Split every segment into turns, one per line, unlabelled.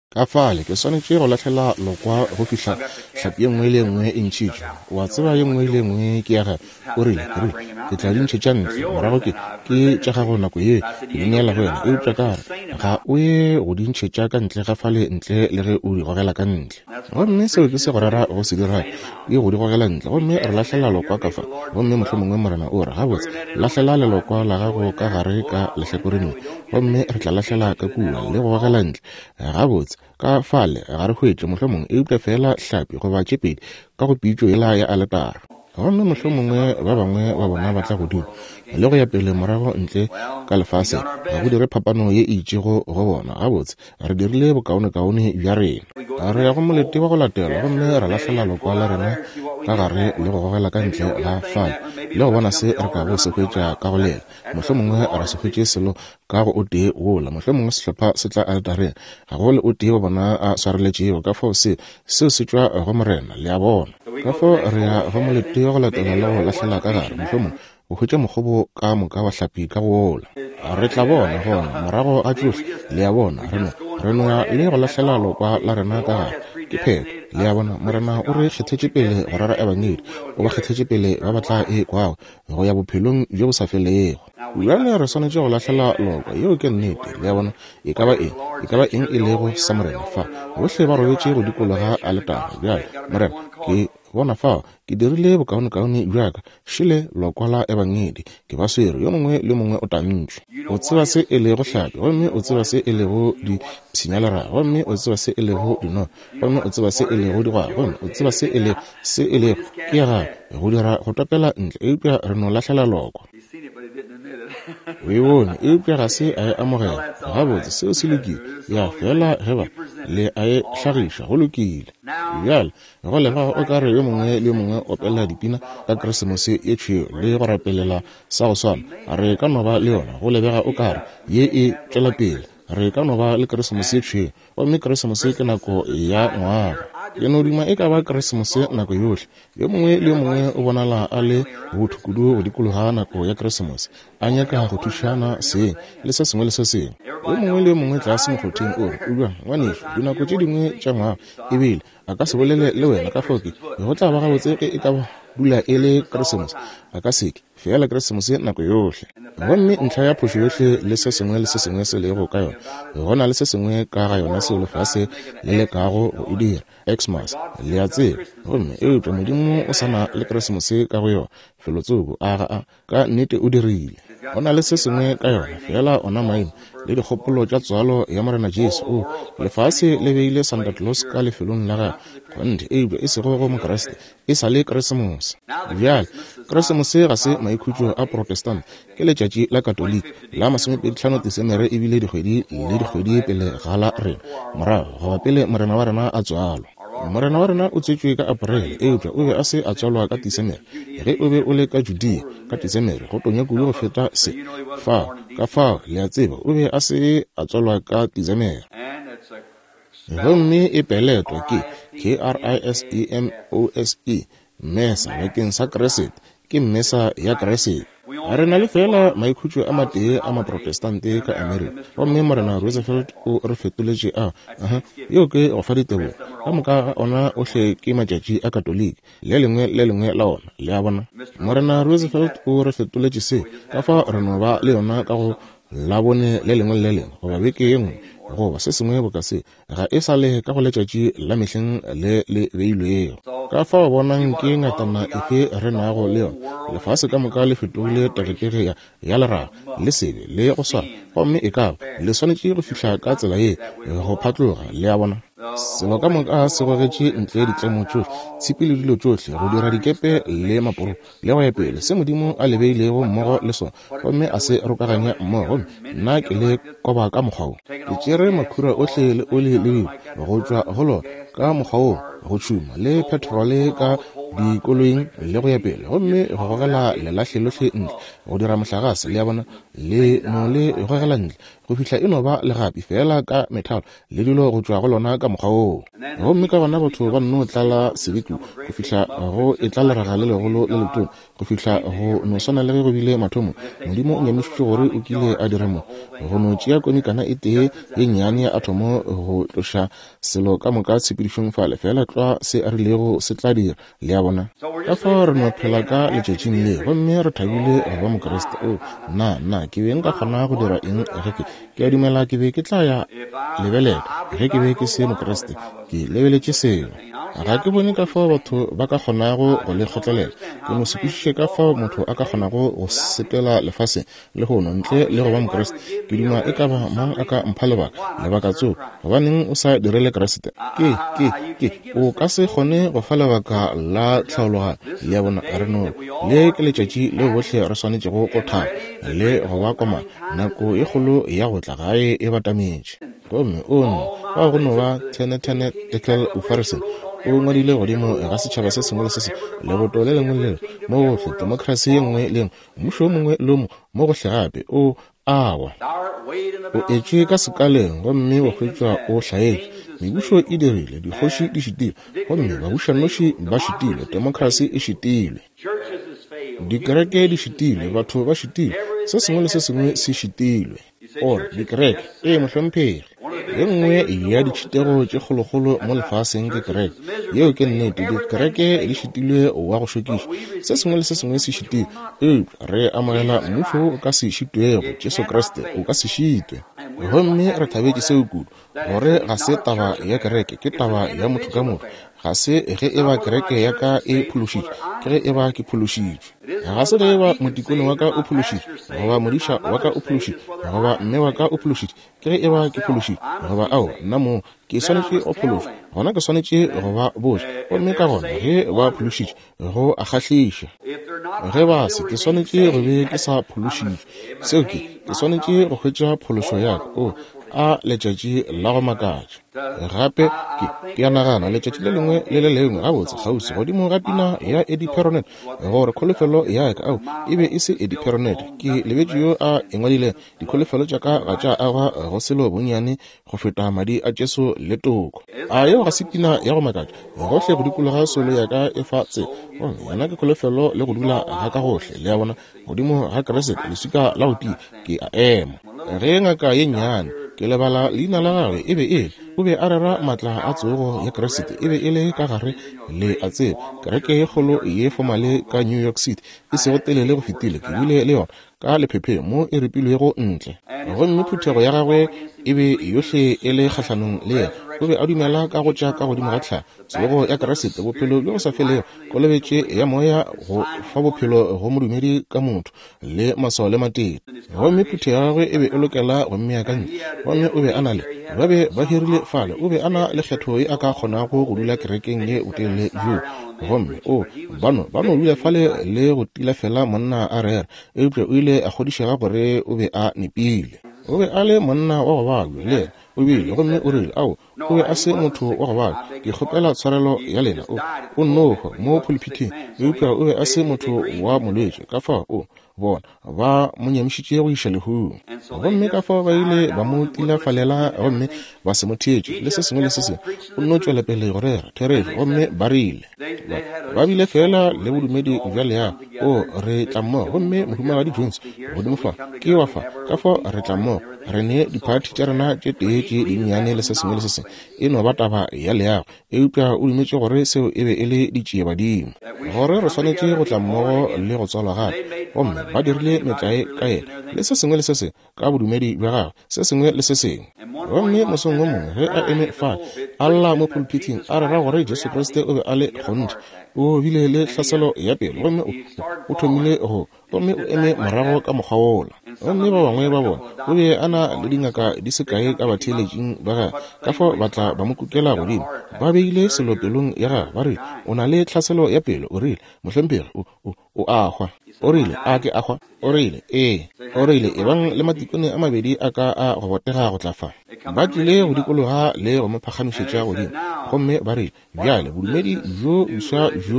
ka fale ke swanetse go latlhela lokwa go fihla hlapi ye nngwe le nngwe e ntšhitšwe wa tseba ye nngwe le nngwe ke ya ga o rile ke tla di ntšhetša ntle morago ke tša gago nako ye ke neela go yena e upša kare ga o ye go di ntšhetša ka ntle ga fale ntle le ge o di gogela ka ntle gomme seo ke se go rara go se dira ke go di gogela ntle gomme re latlhela lokwa ka fa gomme mohlomongwe morena o re gabotse latlhela lelokwa la gago ka gare ka lehlakoreng gomme re tla latlhela ka kua le go gogela ntle gabotse ka fale ga re hwetše mohlomong e upša fela hlapi go ba tšepedi ka go pitšo ela ya aletara gomme mohlomongwe ba bangwe ba bona ba tla godimo le go ya pele morago ntle ka lefase ga go dire phapano ye itšego go bona gabotse re dirile bokaone-kaone bja rena re ya go molete wa go latela gomme re latlhela lokwa la rena ka gare le go gogela ka ntle ga fale le go bona se re ka go se hwetša ka go lela mohlomongwe re se hwetše selo ka go o tee wola mohlomongwe sehlopha se tla altareng ga go le o tee wa bona a swareletšego ka fao seo se tšwa go morena le a bona ka fao re ya go molete wa go latela le go latlhela ka gare mohlomong go hwetša mokgobo ka moka wa hlapi ka go ola re tla bona gona morago a tsohle le a bona re no ya le go latlhela lokwa la rena ka gare ke pheko le a bona morena o re kgethetše pele go rara ebangedi o ba kgethetše pele ba batla e kwago go ya bophelong jo bo sa felego bjale re swanetše go latlhela lokwa yeo ke nnete le a bona e ka ba eng e lego sa morena fa bohle ba robetše go dikologa a letara bjale morena ke bona fao ke dirile bokaone-kaone bjaka šile lokwa la ebangedi ke ba swere yo mongwe le mongwe o tantšwe o tseba se e lego hlapi gomme o tseba se e lego di tshenyalera gomme o tseba se e lego dino gomme o tseba se e lego digwa gomme o tseba se e lego ke ya gae go dira go topela ntle eupša re no latlhela lokwa o e bone eupša ga se a e amogela gabotse seo se lokile ya fela ge ba le a e hlagiša go lokile bjale go lega o ka re yo mongwe le yo mongwe opela dipina ka keresemose ye tšheo le go rapelela sa go swana re ka no ba le yona go lebega o kare ye e tšwela pele re ka no ba le keresemose ye tšheo gomme keresemose ke nako ya ngwaga ke no duma e ka ba keresemose nako yohle yo mongwe le yo mongwe o bonala a le bothukudu go dikologa nako ya keresemose a nyaka go thušana seng le se sengwe le se sengwe yo mongwe le yo mongwe tlase mokgotheng o re uwa ngwanešo dinako tše dingwe tša ngwaga ebile a ka se bolele le wena ka foke go tla ba gabotse e ka ba dula e le keresemose a ka seke fela keresemose nako yohle gomme ntlha ya phošo yohle le se sengwe se lego ka yona gona le se sengwe ka ga yona seo lefase le le kago go e dira xmas le a tseba gomme eupša modimo o sana le keresemose ka go yona felotsoko a ka nnete o dirile go na le se sengwe ka yona fela ona maina le dikgopolo tša tswalo ya morena jesu lefase le beile santa claus ka lefelong la ga konte eupša e sego go mokeresete e sa le keresemose bjale keresemose ga se maikhutšo a protestant ke letšatši la katoliki la 25 Desemere ebile dikgwedi pele ga la rena morago goba pele morena wa rena a tswalwa morena wa rena o tšetšwe ka Aprele eupša o be a se a tswalwa ka Disemere ge o be o le ka Judea ka Disemere go tonya kudu go feta se ka fao le a tseba o be a se a tswalwa ka Disemere gomme e peletwa ke KRISEMOSE mesa bakeng sa keresete ke mesa ya keresete re na le fela maikhutšo a matee a maprotestante ka Amerika gomme morena Roosevelt o re fetoletše yo ke go fa ditebo ka moka ona ohle ke matšatši a katoliki le lengwe la ona le a bona morena Roosevelt o re fetoletše se ka fa re no ba le yona ka go la bone le lengwe goba beke ye nngwe goba se sengwe bo ka se ga e sa le ka go letšatši la mehleng le beilwego ka fa o bonang ke ngatana efe re nago le yona lefase ka moka le fetogile teketege ya leraga le sebe le go swana gomme e ka le swanetše go fihla ka tsela ye go phatloga le a bona selo ka moka se gogetše ntle ditlemo tšohle tshipi le dilo tšohle go dira dikepe le maporo le go ya pele se modimo a lebeilego mmogo le sona gomme a se rokaganya mmogo gomme nna ke le koba ka mokgwao ke tšere makhura ohle le oli le go tšwa go lona ka mokgwao go tšhuma le petrole ka dikoloing le go ya pele gomme go gogela lelahle lohle ntle go dira mohlagase le a bona le no le gogela ntle go fihla eno ba le gapi fela ka methalo le dilo go tswa go lona ka mokgwa o gomme ka gona batho ba nno tlala sebeku go fihla go e tla leraga le legolo le letong go fihla go no swana le ge go bile mathomo modimo o nyamišitše gore o kile a dira mo go no tšea konikana e tee ye nnyane ya athomo go tloša selo ka moka tshepedišong fale fela tloa se a rilego se tla dira le a bona ka fa re no phela ka letšatšing le gomme re thabile go ba mokeresete o na ke be nka kgona go dira eng ge ke a dumela ke be ke tla ya lebelela ge ke be ke se mokeresete ke lebeletše selo ga ke bone ka fa batho ba ka kgonago go le kgotlelela ke no sepišiše ka fa motho a ka kgonago go sepela lefase le go no ntle le go ba mokeresete ke duma e ka ba mang a ka mpha lebaka tseo gobaneng o sa direle keresete ke o ka se kgone go fa lebaka la tlhaologa le ya bona re no le ke letšatši le botlhe re swanetšego go thaba le go ba koma nako e kgolo ya go tla gae e batametše gomme ono ba go no ba tenetene tekel ufarisen o ngwadile godimo ga setšhaba se sengwe le se sengwe leboto le lengwe le mo gohle demokrasi ye nngwe le mmušo o mongwe le mo gohle gape o awa o etšwe ka sekaleng gomme wa hwetšwa o hlaetše mebušo e dirile dikgoši di šitile gomme babušanoši ba šitile demokrasi e šitilwe dikereke di šitile batho ba šitile se sengwe le se sengwe se šitilwe ore dikereke mohlomphegi ye nngwe ya ditšhitego tše kgolokgolo mo lefaseng ke kereke yeo ke nnete dikereke di šitilwe wa go šokiša se sengwe le se sengwe se šitile re amogela mmušo o ka se šitwego jesu kriste o ka se šitwe gomme re thabetše seo kudu gore ga se taba ya kereke ke taba ya motho ka motho ga se ge e ba kereke ya ka e phološitše ke ge e ba ke phološitše ga se ge e ba motikone wa ka o phološitše goba modiša wa ka o phološitše goba mme wa ka o phološitše ke ge e ba ke phološitše goba ao nna mo ke swanetše o phološa gona ke swanetše go ba boša gomme ka gona ge ba phološitše go a kgahliša ge ba se ke swanetše go be ke sa phološitše seo ke swanetše go hwetša phološo yaka a letšatši la go makatša gape ke a nagana letšatši le lengwe le le lengwe ga botse kgausi godimo ga pina ya Eddie Peronet gore kholofelo yaka ao e be e se Eddie Peronet ke lebetše yo a engwadile dikholofelo tša ka ga tša agwa go selo bonnyane go feta madi a Jesu le toko a yeo ga se pina ya go makatša gohle go dikologa solo yaka e fa tse yana ke kholofelo le go dula ga ka gohle le ya bona godimo ga keresete leswika la go tia ke a ema ge ngaka ye nnyane ke lebala leina la gagwe e be o be a rera matla a tsogo ya keresete e be e le ka gare le a tseba kereke ye kgolo ye fomale ka New York City e sego telele go fetile ke bile le yona ka lephephe mo e repilwego ntle gomme phuthego ya gagwe e be yohle e le kgatlhanong le yena o be a dumela ka go tša ka godimo ga tlha tsogo ya keresete bophelo bjo go sa felego go lebetše ya moya go fa bophelo go modumedi ka motho le maswao le matete gomme phuthe ya gagwe e be e lokela go mmea ka ntle gomme o be a na le ba be ba hirile fale o be a na le kgetho e a ka kgonago go dula kerekeng ye o telele jo gomme ba no dula fale le go tila fela monna a rera eupša o ile a kgodišega gore o be a nepile o be a le monna wa go bagwe le o bile gomme o rile ao o be a se motho wa go bagwe ke kgopela tshwarelo ya lena o nnogo mo pulpiting eupša o be a se motho wa molwetše ka fa bona ba mo nyamišitše go iša lehung gomme ka fa ba ile ba mo tilafalela gomme ba se mo theetše le se sengwe le se sengwe o nno tšwela pele go rera therese gomme ba rile ba bile fela le bodumedi bjale ya re tla mmogo gomme mohumagadi Jones godimo fa ke wa fa ka fa re tla mmogo re ne diphathi tša rena tše tee tše dinnyane le se sengwe le se sengwe e no ba taba ya leago eupša o dumetše gore seo e be e le ditšee badimo gore re swanetše go tla mmogo le go tswalwa gape gomme ba dirile metlae ka yena le se sengwe le se sengwe ka bodumedi bja gagwe se sengwe le se sengwe gomme mosong o mongwe ge a eme fale a lla mo pulpiting a rera gore Jesu Kriste o be a le kgonthe o bile le hlaselo ya pele gomme o thomile gomme o eme morago ka mokgwa wola gomme ba bangwe ba bona o be a na le dingaka di se kae ka batheeletšing ba gagwe ka fa ba tla ba mo kukela godimo ba beile selo pelong ya gagwe ba rile o na le hlaselo ya pele o rile mohlempegi o agwa o rile a ke agwa o rile o rile ebang le matikone a mabedi a ka a go botega go tla fa ba tlile go dikologa le go mo phagamišetša godimo gomme ba rile bjale bodumedi bjo buswa bjo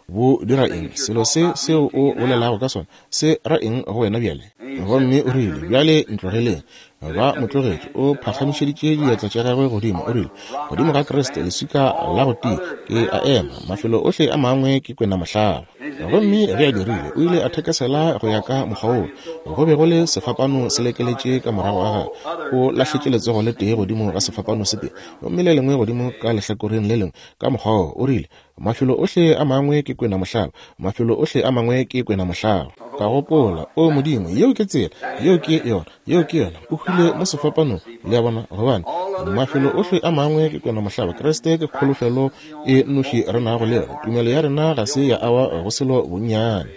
bo dira eng selo se o bolelago ka sona se ra eng go wena bjale gomme o rile bjale ntlogeleng ba motlogedi o phagamišeditše diatla tša gagwe godimo o rile godimo ga Kriste leswika la go tia ke a ema mafelo ohle a mangwe ke kwena mohlaba gomme ge a dirile o ile a thekesela go ya ka mokgwa oo go be go le sefapano se lekeletše ka morago a gagwe o lahletše letsogo le tee godimo ga sefapano se tee gomme le lengwe godimo ka lehlakoreng le lengwe ka mokgwa oo o rile mafelo ohle a mangwe ke kwena mohlaba mafelo ohle a mangwe ke kwena mohlaba ka gopola o modimo yeo ke tsela yeo ke yona o hwile mo sefapanong le ya bona gobane mafelo ohle a mangwe ke kwena mohlaba Kriste ke kgolofelo e noši re nago le yona tumelo ya rena ga se ya awa go selo bonnyane.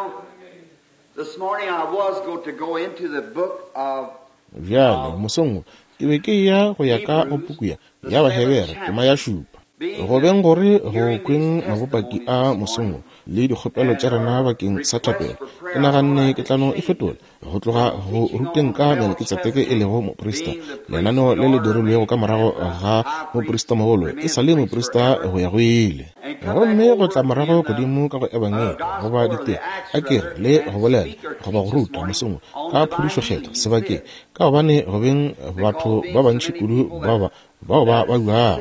Bjale mosong ke be ke ya go ya ka opuku ya Bahebere tema ya šupa go beng gore go kweng mabopaki a mosong le dikgopelo tša rena bakeng sa thapelo ke naganne ke tlano e fetola go tloga go ruteng ka Melkisedeke e lego moprista lenaneo le le dirilwego ka morago ga moprista mogolo e sa le moprista go ya go ile gomme go tla morago godimo ka go ebangela goba diteng a kere le go bolela goba go ruta mosong ka phodišokgetho sebakeng ka gobane go beng batho ba bantši kudu bao ba buago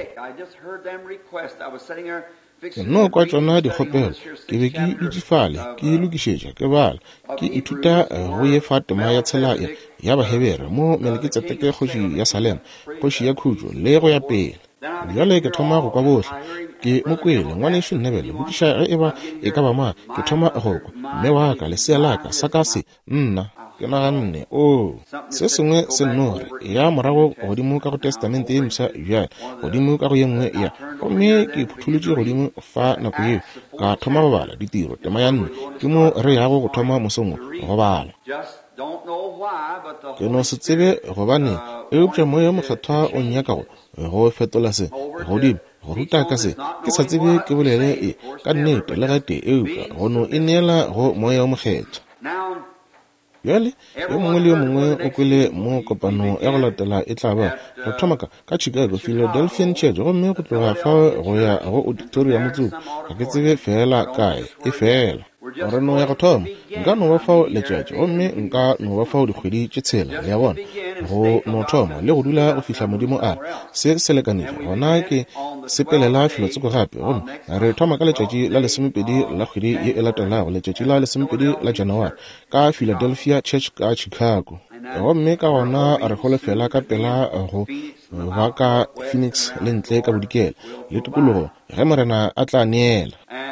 no kwa tšona dikgopelo ke be ke dutšifale ke lokišetša ke bala ke ithuta go ye Fatima ya tshela ya Bahebere mo Melkisedeke kgoši ya Salem kgoši ya khutšo le go ya pele bjale ke thoma go kwa bohle ke mokwele ngwanešo Nnebele bokiša ge e ka ba ma ke thoma go kwa mme wa ka lesea la ka sa ka se nna ke naganne se sengwe se nnore ya morago godimo ka go testamente ye msa bjale godimo ka go ye nngwe ya gomme ke phuthuletše godimo fa nako yeo ka thoma go bala ditiro tema ya nne ke mo re yago go thoma mosong go bala ke no se tsebe gobane eupša moya mokgethwa o nnyaka go fetola se godimo go ruta ka se ke sa tsebe ke bolele ka nnete le gate eupša go no e neela go moya o mokgethwa bjale yo mongwe le yo mongwe o kwele mo kopano ya go latela e tla ba go thoma ka Chicago Philadelphian Church gomme go tloga fa go ya go auditorium tsupa ga ke tsebe fela kae e fela gore no ya go thoma nka no ba fao letšatši gomme nka no ba fao dikgwedi tše tshela le ya bona go no thoma le go dula go fihla modimo a se lekanile gona ke sepelela filotsoko gape gomme re thoma ka letšatši la 12 la kgwedi ye e latelago letšatši la 12 la Janawari ka Philadelphia Church ka Chicago gomme ka gona re golofela ka pela go ba ka Phoenix le ntle ka bodikela le tikologo ge morena a tla neela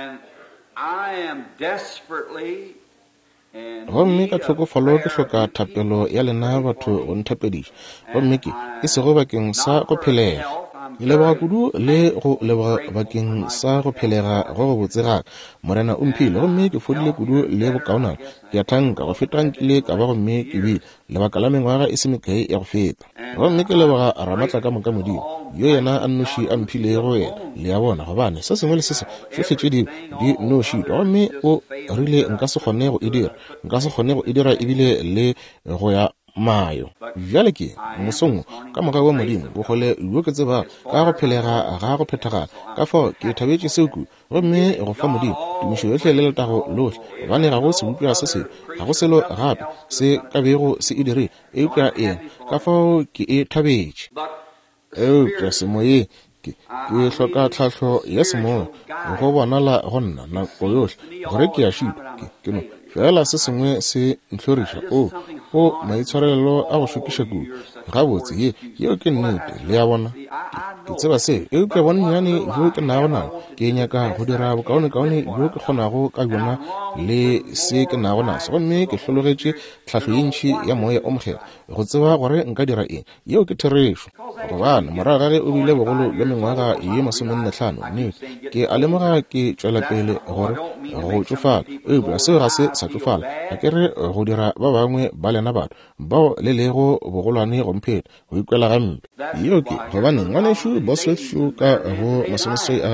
gomme ka tlhokofalo ke hloka thapelo ya lena batho go nthapediša gomme ke sego bakeng sa go phelega leboga kudu le go leboga bakeng sa go phelega go go botsegaka morena o mphile gomme ke fodile kudu le bokaonana ke a thanka go feta nkile ka ba gomme ke bile lebaka la mengwaga e se mekae ya go feta gomme ke leboga Ramatla ka moka modimo yo yena a nnoši a mphilego yena le ya bona gobane se sengwe le se se tšotlhetše di nnošitwa gomme o rile nka se kgone go e dira ebile le go ya mayo bjale ke mosong ka moka wa modimo bogole yo ke tseba ka go phelega ga go phethagala ka fao ke thabetše seuku gomme go fa modimo tumišo yohle le letago lohle gobane ga go se bopša se se ga go selo gape se ka bego se e dire eupša eng ka fao ke e thabetše eupša semoyeng ke hloka tlhahlo ya semoya go bonala go nna nako yohle gore ke a šipa ke no fela se sengwe se ntlhoriša o maitshwarelelo a go šokiša kudu gabotse yeo ke nnete le ya bona ke tseba se eupša bonnyane yo ke nagonang ke nyaka go dira bokaone-kaone yo ke kgonago ka yona le se ke nagonase gomme ke hlologetše tlhahlo ye ntšhi ya moya o mokgela go tseba gore nka dira eng yeo ke therešo gobane morago ga ge o bile bogolo ya mengwaga ye 45 nnete ke a lemoga ke tšwela pele gore go tšofala eupša seo ga se sa tšofala ga ke re go dira ba bangwe ba lena batho bao le lego bogolwane gompheta go ikwela gampe yeo ke gobane ngwanešo boswetšo ka go masomeswei a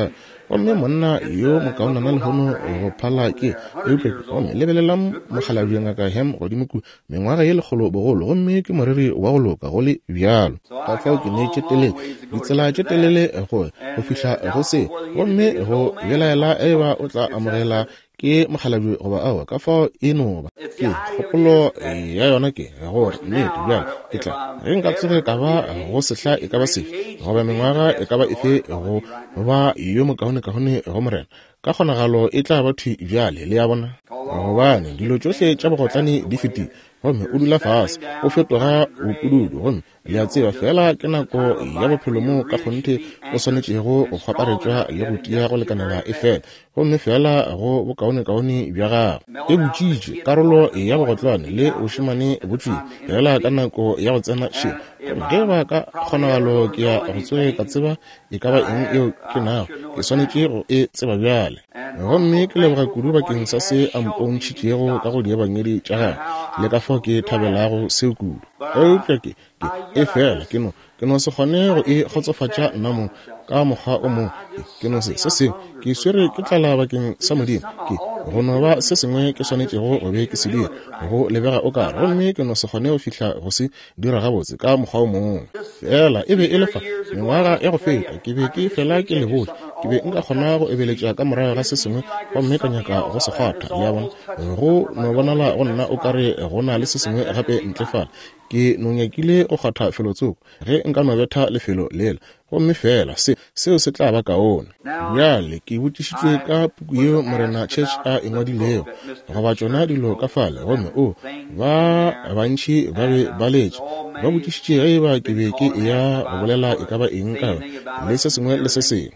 gomme monna yo mokaona na le hono go phala ke epe gomme lebelela mogalabieng ka hem godimo ku mengwaga ye legolo bogolo gomme ke moriri wa go loka go le bjalo ka fao ke ne tšetelele ditsela tšetelele go fihla go se gomme go belaela eba o tla amogela ke mogalabi goba awa ka fao eno ba ke kgopolo ya yona ke gore nnete bjalo ke tla ge nka tsoge ka ba go sehla e ka ba sefe goba mengwaga e ka ba efe go ba yo mokaone go morena ka kgonagalo e tla batho bjale le ya bona gobane dilo tsohle tša bogotlane di fetile gomme o dula fase o fetoga bopududu gomme le a tseba fela ke nako ya bophelo mo ka kgonte o swanetšego go kgwaparetswa le go tia go lekanela e fela gomme fela go bokaone bja gago e botšitše karolo ya bogotlwane le ošimane botswi fela ka nako ya go tsena šeng ge ba ka kgonagalo ke ya go tsoge ka tseba e ka ba eng eo ke nago ke swanetše go e tseba bjale gomme ke leboga kudu bakeng sa se a mpontšhitšego ka go dia banyedi tša gago le ka fao ke thabelago seo kudu eupša ke e fela ke no se kgone go e kgotsofatša nnamo ka mokgwa o mongwe ke no se sengwe ke swere ke tlala bakeng sa modimo ke go no ba se sengwe ke swanetšego go be ke se dira go lebega o kare gomme ke no se kgone go fihla go se dira gabotse ka mokgwa o mongwe fela e be e lefa mengwaga ya go feta ke be ke fela ke lebole ke be nka kgona go ebeletša ka morago ga se sengwe gomme ka nyaka go se kgwatha le ya bona go no bonala go nna o kare go na le se sengwe gape ntlefala ke no nyakile go kgatha felotsoko ge nka no betha lefelo lela gomme fela seo se tla ba kaone bjale ke botšišitšwe ka puku yeo morena church a engwadilego goba tšona dilo ka fale gomme ba bantši ba be ba letše ba botšišitše ge ba ke be ke ya go bolela e ka ba eng ka le se sengwe le se sengwe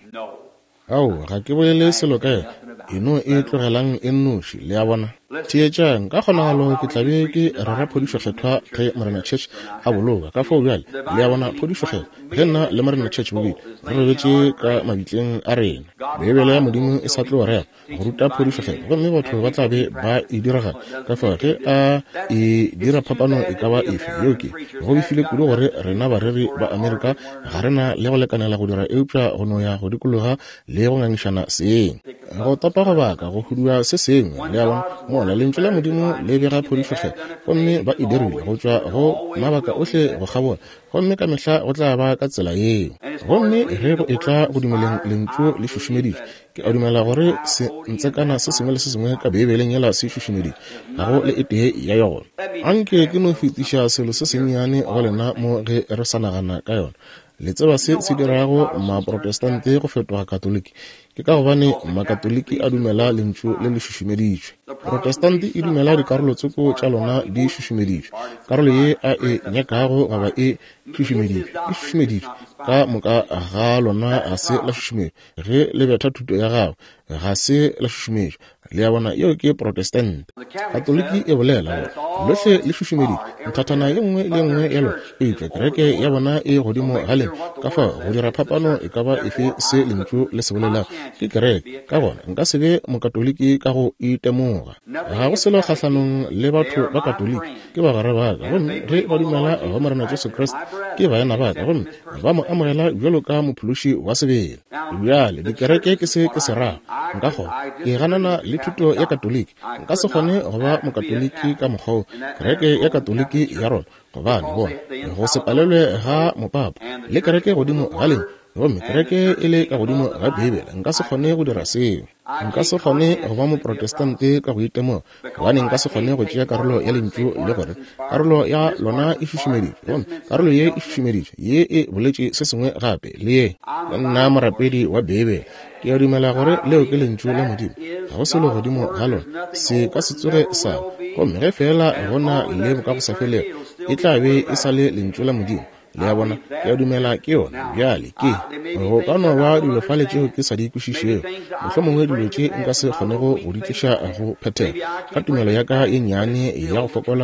ao ga ke bolele selo ka eno e tlogelang e nnoši le ya bona theetšang ka kgonagalo ke tlabe ke rara phodišokgethwa ge morena church a boloka ka fao bjale le ya bona phodišokgetho ge nna le morena church bobedi re robetše ka mabitleng a rena bebele ya modimo e sa tlo rea go ruta phodišokgetho gomme batho ba tlabe ba e diraga ka fao ge a e dira phapano e ka ba efe yeo ke go befile kudu gore rena bareri ba amerika ga rena le go lekanela go dira eupša go no ya go dikologa le go ngangišana seeng go topa go baka go huduwa se sengwe le ya bona mola lentswe la modimo le bega phodišokgetho gomme ba e dirile go tšwa go mabaka ohle go kgabola gomme ka mehla go tla ba ka tsela yeo gomme ge go e tla go dumeleng lentswe le šušumeditše ke a dumela gore se ntsekana se sengwe le se sengwe ka beebeleng yela se šušumeditše ga go le etee ya yona anke ke no fetiša selo se sennyane go lena mo ge re sa nagana ka yona le tseba se dirago maprotestante go fetoga katoliki ke ka gobane makatoliki a dumela lentswe le le šušumeditšwe protestante e dumela dikarolo tsoko tša lona di šušumeditšwe karolo ye a e nyakago gaba e šušumeditšwe ka moka ga lona ga se la šušumeditšwe ge le betha thuto ya gago ga se la šušumeditšwe le ya bona yeo ke protestante katoliki e bolela gore lohle le šušumeditšwe nthathana ye nngwe le nngwe ya lona eupša kereke ya bona e godimo ga lena ka fao go dira phapano e ka ba efe se lentswe le se bolelago ke kereke ka gona nka se be mokatoliki ka go itemoga ga go selo kgatlhanong le batho ba katoliki ke bagare baka gomme ge ba dumela go morena jesu kriste ke baena baka gomme ba mo amogela bjalo ka mophološi wa sebele bjale dikereke ke se rago nka kgona ke ganana le thuto ya katoliki nka se kgone go ba mokatoliki ka mokgwao kereke ya katoliki ya rona gobane bona go se palelwe ga mopapa le kereke godimo ga leng gomme kereke e le ka godimo ga bibele nka se kgone go dira seo nka se kgone go ba moprotestante ka go itemoga gobane nka se kgone go tšea karolo ya lentswe le gore karolo ya lona e šušumeditšwe gomme karolo ye e šušumeditšwe ye e boletše se sengwe gape le ye ka nna morapedi wa bibele ke a dumela gore leo ke lentswe la modimo ga go selo godimo ga lona se ka se tsoge sa gomme ge fela gona le boka go sa felego e tla be e sa le lentswe la modimo le ya bona ke a dumela ke yona bjale ke go ka no ba dilo fale tšeo ke sa di kwešišego mohlomongwe dilo tše nka se kgone go di tliša go phethela ka tumelo ya ka e nnyane ya go fokola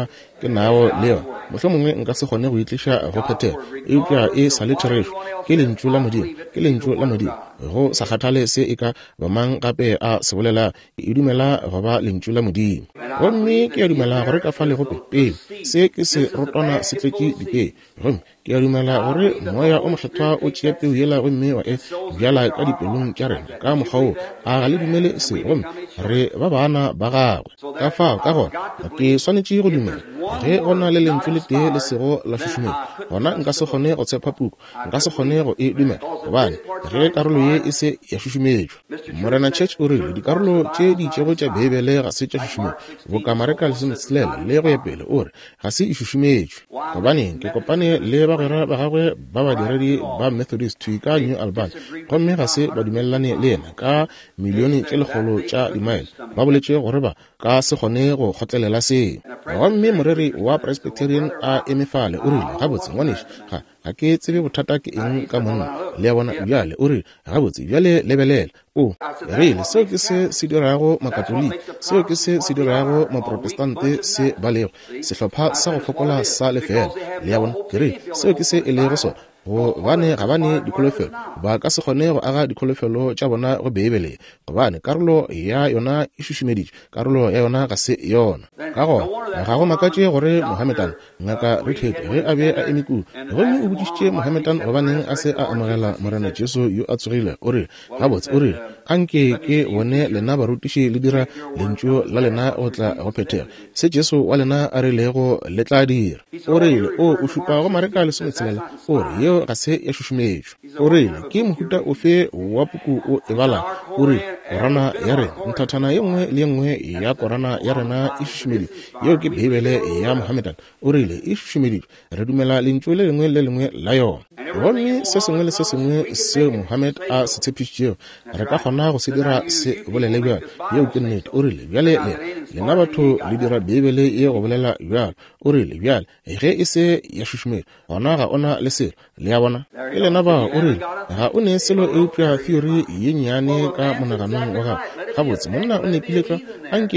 ke nao leo mohlomongwe nka se kgone go itlisha go phethela eupša e sa le therešo ke lentšu la modimo ke lentšu la modimo go sa kgathale se e ka ba mang gape a se bolela e dumela go ba lentšu la modimo gomme ke a dumela gore ka fa le gope pele se ke se rotwana se tletše dipee gomme ke a dumela gore moya o mokgethwa o tšea peo yela gomme wa e bjala ka dipelong tša rena ka mokgwao a ga le dumele se gomme re ba bana ba gagwe ka fao ka gona ke swanetše go dumela ge go na le lentswe le tee le sego la šušumela gona nka se kgone go tshepa puku nka se kgone go e dumela gobane ge karolo ye e se ya šušumetšwa morena church o rile dikarolo tše di tšego tša bebele ga se tša šušumela bokamareka le semetslela le go ya pele o re ga se e šušumetšwe gobaneng ke kopane le bagwera ba gagwe ba badiredi ba Methodist ka New Albany gomme ga se ba dumelelane le yena ka milione tše lekgolo tša dimaele ba boletše gore ba ka se kgone go kgotlelela se gomme moreri wa Presbyterian a emefale o rile gabotse ngwaneša ga ke tsebe bothata ke eng ka monna le ya bona bjale o rile gabotse bjale lebelela o rile seo ke se dirago makatoliki seo ke se dirago maprotestante se balego sehlopha sa go fokola sa lefela le ya bona ke rile seo ke se e lego sona gobane ga bane dikholofelo ba ka se kgone go aga dikholofelo tša bona go beebele gobane karolo ya yona e šušumeditše karolo ya yona ga se yona ka gona ga go makatše gore Mohammedan ngaka Richard ge a be a eme kudu gomme o botšišitše Mohammedan gobaneng a se a amogela morena Jesu yo a tsogile o re gabotse o re anke ke bone lena barutiši le dira lentšu la lena go tla go phethela se Jesu wa lena a rilego le tla dira o rile o šupa go mareka lesometshelela o re yeo ga se ya šušumetšwa o rile ke mohuta ofe wa puku o e bala o re korana ya rena nthathana ye nngwe le ye nngwe ya korana ya rena e šušumedi yeo ke bebele ya Mohammedan o rile e šušumeditšwe re dumela lentšu le lengwe la yona gomme se sengwe le se sengwe seo Mohammed a se tshepišitšego re ka kgona go se dira se bolele bjalo yeo ke nnete o rile bjale lena batho le dira bebele ye go bolela bjalo o rile bjale ge e se ya šušumedi gona ga ona le selo le ya bona e lena ba o rile ga o ne selo eupša theory ye nnyane ka monaganong wa gago gabotse monna o nepile tlwa anke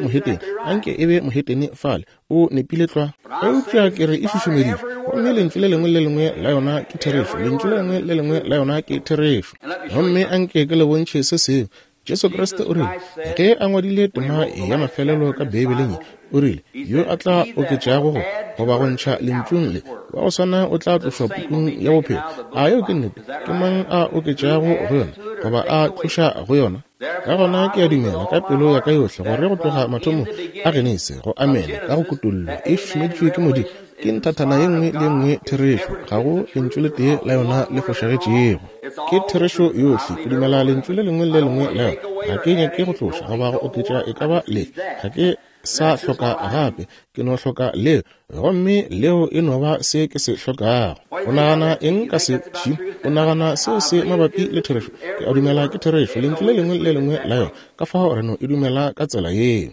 e be moheteni fale o nepile tlwa eupša ke re e šušumeditšwe gomme lentšu le lengwe la yona ke therešo lentšu le lengwe la yona ke therešo gomme anke ke le bontšhe se seo Jesu Kriste o rile ge a ngwadile tema ya mafelelo ka bebeleng o rile yo a tla oketšago go ba go ntšha lentšung le wa go swana o tla tlošwa pukung ya bophelo a yo ke nnete ke mang a oketšago go yona goba a tloša go yona ka gona ke a dumela ka pelo ya ka yohle gore go tloga mathomo a genese go amena ka go kutullo e šušumeditšwe ke modimo ke nthathana ye nngwe le nngwe therešo ga go lentšu le tee la yona le fošagetšego ke therešo yohle ke dumela lentšu le lengwe la yona ga ke nyake go tloša goba go oketša e ka ba le ga ke sa hloka gape ke no hloka leo gomme leo e no ba se ke se hlokago o nagana eng ka se tšhi o nagana seo se mabapi le therešo ke a dumela ke therešo lentšu le lengwe la yona ka fao re no e dumela ka tsela yeo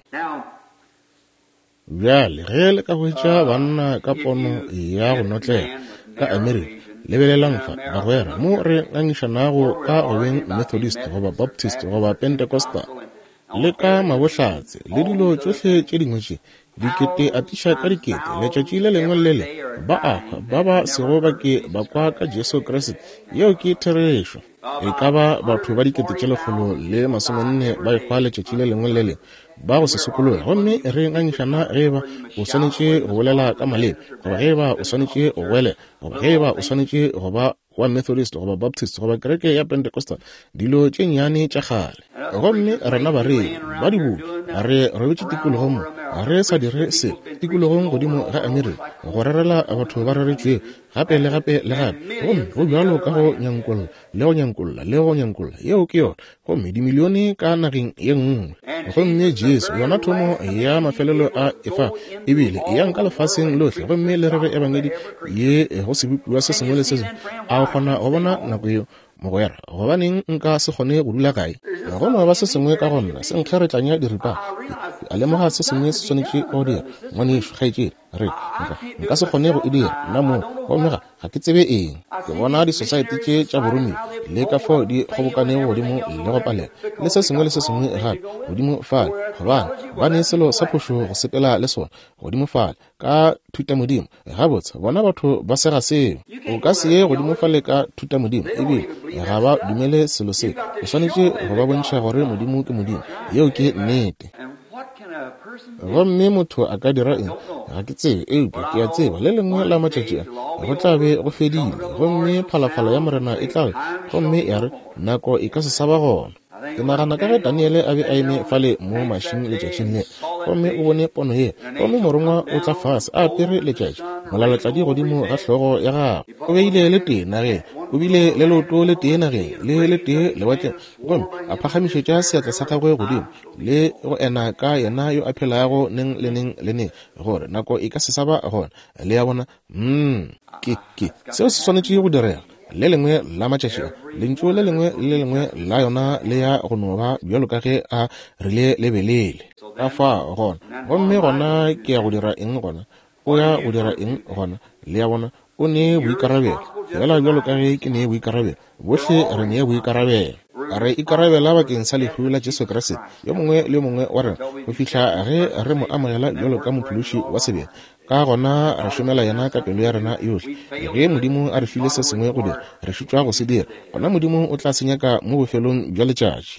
bjale ge le ka hwetša banna ka pono ya go notlega ka Amerika lebelelang fa bagwera mo re ngangišanago ka go beng Methodist goba Baptist goba Pentecostal le ka mabohlatse le dilo tšohle tše dingwe tše dikete a tiša ka dikete letšatši le lengwe le le ba ba sego bake ba kwa ka Jesu Kriste yeo ke therešo e ka ba batho ba dikete tše lekgolo le 40 ba ekgwa letšatši le lengwe le lengwe ba go se sokologe gomme re ngangišana ge ba o swanetše go bolela ka malebe goba ge ba o swanetše go bolela goba ge ba o swanetše go ba wa Methodist goba Baptist goba kereke ya Pentecostal dilo tše nnyane tša kgale gomme rena ba re ba dibupi a re robetše tikologong a re sa dire se tikologong godimo ga Amerika go rerela batho ba reretšwe gape le gape gomme go bjalo ka go nyankolola yeo ke yona gomme dimilione ka nageng ye nngwe gomme Jesu yona thomo ya mafelelo a efa ebile e yang ka lefaseng lohle gomme le rere ebangedi ye go se bupiwa se sengwe le se sengwe a kgona go bona nako eo mogwera gobaneng nka se kgone go dula kae go no ba se sengwe ka gonna se nkgeretlanya diripa a lemoga se sengwe se swanetše go dira ngwanešo gaetšedi re nka se kgone go e dira nna mo gomme ga ke tsebe eng ke bona di-society tša borumi le ka fao di kgobokanego godimo le go palela le se sengwe gape godimo fale gobane ba ne selo sa phošo go sepela le sona godimo fale ka thuta modimo gabotse bona batho ba sega seo o ka se ye godimo fale ka thuta modimo ebile ga ba dumele selo se o swanetše go ba bontšha gore modimo ke modimo yeo ke nnete gomme motho a ka dira eng ga ke tsebe eupša ke a tseba le lengwe la matšatši go tla be go fedile gomme phalafalo ya morena e tla gomme ya re nako e ka se sa ba gona ke nagana ka ge Daniele a be a eme fale mo mašing letšatšing le gomme o bone pono ye gomme morongwa o tla fase a apere letšatši molalotladi godimo ga hlogo ya gagwe o beile le tee nageng o bile le leoto le tee nageng le tee lewatleng gomme a phagamišetša seatla sa gagwe godimo le go ena ka yena yo a phelago neng le neng gore nako e ka se sa ba gona le ya bona seo se swanetše go direga le lengwe la matšatši lentšu le lengwe la yona le ya go no ba bjalo ka ge a rile lebelele ka fa gona gomme gona ke ya go dira eng gona o ya go dira eng gona le ya bona o ne boikarabelo fela bjalo ka ge ke ne boikarabelo bohle re ne boikarabelo re ikarabela bakeng sa lehu la Jesu Kriste yo mongwe le mongwe wa rena go fihla ge re mo amogela bjalo ka mophološi wa sebele ka gona re šomela yena ka pelo ya rena yohle ge modimo a re file se sengwe go dira re šutšwa go se dira gona modimo o tla senyaka mo bofelong bja letšatši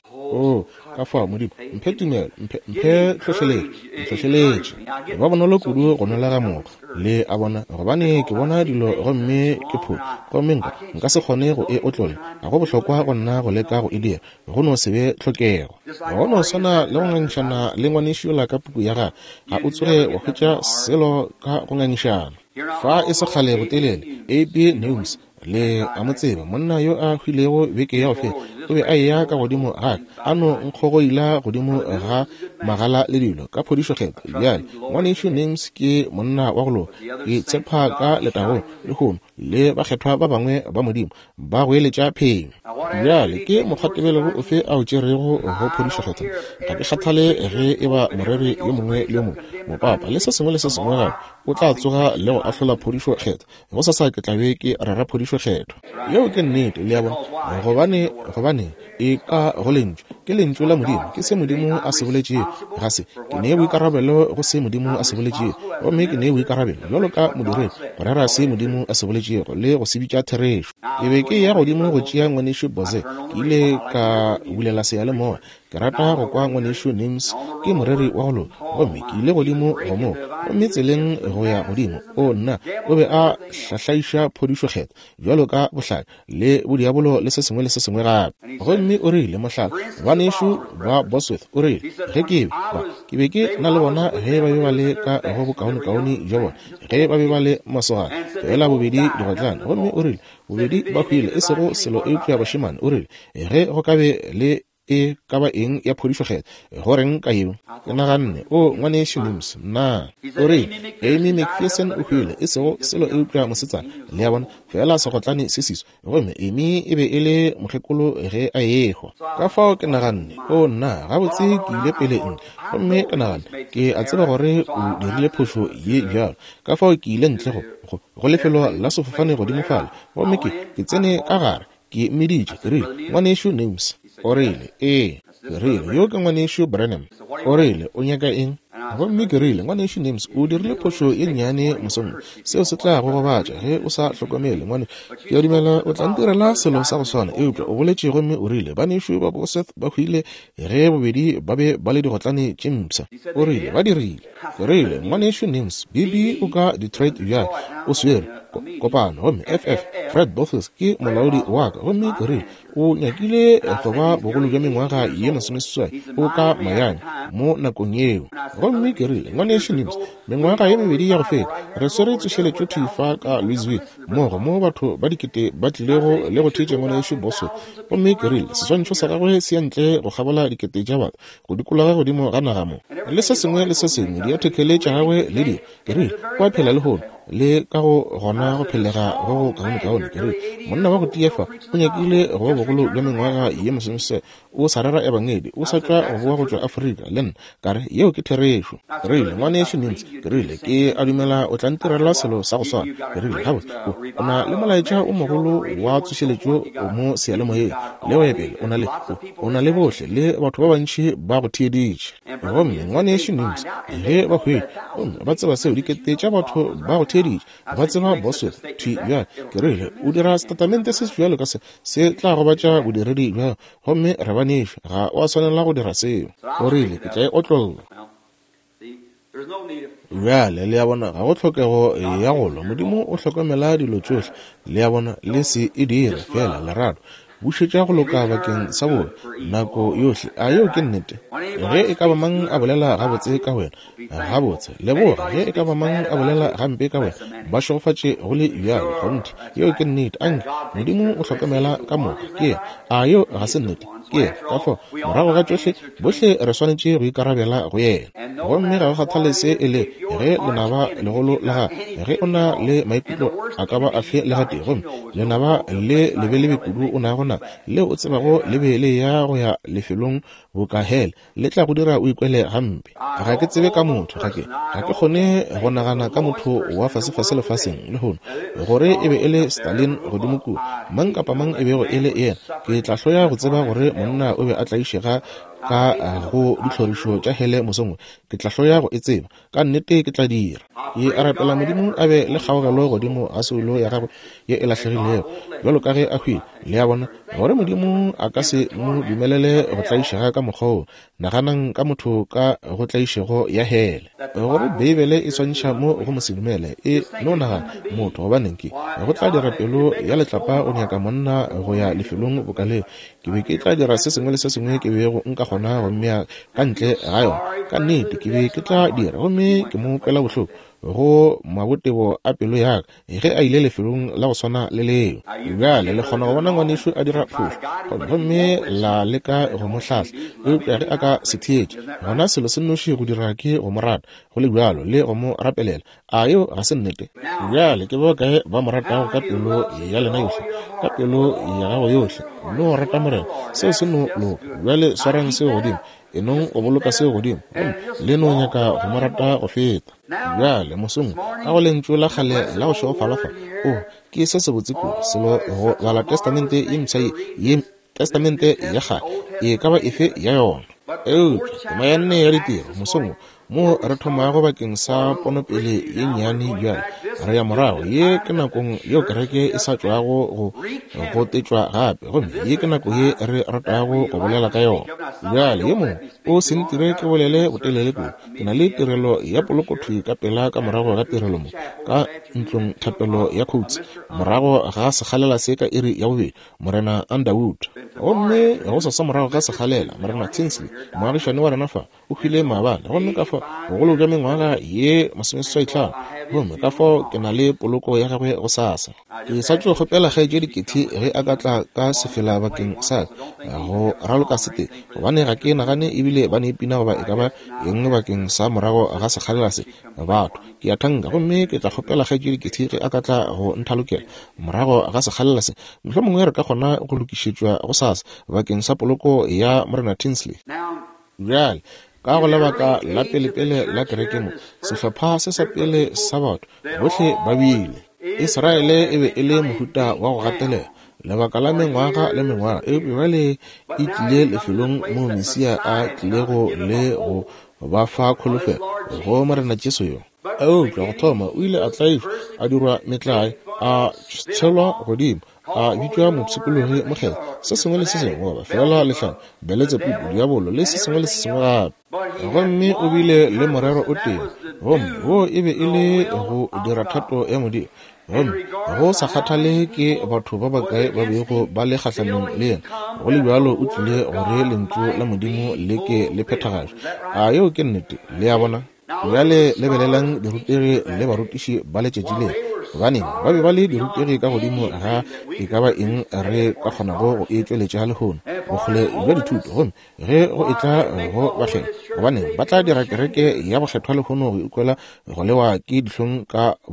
ka fa modimo mphe tumelo mphe tlhohleletše ba bonolo kudu go nolega moga le a bona gobane ke bona dilo gomme ke pholo gomme nka se kgone go e otlolla ga go bohlokwa go nna go leka go e dira go no se be tlhokego go no swana le go ngangišana le ngwanešola ka puku ya gae ga o tsoge wa hwetša selo ka go ngangišana fa e se kgale botelele ab news le a motseba monna yo a hwilego beke ya go fela o be a eya ka godimo gake a no nkgogoila godimo ga magala le dilo ka phodišokgetho bjale ngwanešo names ke monna wa golo ke tshepa ka letago le kgono le bakgethwa ba bangwe ba modimo ba go eletša phenyo bjale ke mokgatebelego ofe a o tšerego go phodišokgetho ga ke kgathale ge e ba moreri yo mongwe le yo mongwe mopapa le se sengwe gape o tla tsoga le go ahlola phodišokgetho go sasa ke tlabe ke rara phodišokgetho yeo ke nnete le ya bona gobane e ka go lentšu ke lentšu la modimo ke se modimo a se boletšee ga se ke ne boikarabelo go se modimo a se boletšee gomme ke ne boikarabelo bjalo ka modiredi go rera se modimo a se boletšeego le go se bitša therešo ke be ke ya godimo go tšea ngwanešo bose ke ile ka bulela seyalemoya ke rata go kwa ngwanešo names ke moreri wa golo gomme ke ile godimo go mo gomme tseleng go ya godimo o nna o be a hlahlaiša phodišokgetho bjalo ka bohlale le bodiabolo le se sengwe gape gomme o rile mohlala ngwanešo ba Bosworth o rile ge ke be ke na le bona ge ba be ba le ka go bokaone jo bona ge ba be ba le masogana fela bobedi digotlana gomme o rile bobedi ba hwile e sego selo eupša bašemane o rile ge go ka be le e ka ba eng ya phodišokgetho go reng ka eo ke naganne o ngwanešo names na o re Amy McPherson o hwile e sego selo eupša mosetsana le ya bona fela segotlane se siso gomme Amy e be e le mokgekolo ge a ego ka fao ke naganne o nna gabotse ke ile pele gomme ke naganne ke a tseba gore o dirile phošo ye bjalo ka fao ke ile ntle go lefelo la sefofane godimo fale gomme ke tsene ka gare ke meditše ke rile ngwanešo names o rile ke rile yo ke ngwanešo Branham o rile o nyaka eng gomme ke rile ngwanešo names o dirile phošo ye nnyane mosong seo se tla go gobatša ge o sa hlokomele ngwane ke a dumela o tla ntirela selo sa go swana eupša o boletše gomme o rile banešo ba Bosworth ba hwile ge bobedi ba be ba le digotlane tše mpša o rile ba dirile ke rile ngwanešo names bibi o ka Detroit bjale o swere kopano gomme Fred Bothes ke molaodi wa ka gomme ke rile o nyakile go ba bogolo bja mengwaga ye masomeseswai o ka Miami mo nakong yeo gomme ke rile ngwanešo names mengwaga ye mebedi ya go feta re swere tsošeletšo thifa ka Louisville mogo mo batho ba dikete ba tlilego le go thetše ngwanešo Bosworth gomme ke rile seswantšho sa gagwe se ntle go kgabola dikete tša batho go dikologa godimo ga naga mo le se sengwe diathekele tša gagwe le dio ke rile go a phela le gono le ka go gona go phelega go kaone ke re monna wa go tiefa o nyakile go bogolo ya mengwaga ye mosemse o sa rera ebangedi o sa tla go boa go tswa Afrika len kare yeo ke theresho ke re ngwane she nintsi ke re ke a dumela o tla ntirela selo sa go swana ke re ga o na le molaetša o mogolo wa tsošeletšo mo sealemoyeng le webele o na le bohle le batho ba bantši ba go theeditše gomme ngwane she nintsi ge ba hwe ba tseba seo dikete tša batho ba go theeditše ba tseba Bosworth bja ke re o dira statement se jalo ka se tla go batša bodiredi bja gomme re banefe ga o a swanela go dira seo o rile ke tla e otlolla bjale le ya bona ga go tlhokego ya golo modimo o hlokomela dilo tsohle le ya bona le se e dire fela lerato bušetša go loka bakeng sa bone nako yohle a yeo ke nnete ge e ka ba mang a bolela gabotse ka wena gabotse leboga ge e ka ba mang a bolela gampe ka wena ba šogofatše go le bjalo gonti yeo ke nnete anke modimo o hlokomela ka moka ke a yo ga se nnete ke ka fo morago ga tsohle bohle re swanetše go ikarabela go yena gomme ga go kgathalese e le ge lenaba legolo la ga ge o na le maikutlo a ka ba a fe le gate gomme lenaba le lebelebe kudu o na gona le o tsebago le be le ya go ya lefelong bokahele le tla go dira o ikwele gampe ga ke tsebe ka motho ga ke kgone go nagana ka motho wa fasefase lefaseng le gono gore e be e le Stalin godimo kudu mang kapa mang e bego e le yena ke tla hloya go tseba gore monna o be a tla išega ka go dihlorišo tša hele mosongwe ke tla hloya go e tseba ka nnete ke tla dira ke a rapela modimo a be le kgaogelo godimo a solo ya gagwe ye e lahlegilego jalo ka ge a hwile le ya bona gore modimo a ka se mo dumelele go tla išega ka mokgwa naganang ka motho ka go tla išego ya hele gore beibele e swantšha mo go mosedumele e no nagana motho gobaneng ke go tla dira pelo ya letlapa o nyaka monna go ya lefelong bokale ke be ke tla dira se sengwe le se sengwe ke be go nka gona go mmea ka ntle ga yona ka nnete ke be ke tla dira gomme ke mo kwela bohloko go mabotebo a pelo yaka ge a ile lefelong la go swana le leo bjale le kgona go bona ngwaneso a dira phoso gomme la leka go mohlahla eupša ge a ka se theetše gona selo se noši go dira ke go morata go le bjalo le go mo rapelela a yo ga se nnete bjale ke bokae ba mo ratago ka pelo ya lena yohle ka pelo ya gago yohle no rata morena seo se no loka bjale swarang seo godimo enong o boloka seo godimo le no nyaka go mo rata go feta bjale mosong a go lentso la kgale la go šogofalafa ke se se botse kudu selo go bala testamente ye testamente ya kgale e ka ba efe ya yona tema ya nne ya ditiro mosong mo re thomago bakeng sa ponopele ye nnyane bjale re ya morago ye ke nakong yeo kereke e sa tšwago go tetšwa gape gomme ye ke nako ye re ratago go bolela ka yona bjale ye mongwe o sentire ke bolele botelele kudu ke na le tirelo ya polokothwi ka pela ka morago ga tirelo mo ka ntlong thapelo ya coats morago ga sekgalela se ka iri ya bobedi morena Underwood gomme go sa morago ga sekgalela morena Tinsley moagišane wa rena fa o hwile maabane gomme ka fa bogolo bja mengwaga ye masomeseswaitlhano gomme ka fao ke na le poloko ya gagwe go sasa ke sa tšo kgopela gae dikete ge a ka tla ka sefela bakeng sa go raloka sete gobane ga ke nagane ebile ba ne ipina goba e ka ba eng bakeng sa morago ga sekgalela se batho ke a thanka gomme ke tla kgopela gae dikete ge a ka tla go nthalokela morago ga sekgalela se mohlomongwe re ka kgona go lokišetšwa go sasa bakeng sa poloko ya morena Tinsley bjale ka go lebaka la pelepele la kereke mo sehlopha se sa pele sa batho bohle ba bile Israele e be e le mohuta wa go gatelela lebaka la mengwaga le mengwaga e bjale e tlile lefelong mo Mesia a tlilego le go ba fa kholofelo go morena Jesu yo tla go thoma o ile a tlaifo a dirwa metlae a tshelwa godimo a bitšwa mopsikologi mogela se sengwe le se sengwe goba fela letlhano beletse pupu diabolo le se sengwe le se sengwe gape gomme o bile le morero o teng gomme wo e be e le go dira thato ya modimo gomme go sa kgathale ke batho ba bakae ba bego ba le kgatlhanong le yena go le bjalo o tlile gore lentso la modimo le ke le phethagale a yeo ke nnete le ya bona bjale lebelelang dirutegi le barutiši ba letšatši le gobane ba be ba le dirutegi ka godimo ga e ka ba eng re ka kgonago go e tšweletša lehono bokgole bja dithuto gomme ge go e tla go bakgela gobane ba tla dira kereke ya bokgethwa lehono go ikwela go lewa ke dihlong ka bo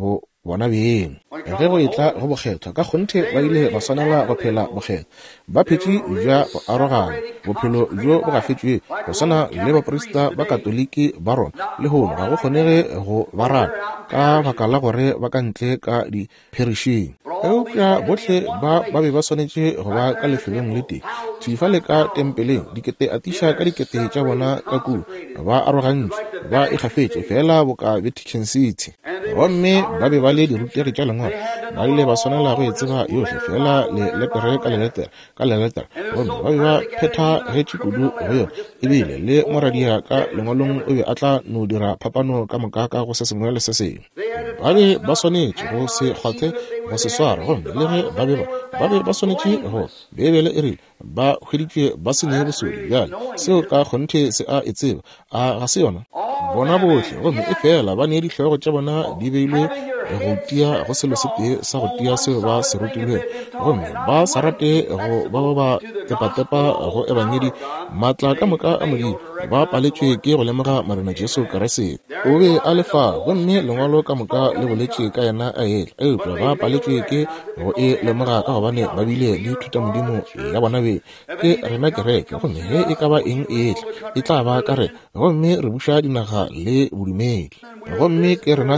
bona beng ge go itla go bokgetho ka gonthe ba ile ba swanela go phela bokgetho ba phetše ja go arogana bophelo jo bo gafetšwe go sana le baporista ba katoliki ba rona le hono ga go kgonege go barana ka baka la gore ba ka ntle ka dipherišing eupša botlhe ba be ba swanetše go ba ka lefelong le teng tšhifa le ka tempeleng dikete atiša ka dikete tša bona ka kuno ba arogantše ba ikgafetše fela boka Vatican City gomme ba be ba le dirutegi tša lengwalo ba ile ba swanela go e tseba yohle fela le letere ka leletera gomme ba be ba phethagetše kudu go yona ebile le moradia ka lengwalong o be a tla no dira phapano ka moka ka go se sengwe le se sengwe ba be ba swanetše go se kgothe go se swara gomme le ge ba be ba swanetše go bebele e rile ba hweditšwe ba senye bosodi bjale seo ka kgonthe se a e tseba ga se yona bona bohle gomme e fela ba nee dihlogo tša bona di beilwe go tia go selo se tee sa go tia seo ba se rutilweng gomme ba sa rate go ba tepatepa go ebanyedi maatla ka moka a modimo ba paletšwe ke go lemoga marena Jesu Kriste o be a lefa gomme lengwalo ka moka le boletše ka yena a ela eupša ba paletšwe ke go e lemoga ka gobane ba bile le thuta modimo ya bona be ke rena kereke gomme ge e ka ba eng e tla ba ka re gomme re buša dinaga le bodumedi gomme ke rena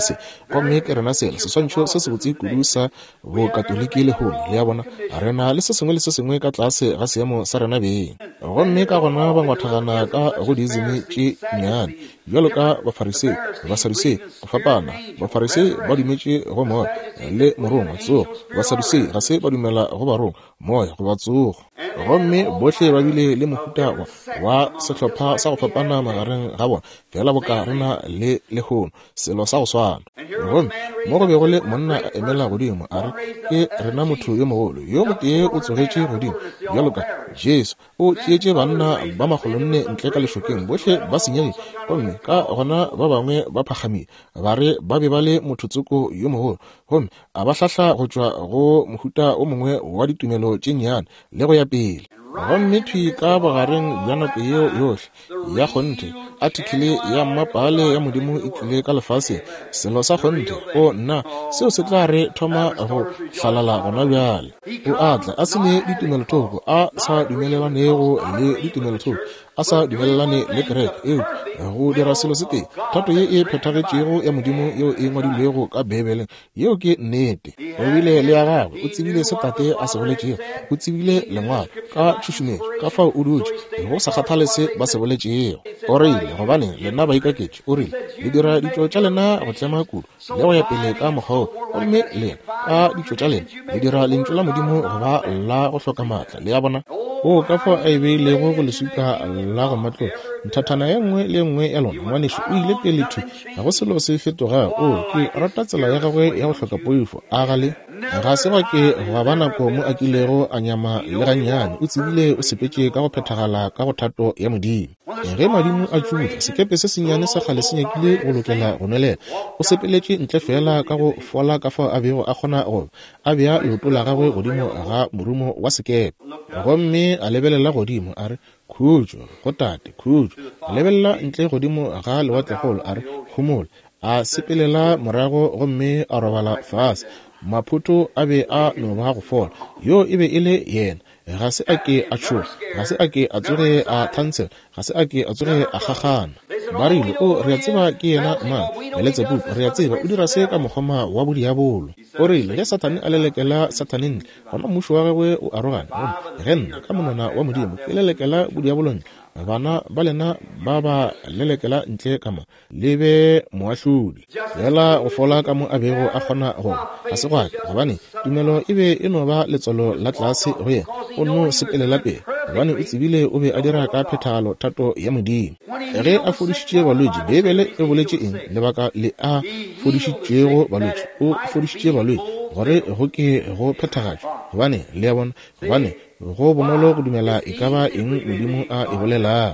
sela seswantšho se se botse kudu sa bokatoliki le hono le ya bona rena le se sengwe le se sengwe ka tlase ga seemo sa rena beng gomme ka gona ba ngwathagana ka go diizimi tše nnyane bjalo ka basadusi go fapana bafarisi ba dumetše go moya le morong wa tsogo basadusi ga se ba dumela go barong moya go ba tsogo gomme bohle ba bile le mohuta wa sehlopha sa go fapana magareng ga bona fela boka rena le hono selo sa go swana gomme mo go be go le monna a emela godimo a re ke rena motho yo mogolo yo motee o tsogetše godimo bjalo ka Jesu o tšeetše banna ba magolonne ntle ka lešokeng bohle ba senyegile gomme ka gona ba bangwe ba phagamile ba re ba be ba le mothotsoko yo mogolo gomme a ba hlahla go tšwa go mohuta o mongwe wa ditumelo tše nnyane le go ya pele gomme thwi ka bogareng bja nako yeo yohle ya kgonthe atikele ya mmapale ya modimo e tlile ka lefase selo sa kgonthe go nna seo se tla re thoma go hlalala gona bjale o atla a se ne ditumelothoko a sa dumelelanego le ditumelothoko a sa dumelelane le kereke eo go dira selo se teng thato ye e phethagetšego ya modimo yeo e ngwadilwego ka bebeleng yeo ke nnete o bile le ya gagwe o tsebile se tate a se boletšego o tsebile lengwalo ka tšhošomedi ka fao o dutše go sa kgathale se ba se boletšego o reile gobane lena ba ikaketše o rile le dira ditšo tša lena go tlema kudu le go ya pele ka mokgao gomme lena ka ditšo tša lena le dira lentšu la modimo goba la go hloka maatla le ya bona o ka fao a e beilego go lesuka la go matlo nthathana ye nngwe le nngwe ya lona ngwanešo o ile pele thwi ga go selo se fetoga o ke rata tsela ya gagwe ya go hloka poifo a gale ga se ke ga ba nako mo a kilego a nyama le gannyane o tsebile o sepetše ka go phethagala ka go thato ya modimo ge madimo a tšuta sekepe se senyane sa kgale se nyakile go lokela go nwelela o sepeletše ntle fela ka go fola ka fao a bego a kgona go a bea leoto la gagwe godimo ga morumo wa sekepe gomme a lebelela godimo a re khutšo go tate khutšo a lebelela ntle godimo ga lewatlegolo a re humola a sepelela morago gomme a robala fase maphuto a be a no ba go fola yo e be e le yena ga se a ke a tšhoga ga se a ke a tsoge a thansela ga se a ke a tsoge a gagana ba rile o re a tseba ke yena mang eletsebupo re a tseba o dira se ka mokgoma wa bodiabolo o rile ge satane a lelekela sataneng gona mmušo wa gagwe o arogane ge nna ka monwana wa modimo ke lelekela bodiabolong bana ba lena ba ba lelekela ntle kama le be moahlodi fela go fola ka mo a bego a kgona go ga se gwake gobane tumelo e be e no ba letsolo la tlase go yena o no sepelela pele gobane o tsebile o be a dira ka phethagalo thato ya modimo ge a fodišitše balwetši bebele e boletše eng lebaka le a fodišitšego balwetši o fodišitše balwetši gore go ke go phethagatšwa gobane le ya bona gobane go bonolo go dumela e ka ba eng modimo a e bolelago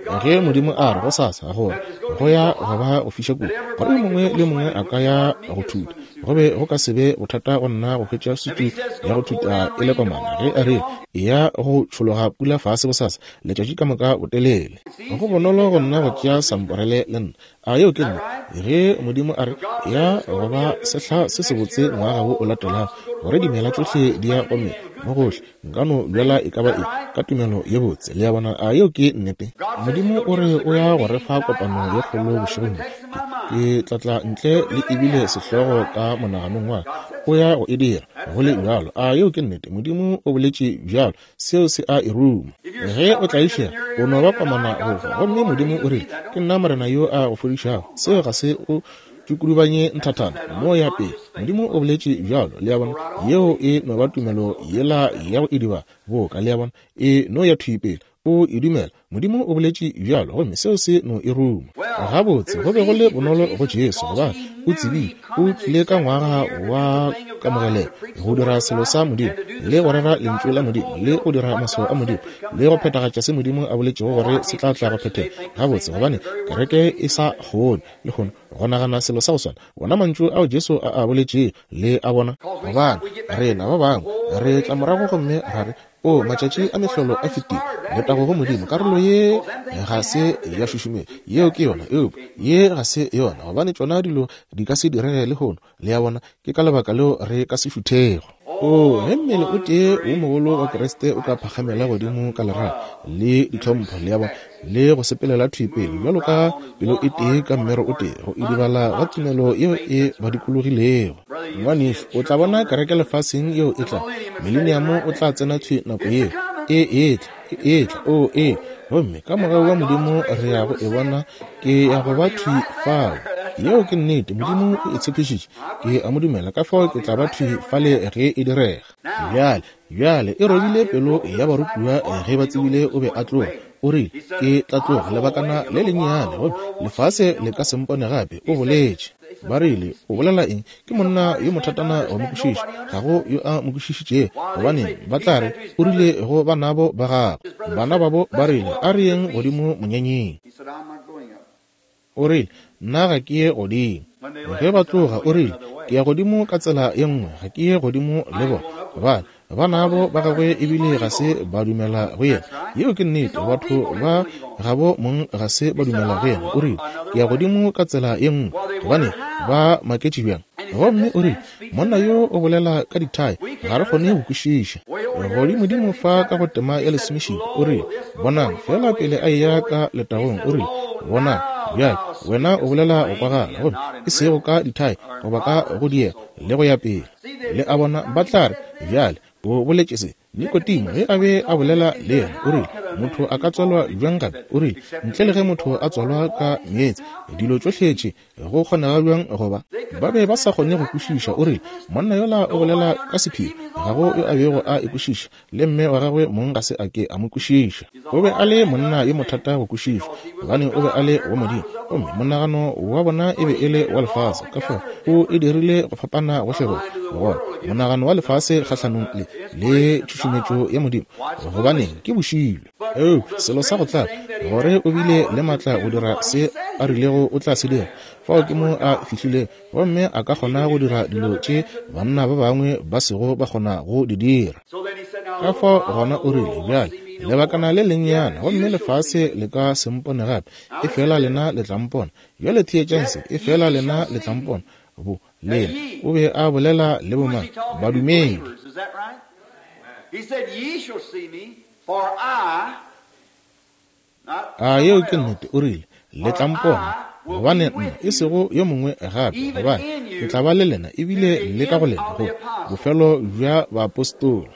ge modimo a re go sasa gore go ya go ba go fiša kudu gore mongwe le mongwe a ka ya go thuta go be go ka sebe bothata go nna go fetša sutu ya go thuta e le komana ge a re ya go tšhologa pula fase go sasa letšatši ka moka botelele go bonolo go nna go tšea samporele le nna a yeo ke nna ge modimo a re ya go ba sehla se se botse ngwaga wo o latela gore dimela tsohle di ya ome mo gohle nkano bjala e ka ba e ka tumelo ye botse le ya bona a yeo ke nnete modimo o re o ya go re fa kopano ye kgolo bošegong ke tlatla ntle le ebile sehlogo ka monaganong wa o ya go e dira go le bjalo a yeo ke nnete modimo o boletše bjalo seo se a e ruma ge o tla išea o no ba komana gofa gomme modimo o re ke nna morena yo a go fodišago seo ga se o tukudubanye nthathana mo ya pele modimo o boletše bjalo le ya bona yeo e no ba tumelo yela ya go ediba boka le ya bona e no ya thuipele o e dumela modimo o boletše bjalo gomme seo se no e ruma gabotse go be go le bonolo go jesu goba o tsebile o tlile ka ngwaga wa kamogelelo go dira selo sa modimo le go rera lentswe la modimo le go dira maswao a modimo le go phethagatša se modimo a boletšego gore se tla tla go phethega gabotse gobane kereke e sa kgone le kgone go nagana selo sa go swana bona mantšu ao jesu a boletše le a bona gobane rena ba bangwe re tla morago gomme ra re o matšatši a mehlolo a fetile letago go modimo karolo ye ga se ya šušume yeo ke yona eup ye ga se yona gobane tšona dilo di ka se direge le kgono le ya bona ke ka lebaka leo re ka se šuthego o ge mmele o tee o mogolo wa keresete o ka phagamela godimo ka leraga le ditlhompho le ya bona le go sepelela thuipele bjalo ka pelo e tee ka mmero o tee go edibala ga tumelo yeo e badikologilego ngwanefo o tla bona kereke lefaseng yeo e tla mileniamo o tla tsena thwe nako yeo e tla o gomme ka morago wa modimo re ya go e bona ke ya go ba thwi fao yeo ke nnete modimo o e tshepišitše ke a mo dumela ka fao ke tla ba thwi fale ge e direga bjale e robile pelo ya barutiwa ge ba tsebile o be a tloga o rile ke tla tloga lebakana le lennyane gomme lefase le ka sempone gape o boletše ba rile o bolela eng ke monna yo mothatana wa mokwešiši ga go yo a mokwešišitše gobane ba tla re o rile go banabo ba gagwe bana babo ba rile a re yeng godimo monyenyeng o rile nna ga ke ye godimo ge ba tloga o rile ke ya godimo ka tsela ye nngwe ga ke ye godimo le bona gobane banabo ba gagwe ebile ga se ba dumela go yena yeo ke nnete batho ba gabo mong ga se ba dumela go yena o rile ke ya godimo ka tsela ye nngwe gobane ba maketše bjang gomme o rile monna yo o bolela ka dithai ga re kgone go kwešiša godimodimo fa ka go tema ya lesomešidi o rile bonang fela pele a eya ka letagong o rile bonang bjale wena o bolela go kwagala gomme e sego ka dithai goba ka go diega le go ya pele le a bona ba tla re bjale o boletše se Nikodimo ge a be a bolela le yena o rile motho a ka tswalwa bjang gape o rile ntle le ge motho a tswalwa ka meetse dilo tsohletše go kgonega bjang goba ba be ba sa kgone go kwešiša o rile monna yola o bolela ka sephiri ga go yo a bego a ekwešiša le mme wa gagwe mong ga se a ke a mo kwešiša o be a le monna yo mothata go kwešiša gobane o be a le wa modimo gomme monagano wa bona e be e le wa lefase ka fao o e dirile go fapana gotlhego gona monagano wa lefase kgatlhanong le tšhušumetšo ya modimo gobane ke bošilwe selo sa go tla gore o bile le maatla go dira se a rilego o tla se dira fao ke mo a fihlile gomme a ka kgona go dira dilo tše banna ba bangwe ba sego ba kgona go di dira ka fao gona o rile bjale lebakana le lennyana gomme lefase le ka sempone gape e fela lena le tlampona bjale theetšanse e fela lena le tlampona bo lena o be a bolela le bomang badumedi a yeo ke nnete o rile le tlampona gobane nna e sego yo mongwe gape gobane ke tla ba le lena ebile le ka go lena go bofelo bja baapostoli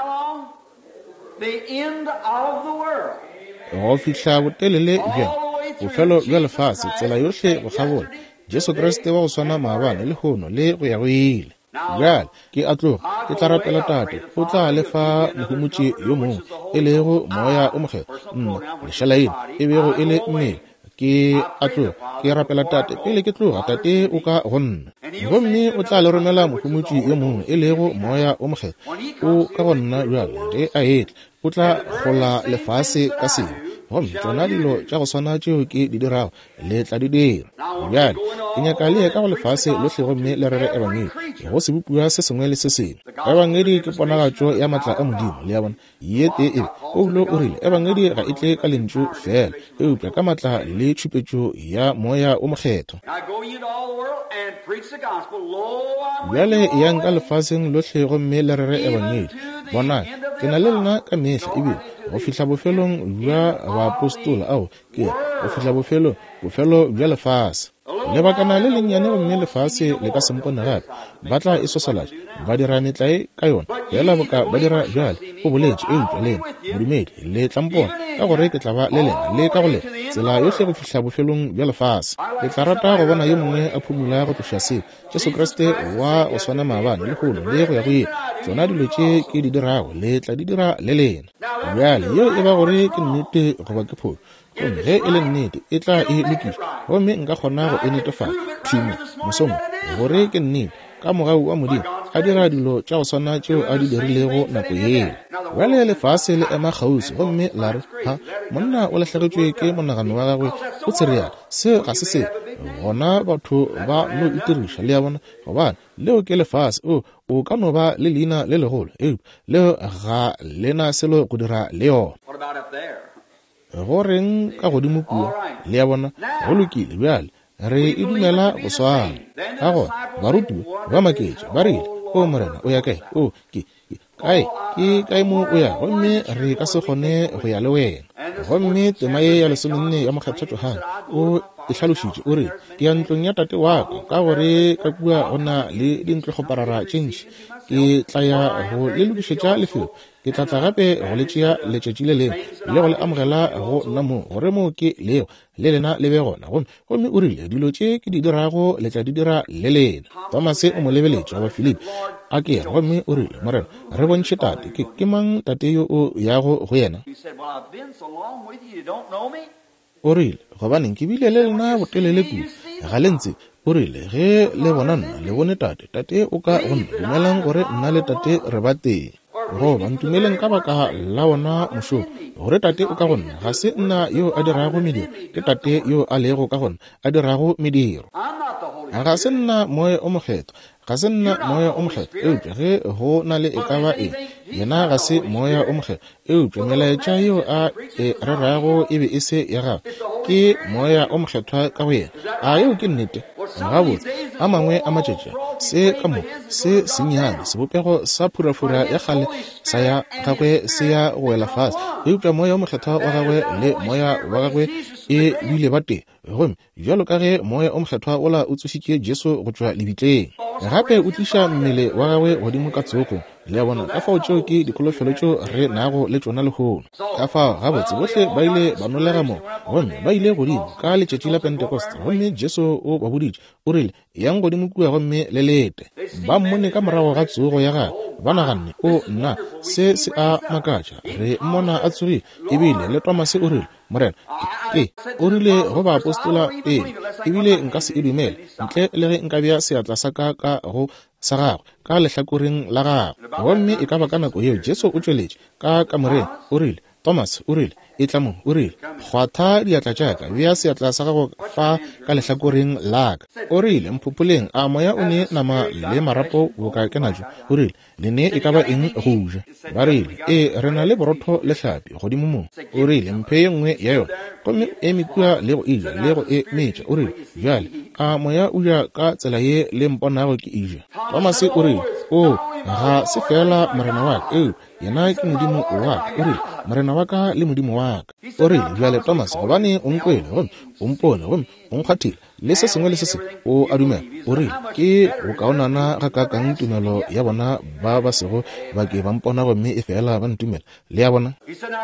go fihla botelele bjang bofelo bja lefase tsela yohle go hlabola Jesu Kriste wa go swana maabane le kgono le go ya go ile bjale ke a tloga ke tla rapela tate o tla lefa mohumotši yo mongwe e lego moya o mogelo nna lešala eno e bego e le mmele ke a tloga ke rapela tate pele ke tloga tate o ka go nna gomme o tla le romela mohumotši yo mongwe e lego moya o mogelo o ka go nna bjale ge a etla o tla gola lefase ka selo gomme tsona dilo tša go swana tšeo ke di dirago le tla di dira bjale ke nyaka le ka go lefase lotlhe gomme le rere ebangedi go se bopiwa se sengwe le se sengwe ebangedi ke ponagatšo ya matla a modimo le ya bona ye tee ebe Paulo o rile ebangedi ga e tle ka lentšu fela eupša ka matla le tšhupetšo ya moya o mokgetho bjale e yang ka lefaseng lotlhe gomme le rere ebangedi bona ke na le lena ka mehla ebile go fihla bofelong bja baapostola ao ke go fihla bofelo bja lefase lebakana le lennyane gomme lefase le ka sempone gape ba tla e sosalatša ba dira metlae ka yona fela boka ba dira bjale go boletše eupša lena modumedi le tlampona ka gore ke tla ba le lena le ka go lena tsela yohle go fihla bofelong bja lefase ke tla rata go bona yo mongwe a phumula go tloša seo Jesu Kriste wa o swana maabane le golo le go ya go yena tsona dilo tše ke di dirago le tla di dira le lena bjale yo e ba gore ke nnete goba ke pholo gomme ge e le nnete e tla e lokiša gomme nka kgona go e netefala thimo mosomo gore ke nnete ka mogau wa modimo a dira dilo tša go swana tšeo a di dirilego nako yeo bjale lefase le ema kgauswi gomme la re ha monna o latlhegetšwe ke monagano wa gagwe o tsereana se ga se se gona batho ba no itiriša le ya bona gobane leo ke lefase o ka no ba le leina le legolo leo ga lena selo go dira le yona go reng ka godimo puo le ya bona go lokile bjale re e dumela go swana ka gona barutiwa ba maketše ba rile o morena o ya kae ke kae mo o ya gomme re ka se kgone go ya le wena gomme tema ye ya lesomenne ya mokgathatšogang o e hlalošitše o re ke ya ntlong ya tate wa ka gore ka kua go na le dintlo kgoparara tše ntši ke tla ya go le lokišetša lefelo ke tla tla gape go le tšea letšatši le lengwe le go le amogela go nna moo gore moo ke leo le lena le be gona gomme o rile dilo tše ke di dirago le tla di dira le lena Thomas o mo lebeletše goba Philipi a ke yena gomme o rile morena re bontšhe tate ke mang tate yo o yago go yena o rile gobaneng ke bile le lena botelele kudu ga le ntse o rile ge le bona nna le bone tate o ka gonna dumelang gore nna le tate re ba teng go ba ntumeleng ka baka la ona mošomo gore tate o ka gonna ga se nna yo a dirago mediro ke tate yo a lego ka gonna a dirago mediro ga se nna moya o mokgetho ga se nna moya o mokgetho eupša ge go na le e ka ba eng yena ga se moya o mokgetho eupša melaetša yo a e rerago e be e se ya gago ke moya o mokgethwa ka go yena a yeo ke nnete gabotse a mangwe a matšatši se ka mo se senyane sebopego sa phurafura ya kgale sa ya gagwe se ya go wela fase eupša moya o mokgethwa wa gagwe le moya wa gagwe e bile ba teng gomme bjalo ka ge moya o mokgethwa o la o tsošitše Jesu go tšwa lebitleng gape o tliša mmele wa gagwe godimo ka tsoko le ya bona ka fao tšeo ke dikholofelo tšeo re nago le tšona lehono ka fao gabotse bohle ba ile ba nolega moo gomme ba ile godimo ka letšatši la Pentekoste gomme Jesu o ba boditše o rile yang godimo kua gomme le lete ba mmone ka morago ga tsogo ya gagwe ba naganne o nna se a makatša re mmona a tsogile ebile le Thomas o rile morena o rile go ba apostola ebile nka se e dumele ntle le ge nka bea seatla sa ka go sa gagwe ka lehlakoreng la gagwe gomme e ka ba ka nako yeo Jesu o tšweletše ka kamoreng o rile Thomas o rile e tla mo o rile kgwatha diatla tšaka bea seatla sa gago fa ka lehlakoreng la ka o rile mphopoleng a moya o ne nama le marapo boka ke najo o rile le ne e ka ba eng go ja ba rile re na le borotho le hlapi godimo moo o rile mphe ye nngwe ya yona gomme e mekua le go ija le go e metša o rile bjale a moya o ja ka tsela ye le mponago ke ija Thomas o rile ga se fela morena wa ka yena ke modimo wa ka o rile morena wa ka le modimo wa ka o rile bjale Thomas gobane o nkwele gomme o mpone gomme o nkgathile le se sengwe le se sengwe o a dumela o rile ke go kaonana ga kakang tumelo ya bona ba sego ba ke ba mpona gomme e fela ba ntumela le ya bona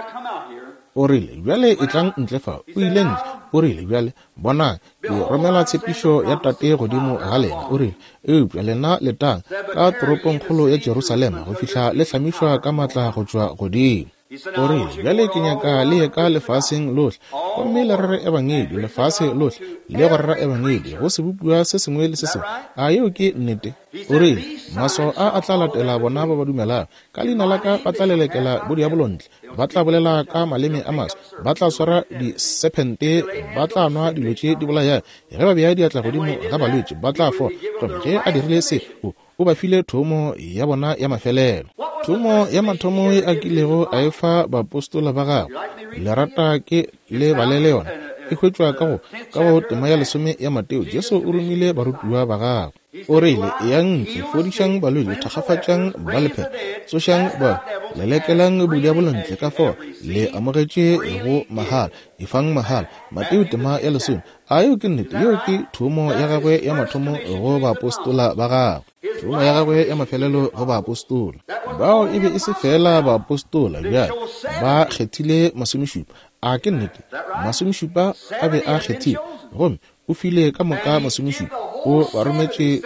o rile bjale e tlang ntle fa o ile ntle o rile bjale bona ke romela tshepišo ya tate godimo ga lena o rile eupša lena letang ka toropong kgolo ya Jerusalema go fihla le hlamišwa ka matla go tšwa godimo o rile bjale ke nyaka le ye ka lefaseng lohle gomme le rere ebangedi lefase lohle le go rera ebangedi go se bopua se sengwe le se sengwe a yeo ke nnete o rile maso a tla latela bona ba ba dumelang ka leina la ka ba tla lelekela bodiabolontle ba tla bolela ka maleme a maswa ba tla swara disepente ba tla nwa dilo tše di bolaya ge ba bea diatla godimo ga balwetse ba tla fola gomme ge a dirile se o ba file thomo ya bona ya mafelelo thomo ya mathomo e a kilego a efa bapostola ba gagwe lerata ke le balele yona e hwetšwa ka go tema ya 10 ya Mateo. Jesu o romile barutiwa ba gagwe o rile ya ntle fodišang balwetse thakgafatšang ba lephe tsošang ba lelekelang bodiabolontle ka fo le amogetše go mahala ifang mahala. Mateo tema ya 10 a yo ke nnete yo ke thomo ya gagwe ya mathomo go bapostola ba gagwe thomo ya gagwe ya mafelelo go bapostola bao e be e se fela bapostola bjale ba kgethile masomešupa a ke nnete masomešupa a be a kgethile gomme o file ka moka masomešupa o ba rometše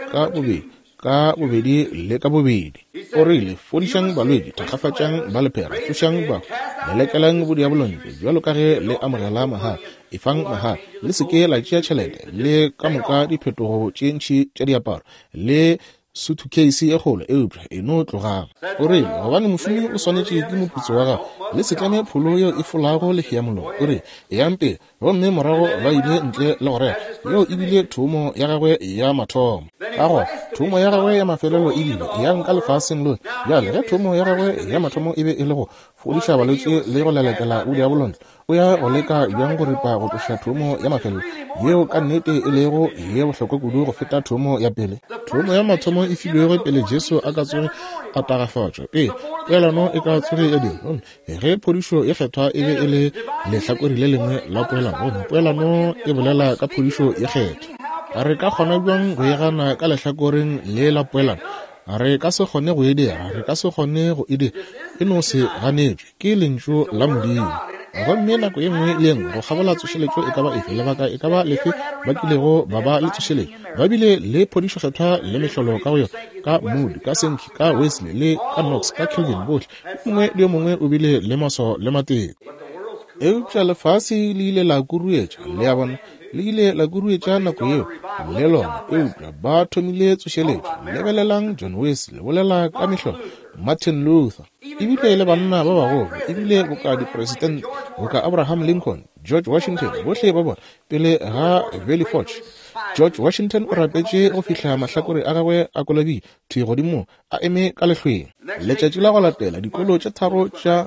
ka bobedi le ka bobedi o rile fodišang balwetse thakgafatšang ba lephera tsošang ba lelekelang bodiabolontle bjalo ka ge le amogela mahala ifang mahala le seke la tšea tšhelete le ka moka diphetogo tše ntšhi tša diaparo le suitcase e kgolo eupša e no tlogang o rile gobane mošomi o swanetše ke moputso wa gago le setlame pholo yeo e folago le hea mollo o re e yang pele gomme morago ba ile ntle le go rega yeo e bile thomo ya gagwe ya mathomo ka go thomo ya gagwe ya mafelelo e bile e yang ka lefaseng lohle bjale ge thomo ya gagwe ya mathomo e be e le go fodiša balwetse le go lelekela bodiabolontle o ya go leka bjang go ripa go tloša thomo ya mafelelo yeo ka nnete e lego ye bohlokwa kudu go feta thomo ya pele thomo ya mathomo e filwego pele Jesu a ka tsoge a tagafatšwa poelano e ka tsoge e ding ge phodišo e kgethwa e be e le lehlakore le lengwe la poelano poelano e bolela ka phodišo e kgethwa a re ka kgona bjang go e gana ka lehlakoreng le la poelano a re ka se kgone go e dira re ka se kgone go e dira e no se ganetšwe ke lentšu la Modimo gomme nako ye nngwe le nngwe go kgabola tsošeletšo e ka ba efe lebaka e ka ba lefe ba kilego ba ba le tsošeletšo ba bile le phodišo kgethwa le mehlolo ka go yona ka Moody ka Sankey ka Wesley le ka Knox ka Calvin bohle mongwe le mongwe o bile le maso le mateng eupša lefase le ile la kuruetša le ya bona le ile la kuruetša nako yeo le lona eupša ba thomile tsošeletšo lebelelang John Wesley bolela ka mehlolo Martin Luther ebile le banna ba bagolo ebile boka di-president boka Abraham Lincoln George Washington bohle ba bona pele ga Valley Forge George Washington o rapetše go fihla mahlakore a gagwe a kolobi thwe godimo a eme ka lehlweng letšatši la go latela dikolo tše tharo tša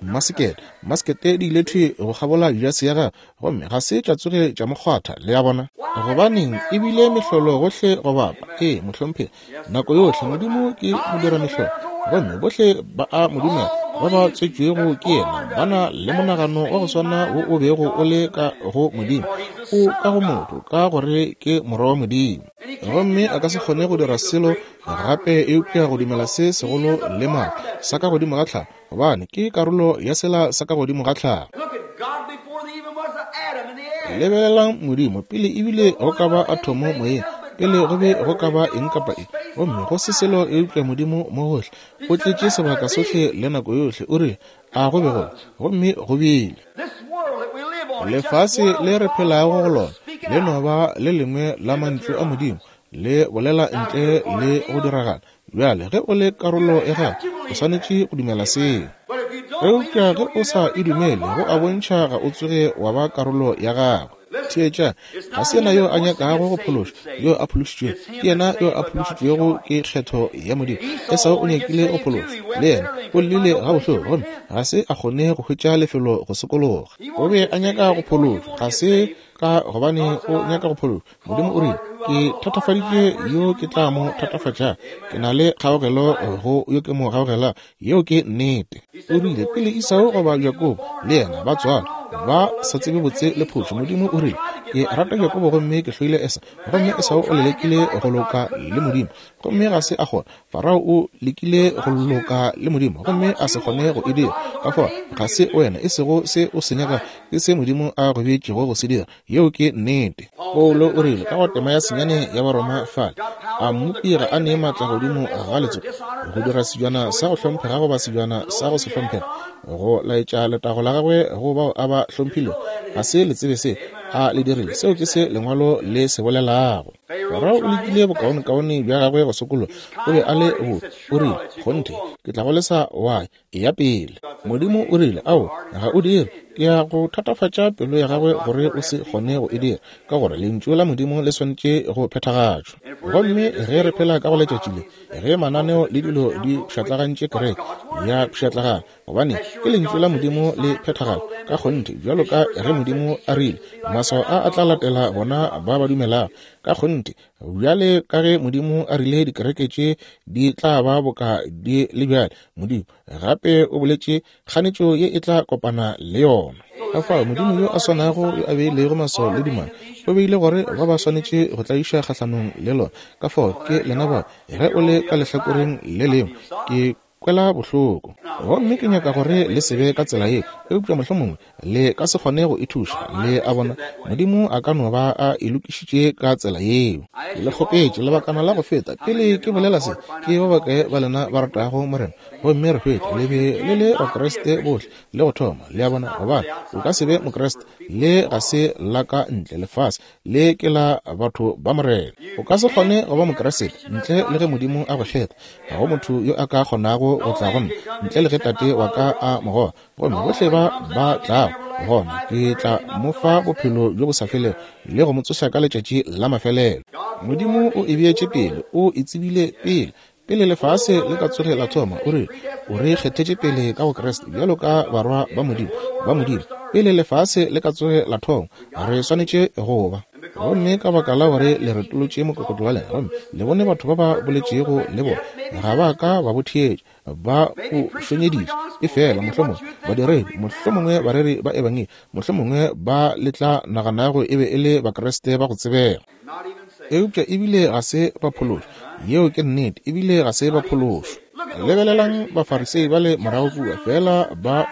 masekete di ile thwe go kgabola jase ya gagwe gomme ga se tša tsoge tša mokgwatha le ya bona gobaneng ebile mehlolo gohle go bapa mohlomphegi nako yohle Modimo ke modira mehlolo gomme bohle ba a modumela ba ba tswetšwego ke yena ba na le monagano wa go swana wo o bego o le ka go Modimo o ka go motho ka gore ke morwa wa Modimo gomme a ka se kgone go dira selo gape eupša go dumela se segolo le mara sa ka godimo ga tlhago gobane ke karolo ya sela sa ka godimo ga tlhago lebelelang Modimo pele ebile go ka ba athomo moyeng pele go be go ka ba eng kapa eng gomme go se selo eupša Modimo mo gohle o tletše sebaka sohle le nako yohle o re a go be gomme go bile lefase le re phelago go lona le no ba le lengwe la mantšu a Modimo le bolela ntle le go diragala bjale ge o le karolo e gago o swanetše go dumela seo eupša ge o sa e dumele go a bontšha ga o tsoge wa ba karolo ya gago theetša ga se yena yo a nyakago go phološa yo a phološitšwego ke yena yo a phološitšwego ke kgetho ya Modimo e sa o nyakile go phološa le yena o llile ga bohloko gomme ga se a kgone go hwetša lefelo go sekologa o be a nyaka go phološa ga se ka gobane o nyaka go phološa Modimo o rile ke thatafaditše yo ke tla mo thatafatša ke na le kgaogelo go yo ke mo kgaogela yeo ke nnete o rile pele Isao goba Jakobo le yena ba tswala ba sa tsebe botse le phošo Modimo o rile ke rata ke go gomme ke hlwile esa gomme esa o lelekile go loka le modimo gomme ga se a gona Farao o lekile go loka le modimo gomme a se gone go edira ka fa ga se wena e sego se o senyaka ke se modimo a go betse go se dira yeo ke nnete Paulo o rile ka go tema ya senyane ya baroma fala a mmupira a ne matla godimo ga letso go dira sejana sa go hlomphega go ba sejana sa go se hlomphega go laetša letago la gagwe go bao a ba hlomphile ga se le tsebe se a le dirile seo ke se lengwalo le se bolelago Farao o lekile bokaone bja gagwe go sekolo o be a le o rile gonte ke tla go lesa wa e ya pele modimo o rile ao ga o dire ke ya go thatafatša pelo ya gagwe gore o se kgone go edira ka gore lentšu la modimo le swantše go phethagatšwa gomme ge re phela ka go letšatšile ge mananeo le dilo di pšhatlagantše kereke ya pšhatlagana gobane ke lentšu la modimo le phethagala ka kgonte bjalo ka ge modimo a rile maswao a tla latela bona ba dumelago ka kgonte bjale ka ge modimo a rile dikereke tše di tla ba boka di le bjale modimo gape o boletše kganetšo ye e tla kopana le yona ka fa modimo yo a swanago yo a beilego maswao le dimane o beile gore ba ba swanetše go tlaiša kgatlhanong le lona ka fao ke lena ba ge o le ka lehlakoreng le lengwe ke kwela bohloko gomme ke nyaka gore le sebe ka tsela ye eupša mohlomongwe le ka se kgone go ithuša le a bona modimo a ka no ba a ilokišitše ka tsela yeo ke le kgopetše lebakana la go feta pele ke bolela se ke ba bakae ba lena ba ratago morena gomme re fete le be le le bakreste bohle le go thoma le a bona gobane o ka se be mokreste le ga se la ka ntle lefase le ke la batho ba morena o ka se kgone go ba mokreste ntle le ge modimo a go kgetha ga go motho yo a ka kgonago go tla gona ntle le ge tate wa ka a mogoa gomme bohle ba tlago gona ke tla mo fa bophelo jo bo sa felego le go mo tsoša ka letšatši la mafelelo modimo o e beetše pele o itsebile pele lefase le ka tsogela thoma o re kgethetše pele ka go kreste bjalo ka barwa ba modimo pele lefase le ka tsogela thoma re swanetše go ba gomme ka baka la gore le retolotše mokokotlo wa lena le bone batho ba ba boletšego le bona ga ba ka ba bothietše ba o šonyeditše e fela mohlomongwe badiredi mohlomongwe bareri ba ebangile mohlomongwe ba letla naganago e be e le bakreste ba go tsebega eupša ebile ga se baphološo yeo ke nnete ebile ga se baphološo lebelelang bafarisei ba le morago kua fela ba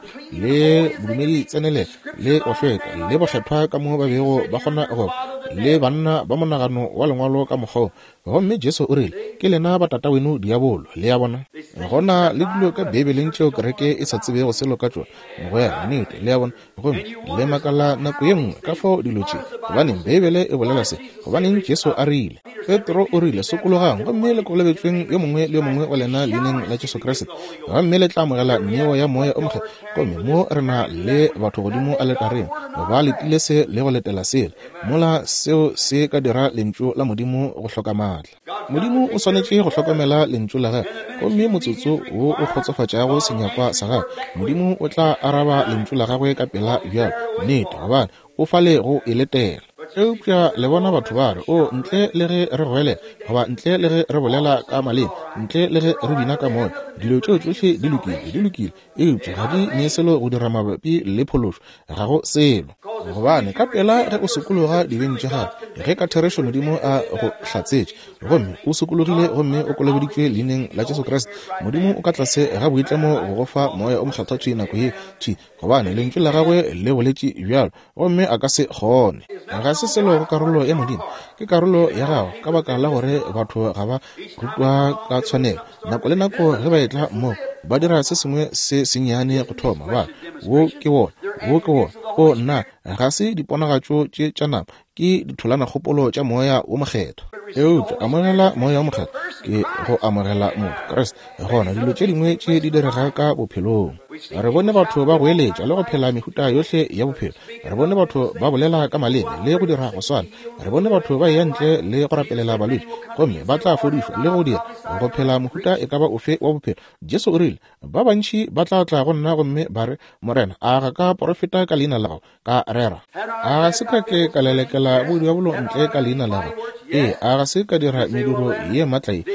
bodumedi tsenele le go feta le bokgethwa ka moo ba bego ba kgona go le banna ba monagano wa lengwalo ka mokgwa gomme Jesu o rile ke lena batata weno diabolo le ya bona gona le dilo ka bebeleng tšeo kereke e sa tsebego selo ka tšona go ya nnete le ya bona gomme le makala nako ye nngwe ka fao dilo tše gobaneng bebele e bolela se gobaneng Jesu a rile Petro o rile sokologang gomme le kolobetsweng yo mongwe le yo mongwe wa lena leineng la Jesu Kriste gomme le tla amogela neo ya moya o moge gomme mo re na le batho godimo a letareng ba letile se le go letela sele mola seo se ka dira lentšu la modimo go hloka maatla modimo o swanetše go hlokomela lentšu la gagwe gomme motsotso wo o kgotsofatšago senyakwa sa gagwe modimo o tla araba lentšu la gagwe ka pela bjalo nnete gobane o fale go e letela eupša le bona batho ba re o ntle le ge re goelela goba ntle le ge re bolela ka maleng ntle le ge re bina ka moya dilo tšeo tšohle di lokile eupša ga di neeselo go dira mabapi le phološo ga go selo gobane ka pela ge o sekologa dibeng tša gagwe ge ka therešo modimo a go hlatsetše gomme o sekologile gomme o kolobeditšwe leineng la Jesu Kriste modimo o ka tlase ga boitlamo go go fa moya o mokgathatšwe nako ye gobane lentšu la gagwe le boletše bjalo gomme a ka se kgone ga se selo go karolo ya modimo ke karolo ya gago ka baka la gore batho ga ba rutwa ka tshwanelo nako le nako ge ba etla mo ba dira se sengwe se senyane go thoma ba wo ke wona o nna ga se diponagatšo tša nama ke ditholana kgopolo tša moya o mokgetho eupša amogela moya o mokgetho ke go amogela mokreste gona dilo tše dingwe tše di direga ka bophelong re bone batho ba go eletša le go phela mehuta yohle ya bophelo re bone batho ba bolela ka maleme le go dira go swana re bone batho ba eya ntle le go rapelela balwetši gomme ba tla fodišwa le go dira go phela mohuta e ka ba ofe wa bophelo Jesu o rile ba bantši ba tla tla go nna gomme ba re morena a ga ka porofeta ka leina lago ka rera a ga se ka ke ka lelekela bodiabolo ntle ka leina lago a ga se ka dira mediro ye matlai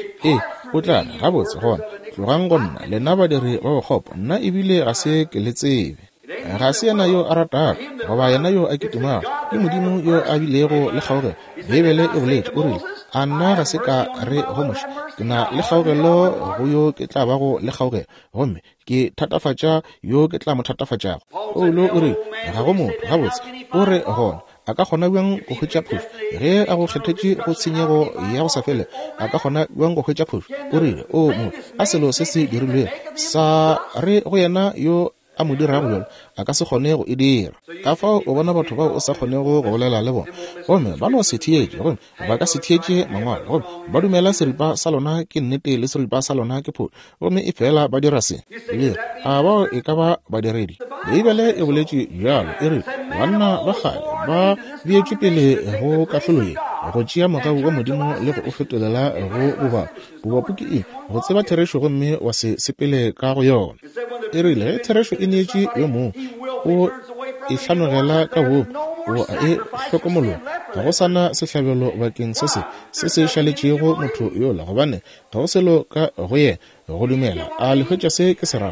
o tla re gabotse gona tlogang go nna lena badiri ba bokgopo nna ebile ga se ke le tsebe ga se yena yo a ratago goba yena yo a ketumago ke modimo yo a bilego le kgaoge Bibele e boletse o rile a nna ga se ka re go moša ke na le kgaogelo go yo ke tla ba go le kgaoge gomme ke thatafatša yo ke tla mo thatafatšago Paulo o re ga go motho gabotse o re gona a ka kgona bjang go hwetša phošo ge a go kgethetše go tshenyego ya go sa fele a ka kgona bjang go hwetša phošo o rile o mo a selo se se dirilweng sa re go yena yo a mo dirago bjalo a ka se kgone go e dira ka fao o bona batho bao o sa kgonego go bolela le bona gomme ba no se thietše gomme ba ka se thietše mangwalo gomme ba dumela seripa sa lona ke nnete le seripa sa lona ke pholo gomme e fela ba dira se a bao e ka ba badiredi Bibele e boletše bjalo e re banna ba kgale ba beetše pele go kahlolo ye go tšea mogau wa modimo le go o fetolela go bobapo ke eng go tseba therešo gomme wa se sepele ka go yona e rile ge therešo e neetše yo mongwe o e hlanogela ka bo o a e hlokomologa ga go sana sehlabelo bakeng se se šaletšego motho yola gobane ga go selo ka go ye go dumela a lehwetša se ke se rago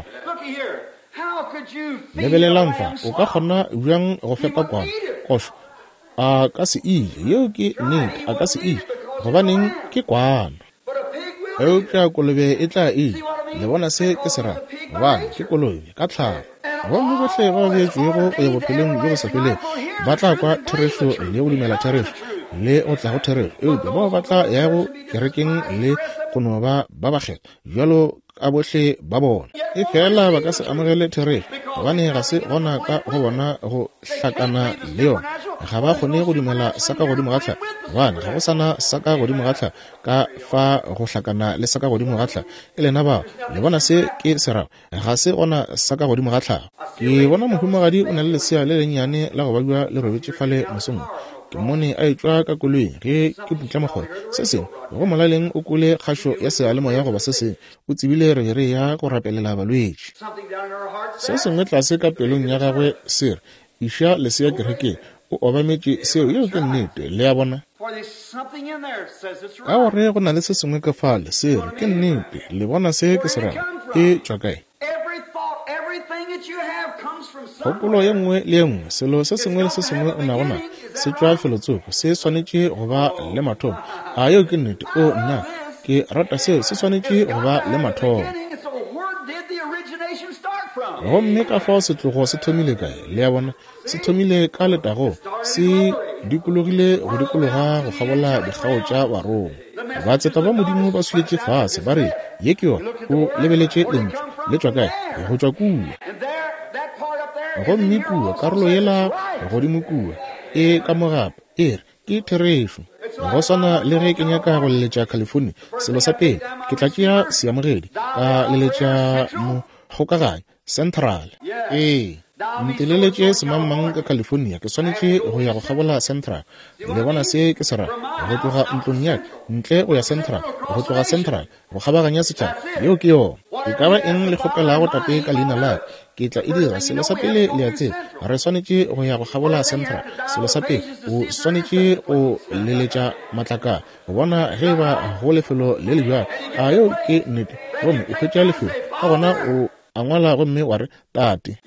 lebelelang fa o ka kgona bjang go fepa kwana košo a ka se ile yeo ke nnete a ka se ile gobaneng ke kwana eupša kolobe e tla ile le bona se ke se rago gobane ke kolobe ka tlhago gomme bohle ba beetšwego go ya bophelong jo go sa feleng ba tla kwa therešo le go dumela therešo le o tla go therešo eupša bao ba tla ya go kerekeng le go no ba bakgetha bjalo ka bohle ba bona e fela ba ka se amogele therešo gobane ga se gona ka go bona go hlakana le yona ga ba kgone go dumela sa ka godimo ga tlha gobane ga go sana sa ka godimo ga tlha ka fa go hlakana le sa ka godimo ga tlha e lena bao le bona se ke serago ga se gona sa ka godimo ga tlhago ke bona mohumagadi o na le lesea le lennyane la go ba bja le robetše fale mosong ke mone a etšwa ka koloing ge ke putla mogoro se sengwe go molaleng o kole kgašo ya sealemoya goba se sengwe o tsebile re ya go rapelela balwetši se sengwe tlase ka pelong ya gagwe se re iša lesea kerekeng o obametše seo yeo ke nnete le ya bona ka gore go na le se sengwe ka fale se re ke nnete le bona se ke se rago e tšwa kae kgopolo ye nngwe le ye nngwe selo se sengwe le se sengwe o nagona se tšwa felotsoko se swanetše go ba le mathomo a yeo ke nnete o nna ke rata seo se swanetše go ba le mathomo gomme ka fao setlogo se thomile kae le ya bona se thomile ka letago se dikologile go dikologa go gabola dikgao tša barong ba tseta ba modimo ba suetše fase ba re ye ke yona o lebeletše lentswe le tšwa kae go tšwa kua gomme kua karolo yela godimo kua e ka mogape e re ke therešo go swana le ge ke nyaka go leletša California selo sa pele ke tla tšea seamogedi ka leletša mokgokaganyi Central nteleletše semangmang ka California ke swanetše go ya go gabola Central le bona se ke sera go tloga ntlong yaka ntle go ya Central go tloga Central go gabaganya setšhaba yeo ke yona e ka ba eng le kgopela go tape ka leina la ke tla e dira selo sa pele le ya tsela re swanetše go ya go gabola Central selo sa pele o swanetše go leletša matlakala go bona ge ba go lefelo le le bjalo a yeo ke nnete gomme o hwetša lefelo ka gona o a ngwala gomme wa re tate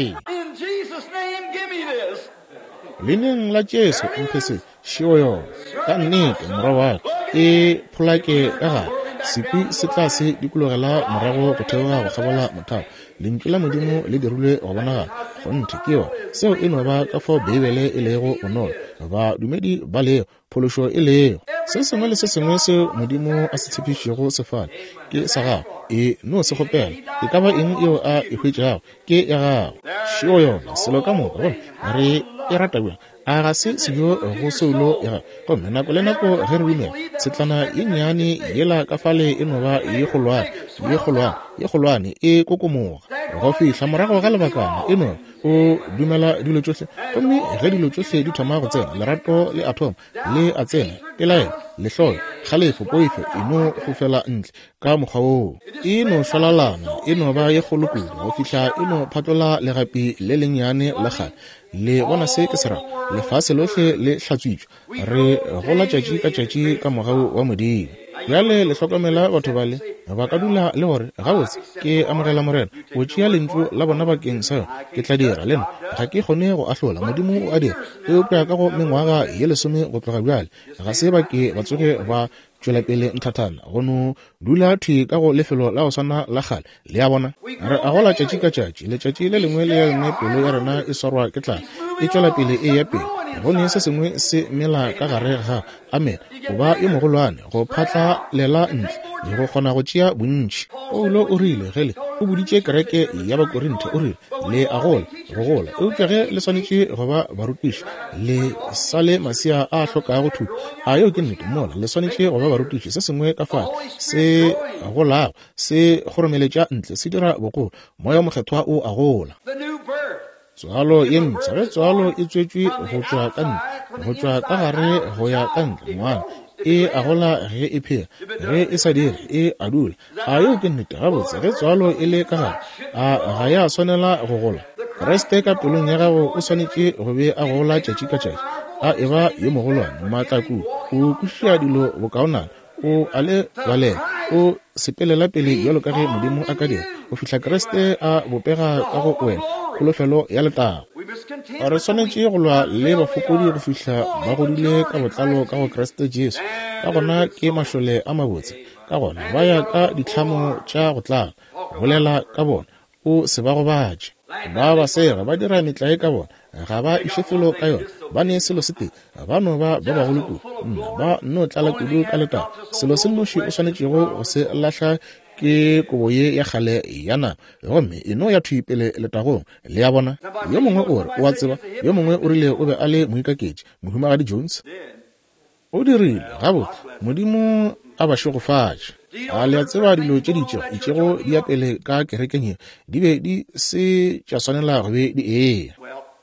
leineng la Jesu mphese šeo yona ka nnete morago e pholake ka gare sekwi se tlase dikologela morago go theoga go gabola mothao lentswe la modimo le dirilwe go bonagala go nthe ke yona seo e no ba ka fao Bibele e lego bonolo ba dumedi ba leo phološo e lego se sengwe le se sengwe seo modimo a se tshepišego sefane ke sa gago e no se kgopela e ka ba eng eo a e hwetšago ke ya gago šeo yona selo ka moka gone re e rata bjang a ga se sejo go solo ya gomme nako le nako ge re dumela setlana ye nnyane yela ka fale e no ba ye kgolwane e kokomoga go fihla morago ga lebakana e no o dumela dilo tsohle gomme ge dilo tsohle di thoma go tsena lerato le atom le a tsena pelaela lehloyo kgalefo poifo eno go fela ntle ka mokgwa oo eno šalalana eno ba ye kgolo kudu go fihla eno phatola legapi le lennyane la gale le bona se ke sera lefase lohle le hlatswitšwe re gola tšatši ka tšatši ka mogau wa modimo bjale le hlokomela batho bale ba ka dula le gore gabotse ke amogela morena go tšea lentšu la bona bakeng sa ke tla dira le nna ga ke kgone go ahlola modimo o a dira eupša ka go mengwaga ye 10 go tloga bjale ga se ba ke ba tsoge ba tšwela pele nthathana gono dula thwi ka go lefelo la go swana la gale le a bona re a gola tšatši ka tšatši letšatši le lengwe le lengwe pelo ya rena e swarwa ke tlala e tšwela pele e ya pele gone se sengwe se mela ka gare ga amen goba e mogolwane go phatlalela ntle le go kgona go tšea bontši paulo o rile gele o boditše kereke ya bakorinthe o rile le a gola go gola eupša ge le swanetše go ba barutiši le sa le masea a hlokago thuto a yo ke nnete mola le swanetše go ba barutiši se sengwe ka fane se golago se goromeletša ntle se dira bogolo moya mokgethwa o a gola tswalo ye ntsha ge tswalo e tswetšwe go tšwa ka gare go ya ka ntle ngwana e a gola ge e phela ge e sa dire e a dula a yo ke nnete gabotse ge tswalo e le ka gare ga ya swanela go gola kreste ka pelong ya gago o swanetše go be a gola tšatši ka tšatši a eba yo mogolwane maatlaku o kwešiša dilo bokaonana o a le balela o sepelela pele bjalo ka ge modimo a ka dira go fihla kreste a bopega ka go wena kgolofelo ya letago re swanetše go lwa le bafokodi go fihla ba godile ka botlalo ka go kreste jesu ka gona ke mašole a mabotse ka gona ba ya ka ditlhamo tša go tlala bolela ka bona o se ba go batše ba basega ba dira metlae ka bona ga ba išefelo ka yona ba ne selo se teng ba no ba bagolo kudu ba no tlala kudu ka letao selo se noši o swanetšego go se lahla ke kobo ye ya gale ya nama gomme eno ya thuipele letagong le ya bona yo mongwe o re o a tseba yo mongwe o rile o be a le moikaketše mohumagadi jones o dirile gabotse modimo a ba šogofatše a le a tseba dilo tše ditšego di apele ka kerekeng di be di se tša swanela go be di eya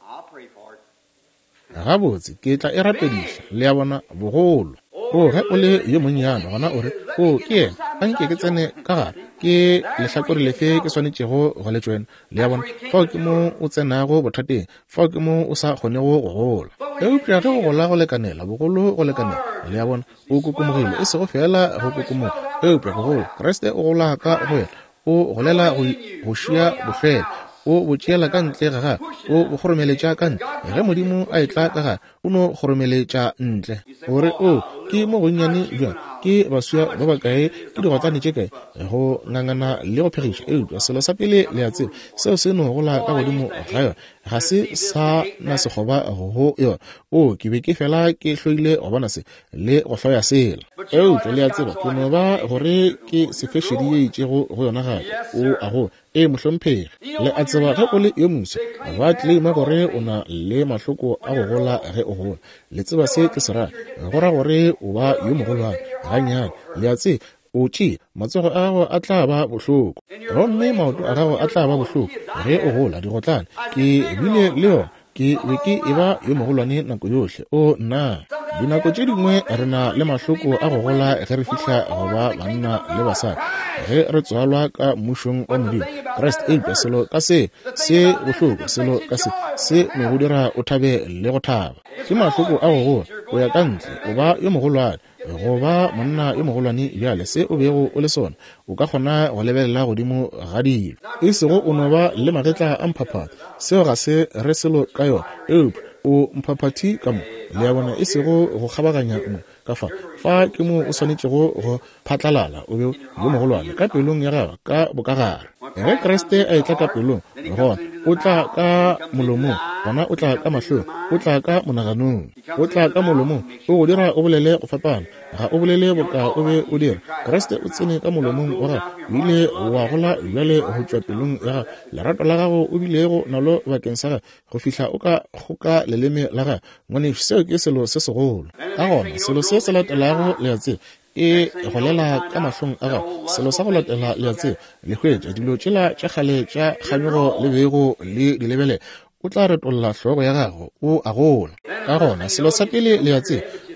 gabotse ke tla e rapediša le ya bona bogolo o ge o le yo monnyane gona o re o ke ena a nke ke tsene ka gare ke lehlakore lefe ke swanetšego go le tswena le ya bona fao ke mo o tsenago bothateng fao ke mo o sa kgonego go gola eupša ge go gola go lekanela bogolo go lekanela le ya bona o kokomogile e sego fela go kokomoga eupša go gola kreste o gola ka go wena o golela go šia bofela o botšeela ka ntle ga gare o goromeletša ka ntle ge modimo a etla ka gare o no goromeletša ntle gore o ke mo gonnyane bjang ke baswa ba bakae ke digotlane tše kae go ngangana le go phegiša eupša selo sa pele le ya tseba seo se no gola ka godimo ga yona ga se sa na sekgoba go yona o ke be ke fela ke hloile go bona se le go hloya sela eupša le ya tseba ke no ba gore ke sefešedi ye itšego go yona gape o a go e mohlomphegi le a tseba ge o le yo moswa ba tlima gore o na le mahloko a go gola ge o gola le tseba se ke serane gora gore o ba yo mogolwane gannyane le a tse o tšea matsogo a gago a tla ba bohloko gomme maoto a gago a tla ba bohloko ge o gola digotlane ke bile le yona ke be ke e ba yo mogolwane nako yohle o nna dinako tše dingwe re na le mahloko a go gola ge re fihla go ba banna le basadi ge re tswalwa ka mmušong wa modimo kriste eupša selo ka se bohloko selo ka se me go dira o thabe le go thaba ke mahloko a go gola o ya ka ntle o ba yo mogolwane go ba monna yo mogolwane bjale se o bego o le sona o ka kgona go lebelela godimo ga dilo e sego o no ba le magetla a mphaphata seo ga se re selo ka yona eupša o mphaphati ka mo le ya bona e sego go kgabaganya mo ka fa ke mo o swanetšego go phatlalala o be yo mogolwane ka pelong ya gagwe ka bokagare ge kreste a etla ka pelong gona o tla ka molomong gona o tla ka mahlong o tla ka monaganong o tla ka molomong o go dira o bolele go fapana ga o bolele boka o be o dira kreste o tsene ka molomong wa gago o ile wa gola bjale go tšwa pelong ya gago lerato la gago o bilego nalo bakeng sa gago go fihla o ka goka leleme la gago ngwanešo seo ke selo se segolo ka gona selo se se latelago le ya tsela e golela ka mahlong a gago selo sa go latela le ya tsela le hwetša dilo tšela tša kgale tša kganyogo le bego le di lebele o tla retolla hlogo ya gago o a gola ka gona selo sa pele le ya tsela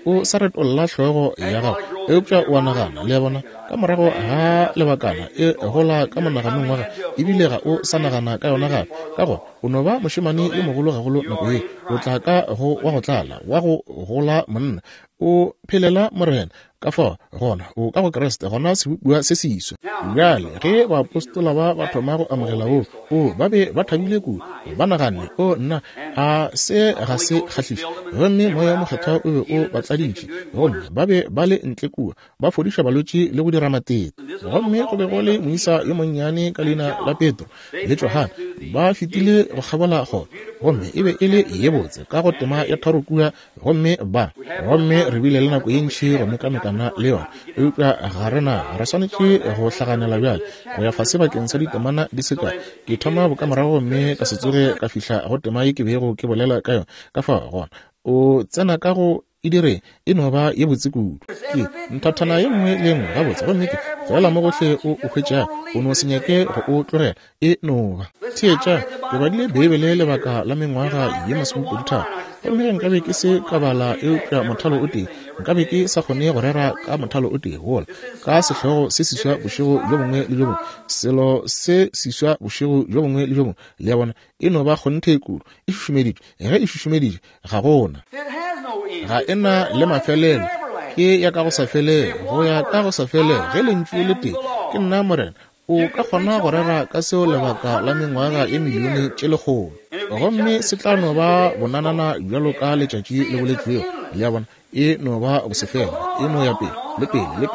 o sa retolla tlhogo ya gago eupša wa nagana le bona ka morago ga lebakana e gola ka monaganong wa ga ebile ga o sa nagana ka yona gape ka gore o no ba mošemane yo mogolo gagolo nako e o tla ka wa go tlala wa go gola monna o phelela morena ka fa gona o ka go Kriste gona se bua se siswa bjale ge baapostola ba thoma go amogela o ba be ba thabile kudu ba nagane o nna a se ga se kgatlhiša gomme moya mokgetha o be o ba tladitše gomme ba be ba le ntle kua ba fodiša balwetši le go dira matete gomme go be go le moisa yo monnyane ka leina la Petro le Johane ba fetile go kgabola gona gomme e be e le ye botse ka go tema ya tharo kua gomme re bile le nako e ntšhi go mekamekana le yona eupša ga rena re swanetše go hlaganela bjale go ya fase bakeng sa ditemana di seka ke thoma bokamorago gomme ka se tsoge ka fihla go tema ye ke bego ke bolela ka yona ka fa gona o tsena ka go e dire e no ba ye botse kudu ke nthathana ye nngwe le nngwe ga botse gomme ke fela mo gohle o hwetša o no senyake go o tlogela e no ba theetša ke badile bebele lebaka la mengwaga ye masomepeditharo gomme ge nkabe ke se ka bala eupša mothalo o tee nkabe ke sa kgone go rera ka mothalo o tee gola ka sehlogo se siswa bošego jo bongwe le jo bongwe selo se siswa bošego jo bongwe le jo bongwe le ya bona e no ba kgonthe kudu e šušumeditše ge e šušumeditše ga gona ga ena le mafelelo ke ya ka go sa felele go ya ka go sa felele ge lentšu le tee ke nna morena o ka kgona go rera ka seo lebaka la mengwaga e milione tše lekgolo gomme se tla no ba bonanana bjalo ka letšatši le boletšweo le ya bona e no ba go se fela e no ya pele le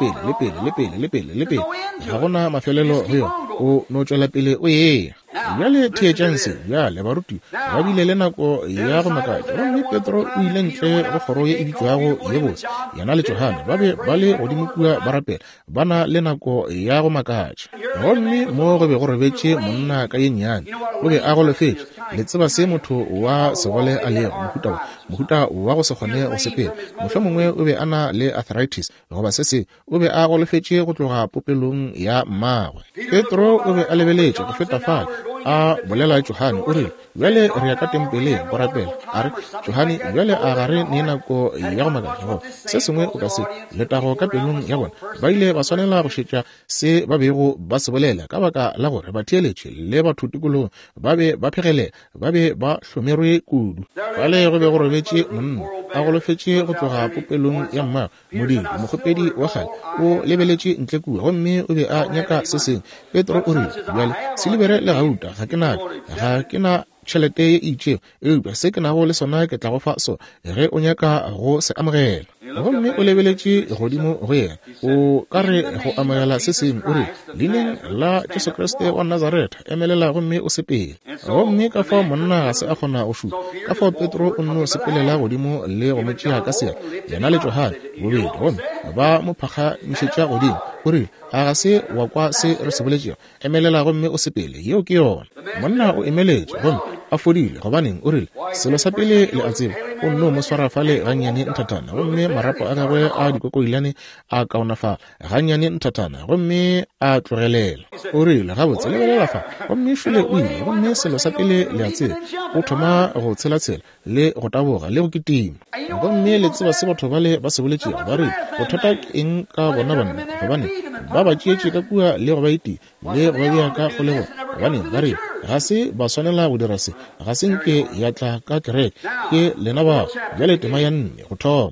pele ga gona mafelelo go yona o no tšwela pele o eya bjale theetšanse bjale baruti ba bile le nako ya go makatša gomme Petro o ile ntle go kgoro ye e bitšwago ye botse yena le Johane ba be ba le godimo kua ba rapela ba na le nako ya go makatša gomme mo go be go robetše monna ka ye nnyane o be a golofetše le tseba se motho wa segole a lego mohuta wa go se kgone go sepela mohlwa mongwe o be a na le arthritis goba se o be a golofetše go tloga popelong ya mmagwe Petro o be a lebeletše go feta fale a bolela Johane o rile bjale re ya ka tempeleng go rapela a re Johane bjale a gare ne nako ya go makatša go se sengwe o ka se letago ka pelong ya bona ba ile ba swanela go šetša se ba bego ba se bolela ka baka la gore ba theeletše le batho tikolong ba be ba phegelela ba be ba hlomerwe kudu bale go be go robetše monna a golofetše go tloga popelong ya mma modimo mokgopedi wa gale o lebeletše ntle kua gomme o be a nyaka se seng Petro o rile bjale se lebere le gauta ga ke na tšhelete ye itšeo eupša se ke nago le sona ke tla go fa so ge o nyaka go se amogela gomme o lebeletše godimo go yena o ka re go amogela se sengwe o re leineng la Jesu Kriste wa Nazareta emelela gomme o sepele gomme ka fa monna ga se a kgona go šupa ka fa Petro o nno sepelela godimo le go metšea ka sela yena le Johane bobedi gomme ba mo phagamišetša godimo o rile a ga se wa kwa se re se boletšego emelela gomme o sepele yeo ke yona monna o emeletše gomme a fodile gobaneng o rile selo sa pele le a tseba o nno mo swara fale gannyane nthathana gomme marapo a gagwe a dikokoilane a kaonafala gannyane nthathana gomme a tlogelela o rile gabotse lebelela fa gomme fele o ile gomme selo sa pele le a tseba o thoma go tshelatshela le go taboga le go kitima gomme le tseba se batho bale ba se boletšego ba re bothata ke eng ka bona banna gobane ba ba tšeetše ka kua le go ba iti le go ba bea ka kgolego gobane ba re ga se ba swanela go dira se ga se nke ya tla ka kereke ke lena bao bjale tema ya nne go thoma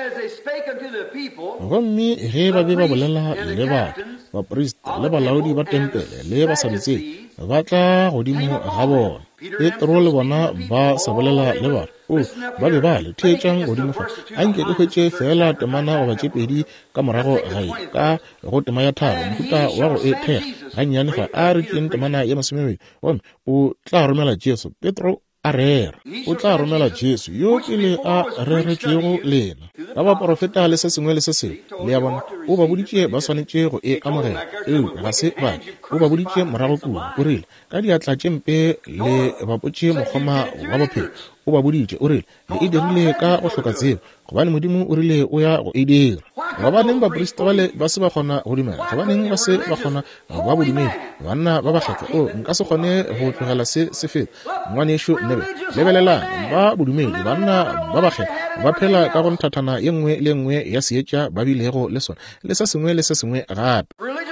gomme ge ba be ba bolela le batho baporista le balaodi ba tempele le basaditseng ba tla godimo ga bona Petro le bona ba sa bolela le batho ba be ba le theetšang godimo fa a nke ke hwetše fela temana goba tše pedi ka morago gae ka go tema ya tharo mohuta wa go e thega gannyane fa a rekileng temana ya masomebedi gomme o tla romela Jesu Petro a rera o tla romela Jesu yo pele a reretšego lena ka baporofeta le se sengwe le se sengwe le ya bona o ba boditše ba swanetše go e amogela ga se ba o ba boditše morago kudu o rile ka diatla tše mpe le bapotše mokgoma wa bophelo o ba boditše o rile le e dirile ka go hloka tsebo gobane modimo o rile o ya go e dira gobaneng baporista bale ba se ba kgona go dumela gobaneng ba se ba kgona ba bodumedi banna ba ba kgetha nka se kgone go tlogela se feta ngwanešo nebe lebelelang ba bodumedi banna ba ba kgetha ba phela ka go nthathana ye nngwe le nngwe ya seetša ba bilego le sona le se sengwe gape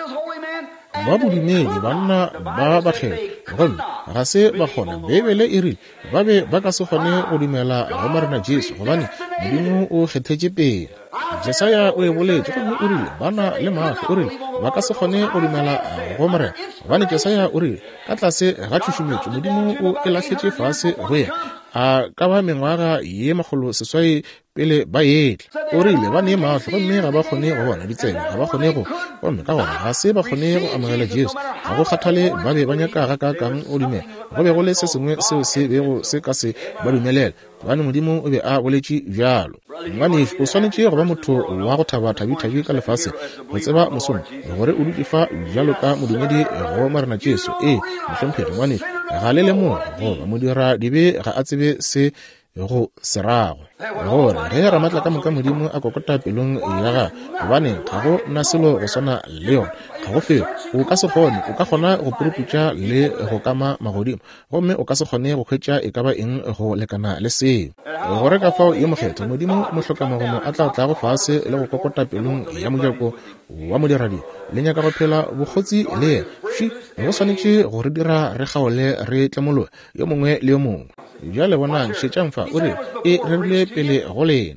ba bodumedi banna ba ba kgetha gomme ga se ba kgona bebele e rile ba be ba ka se kgone go dumela go marena Jesu gobane modimo o kgethetše pele Jesaya o e boletše gomme o rile bana le maatla o rile ba ka se kgone go dumela go marena gobane Jesaya o rile ka tlase ga tšhošometšo modimo o e lahletše fase go ya a ka ba mengwaga ye 800 pele ba etla o rile ba ne maatla gomme ga ba kgone go bona ditsebe ga ba kgone go gomme ka gona ga se ba kgone go amogela Jesu ga go kgathale ba be ba nyaka ga ka kang o dumela go be go le se sengwe seo se bego se ka se ba dumelela gobane modimo o be a boletše bjalo ngwanešo o swanetše go ba motho wa go thaba thabi ka lefase go tseba mosomo gore o dutifa bjalo ka modumedi go marena Jesu mohlomphedi ngwanešo ga le mo go mo dira dibe ga a tsebe se go serago gore ge ramatla ka moka modimo a kokota pelong ya ga gobane ga go na selo go swana le yona ga go feo o ka se kgone o ka kgona go puruputša le go kama magodimo gomme o ka se kgone go kgwetša e ka ba eng go lekana le seo gore ka fao ye mokgetho modimo mohlokamagomo a tla go fase le go kokota pelong ya mojako wa modiradio le nyaka go phela bokgotsi le go swanetše go re dira re kgaole re tlemoloe yo mongwe le yo mongwe bjale bonang šetšang fa o re e rerile pele go lena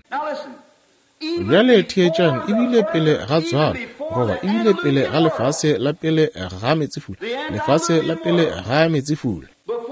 bjale theetšang ebile pele ga tswalo goba ebile pele ga lefase la pele ga metsefula lefase la pele ga metsefula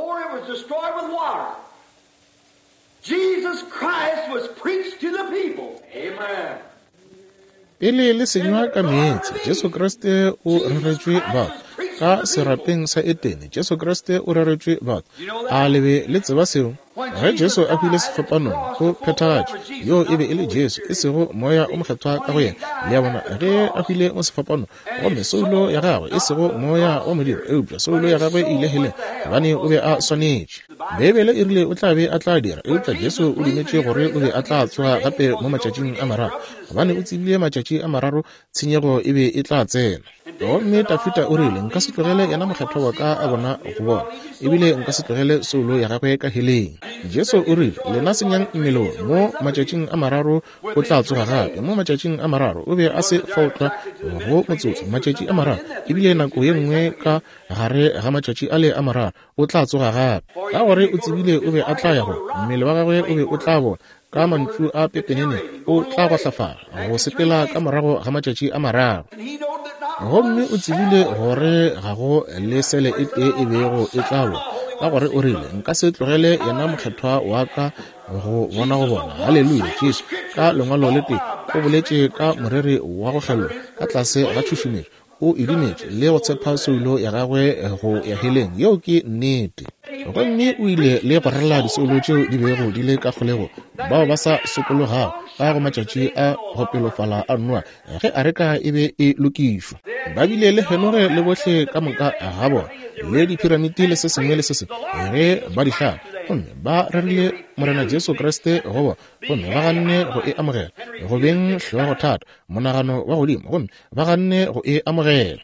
Jesus Christ was preached to the people. Amen.
pele le senywa ka meetse Jesu Kriste o reretšwe batho ka serapeng sa Etene Jesu Kriste o reretšwe batho a lebe le tseba seo ge Jesu a hwile sefapanong go phethagatše yo e be e le Jesu e sego moya o mokgethwa ka go yena le ya bona ge a hwile mo sefapanong gomme soulo ya gagwe e sego moya wa modimo eupša soulo ya gagwe e ile heleng gobane o be a swanetše bebele e rile o tla be a tla dira eupša Jesu o dumetše gore o be a tla tsoga gape mo matšatšing a mararo gobane o tsebile matšatši a mararo tshenyego e be e tla tsena gomme Dafita o rile nka se tlogele yena mokgethwa wa ka a bona go bona ebile nka se tlogele soulo ya gagwe ka heleng Jesu o rile lena senyang mmelong mo matšatšing a mararo o tla tsoga gape mo matšatšing a mararo o be a se fautla go motsotso matšatši a mararo ebile nako ye nngwe ka gare ga matšatši a le a mararo o tla tsoga gape ka gore o tsebile o be a tla ya go mmele wa gagwe o be o tla bona ka mantšu a pepenene o tla go hlafala go sepela ka morago ga matšatši a mararo gomme o tsebile gore ga go le sele e tee e bego e tla bona ka gore o rile nka se tlogele yena mokgethwa wa ka go bona halleluja Jesu ka lengwalo le tee o boletše ka morere wa go kgelwa ka tlase ga tšhošometšo o idimetše le go tshepa soulo ya gagwe go ya heleng yeo ke nnete gomme o ile le go rela disoulo tšeo di bego di le ka kgolego bao ba sa sokologago ka go matšatši a go pelofala a nnoa ge a reka e be e lokišwa ba bile le henoge le bohle ka moka ga bona le diphiramiti le se sengwe le se sengwe ge ba di hlaba gomme ba rerile morena Jesu Kriste goba gomme ba ganne go e amogela go beng hlogo thata monagano wa godimo gomme ba ganne go e amogela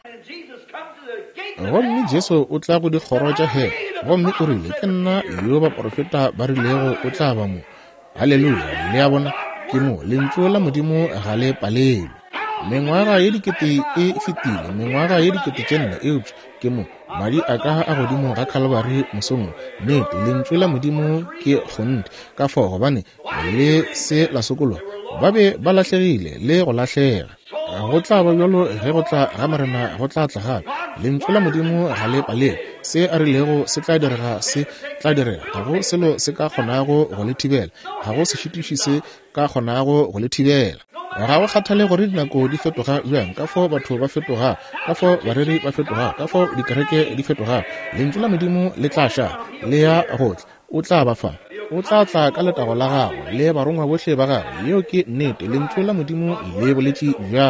gomme Jesu o tla go dikgoro tša hela gomme o rile ke nna yo baprofeta ba rilego o tla ba mo halleluja le ya bona ke mo lentšu la modimo ga le palelwe mengwaga ye dikete e fetile mengwaga ye dikete tše nne eupša ke mo madi a ka a godimo ga Calvary mosong nnete lentšu la modimo ke kgonte ka fao gobane le se la sokolwa ba be ba lahlegile le go lahlega go tla ba bjalo ge go tla ga marena go tla tla gape lentšu la modimo ga le palelwe se a rilego se tla direga ga go selo se ka kgonago go le thibela ga go sešitiši se ka kgonago go le thibela ga go kgathale gore dinako di fetoga bjang ka fao batho ba fetoga ka fao bareri ba fetoga ka fao dikereke di fetoga lentšu la modimo le tla ša le ya gotle o tla ba fa o tla tla ka letago la gagwe le barongwa bohle ba gagwe yeo ke nnete lentšu la modimo le boletše bjalo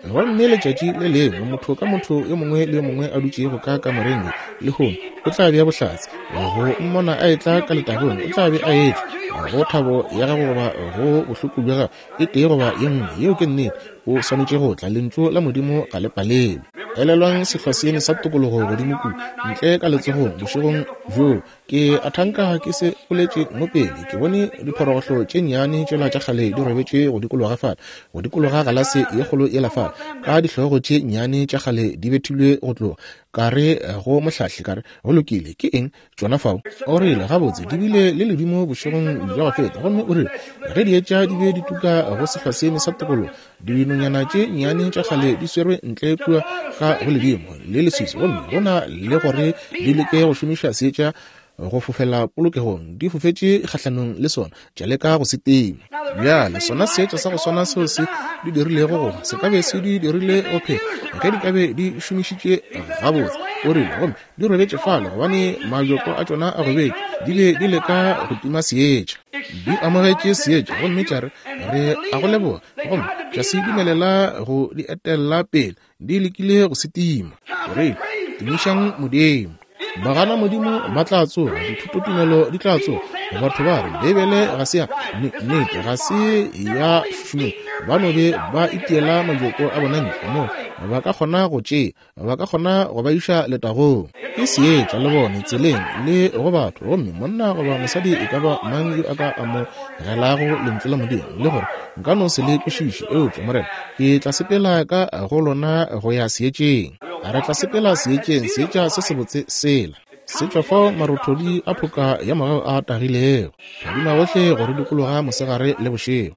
go mme letšatši le lengwe motho ka motho yo mongwe le yo mongwe a dutše go ka kamoreng le hono o tla be ya bohlatse go mmona a etla ka letabong o tla be a etla go thabo ya gago goba go bohloko bja e tee goba ye nngwe yeo ke nnete o swanetše go tla lentšu la modimo ga le palelwe elelwang sehloseng sa tokologo godimo kudu ntle ka letsogong bošegong bjo ke a thanka ke se boletše mo pele ke bone diphorogohlo tše nnyane tšela tša kgale di robetše go dikologa fala go dikologa galase ye kgolo e la fala ka dihlogo tše nnyane tša kgale di bethilwe go tloga ka re go mohlahli ka re go lokile ke eng tšona fao o rile gabotse di bile le ledimo bošegong bja go feta gomme o rile ge di etša di be di tuka go sehloseng sa tokologo dinonyana tše nnyane tša kgale di swerwe ntle kua ka go ledimo le leswisi gomme go na le gore di leke go šomiša seetša go fofela polokegong di fofetše kgatlhanong le sona tšale ka go se teme bjale sona seetša sa go swana seo se di dirilego goba se ka be se di dirile ope ge di ka be di šomišitše gabotse o rile gomme di robetše fala gobane majoko a tšona a robetše di be di leka go tima seetša di amogetše seetša gomme tša re a go leboga gomme tša se dumelela go di etelela pele di lekile go se tima o rile timišang modimo bagana modimo ba tla tsoga dithutotumelo di tla tsoga batho ba re bebele ga se nnete ga se ya šumo ba no be ba itiela majoko a bona ntle mo ba ka kgona go tšea ba ka kgona go ba iša letagong e seetša le bone tseleng le go batho gomme monna goba mosadi e ka ba mang yo a ka amogelago lentswe la modimo le gore nka no se le kwešiši eupša morena ke tla sepela ka go lona go ya seetšeng re tla sepela seetšeng seetša se se botse sela se tšwa fao marothodi a phoka ya magao a tagilego madimo gohle gore dikologa mosegare le bošego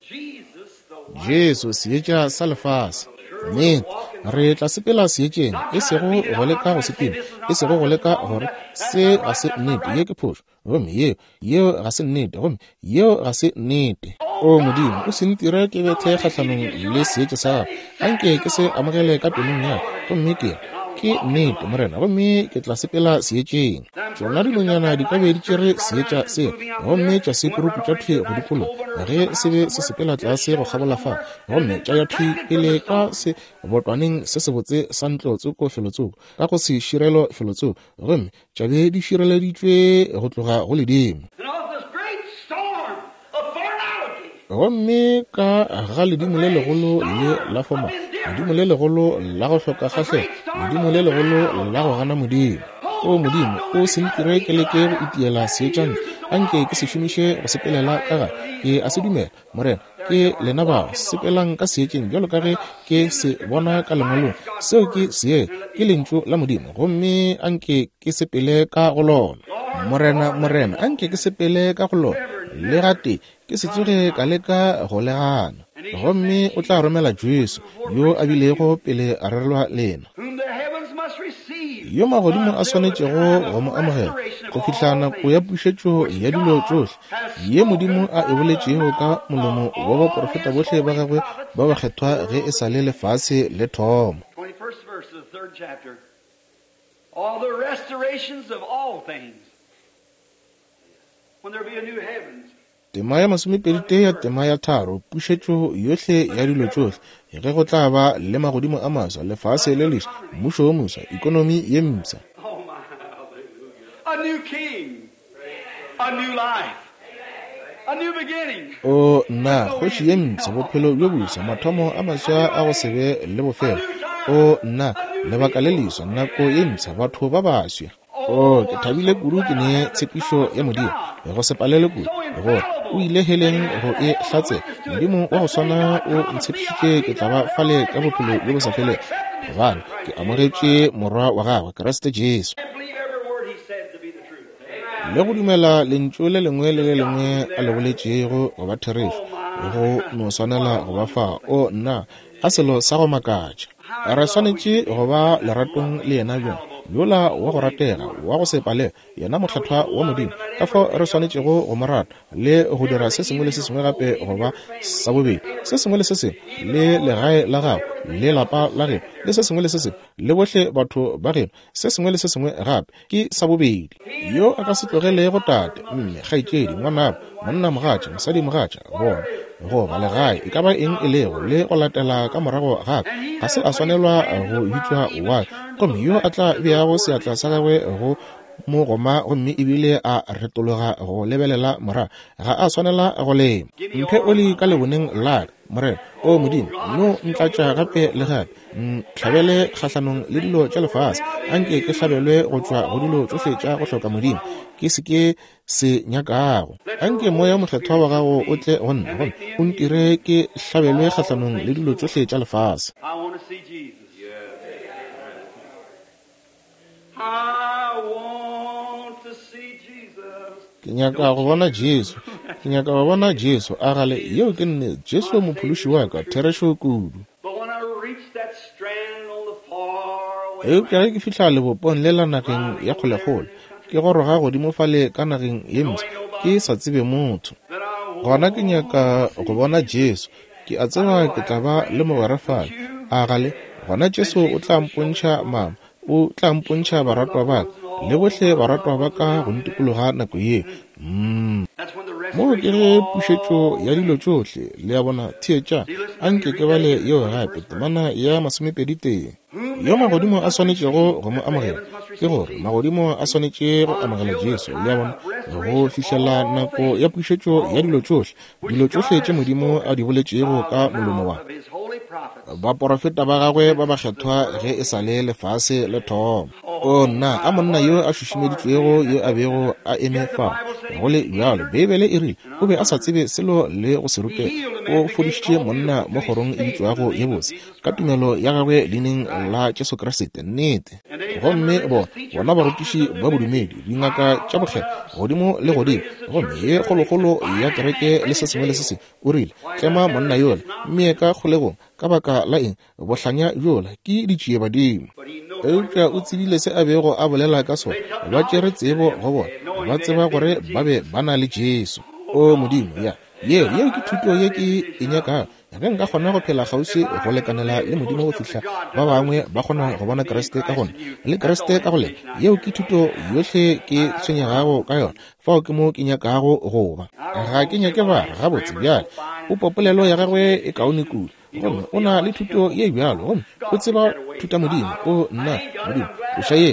jesu seetša sa lefase nnete re tla sepela seetšeng e sego go leka go setima e sego go leka gore se ga se nnete ye ke phošo gomme yeo ga se nnete gomme yeo ga se nnete o modimo o sentire ke bethe kgatlhanong le seetša sa gago anke ke se amogele ka pelong ya gomme ke nnete morena gomme ke tla sepela seetšeng tšona dinonyana di ka be di tšere seetša se gomme tša sepurupu tša thwe go dikolo ge se be se sepela tlase go kgabola fa gomme tša ya thwe pele ka se botwaneng se se botse sa ntlotsoko felotsoko ka go se širelo felotsoko gomme tša be di šireleditšwe go tloga go ledimo gomme ka ga ledimo le legolo le la foma ledimo le legolo la go hloka kgahle ledimo le legolo la go gana modimo o modimo o sentire ke leke go itiela seetšang anke ke se šomiše go sepelela ka ga ke a se dumela morena ke lena ba sepelang ka seetšeng bjalo ka ge ke se bona ka lengwalong seo ke see ke lentšu la modimo gomme anke ke sepele ka go lona morena anke ke sepele ka go lona le gate ke se tsoge ka leka go legana gomme o tla romela jesu yo a bilego pele a rerelwa lena yo magodimo a swanetšego go mo amogela go fihla nako ya pušetšo ya dilo tšohle ye modimo a e boletšego ka molomo wa baprofeta bohle ba gagwe ba ba kgethwa ge e sa le lefase le thomo tema ya masomepedite ya tema ya tharo pušetšo yohle ya dilo tšohle ge go tla ba le magodimo a maswa lefase le leswa mmušo wo moswa ikonomi ye msa o nna kgoši ye msa bophelo bjo boswa mathomo a maswa a go sebe le bofelo o nna lebaka le leswa nako ye msa batho ba baswa o ke thabile kudu ke ne tshepišo ya modimo go se palele kudu gore o ile heleng go e hlatse modimo wa go swana o ntshepišitše ke tla ba fale ka bophelo jo bo sa fele gobane ke amogetše morwa wa gagwe keresete jesu le go dumela lentšu le lengwe le le lengwe a le boletšego go ba therešo go no swanela go ba fa o nna a selo sa go makatša re swanetše go ba leratong le yena bjona yola wa go ratega wa go sepale yena mohlathwa wa modimo ka fao re swanetšego go morata le go dira se sengwe le se sengwe gape go ba sa bobedi se sengwe le se sengwe le legae la gago le lapa la ge le se sengwe le se sengwe le bohle batho ba ge se sengwe le se sengwe gape ke sa bobedi yo a ka se tlogele go tate mme kgaitsedi ngwana monna mogatša mosadi mogatša bona go ba le gae e ka ba eng e lego le go latela ka morago gape ga se a swanelwa go bitswa wa gomme yo a tla beago seatla sa gagwe go mo goma gomme ebile a retologa go lebelela mora ga a swanela go lema mphe oli ka leboneng la more o modimo no ntlatša gape le gape tlhabele kgahlanong le dilo tša lefase anke ke hlabelwe go tšwa go dilo tsohle tša go hloka modimo ke se ke se nyakago anke moya mokgethwa wa gago o tle go nna gomme o ntire ke hlabelwe kgahlanong le dilo tsohle tša lefase. Ke nyaka go bona Jesu ke nyaka go bona Jesu a gale yo ke nne Jesu mophološi wa ka theresho kudu ke fihla lebopong le la nageng ya kgolekgole ke goroga godimo fale ka nageng ye ntse ke sa tsebe motho gona ke nyaka go bona Jesu ke a tseba ke tla ba le mobarafale a gale gona Jesu o tla mpontšha mama o tla mpontšha baratwa ba le bohle baratwa ba ka go ntikologa nako ye mo ke re pušetšo ya dilo tšohle le ya bona theetša anke ke bale yo gape temana ya 20 teng yo magodimo a swanetšego go mo amogela ke gore magodimo a swanetše go amogela Jesu le ya bona go fihlela nako ya pušetšo ya dilo tšohle tše modimo a di boletšego ka molomo wa baporofeta ba gagwe ba bakgethwa ge e sa le lefase le thoma o nna a monna yo a šušumeditšwego yo a bego a eme fa go le bjalo bebele e rile o be a sa tsebe selo le go se rute o fodišitše monna mo kgorong e bitswago ye bose ka tumelo ya gagwe leineng la Jesu Kriste nnete gomme bona barutiši ba bodumedi dingaka tša bokgela godimo le godimo gomme ye kgolokgolo ya kereke le se sengwe le se se o rile tlema monna yola mme ka kgolegong ka baka la eng bohlanya jola ke ditšie badimo eupša o tsebile se a bego a bolela ka sona ba tšere tsebo go bona ba tseba gore ba be ba na le Jesu o modimo ye ke thuto ye ke e nyaka ge nka kgona go phela kgauswi go lekanela le modimo go fihla ba bangwe ba kgona go bona Kriste ka gona le Kriste ka gole yeo ke thuto yohle ke tshwenyegago ka yona fao ke mo ke nyakago goba ga ke nyake ba ga botse bjale o popolelo ya gagwe e kaone kudu gomme o na le thuto ye bjalo gomme o tseba thuta modimo o nna modimo oša ye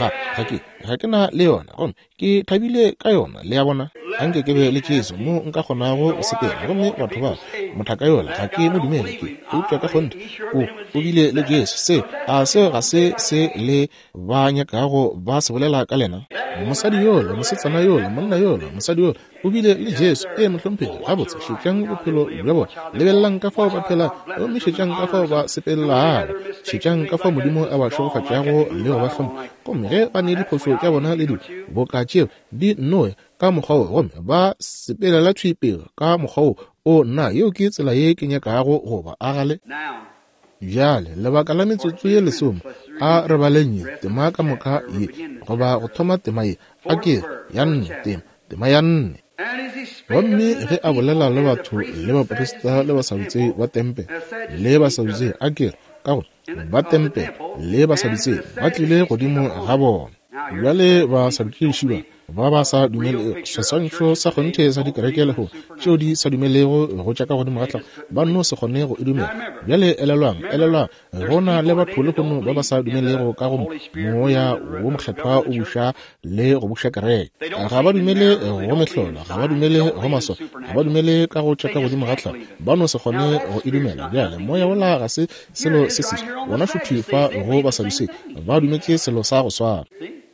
ga ke na le yona gomme ke thabile ka yona le ya bona anke ke be le Jesu mo nka kgonago o sepela gomme batho ba mothaka yola ga ke mo dumele ke eupša ka kgonte o bile le Jesu se ga se le ba nyakago ba se bolela ka lena mosadi yola mosetsana yola monna yola mosadi yola o bile le Jesu mohlomphele ga botse šetšang bophelo bja bona lebelelang ka fao ba phela gomme šetšang ka fao ba sepelelago šetšang ka fao modimo a ba šogofatšago le go ba hloma gomme ge ba ne diphošo tša bona le di boka tšeo di noe ka mokgwa gomme ba sepelela tšhwipego ka mokgwa o nna yeo ke tsela ye ke nyakago goba a gale bjale lebaka la metsotso ye lesome a re balenye tema ka moka ye goba go thoma tema ye a ke ya nne tema ya nne gomme ge a bolela le batho le baporista le basadutse ba tempe le basadutse a kere ka gore ba tempe le basadutse ba tlile godimo ga bona bjale basadutšeiši ba sa dumele seswantšho sa kgonthe sa dikerekelego tšeo di sa dumelego go tša ka godimo gatla ba no se kgone go e dumela bjale elelwa go na le batho le kgono ba ba sa dumelego ka go moya wo mokgethwa o buša le go buša kereke ga ba dumele go mehlola ga ba dumele go maso ga ba dumele ka go tša ka godimo gatla ba no se kgone go e dumela bjale moya wola ga se selo se se bona šuthi fa go basaduse ba dumetše selo sa go swara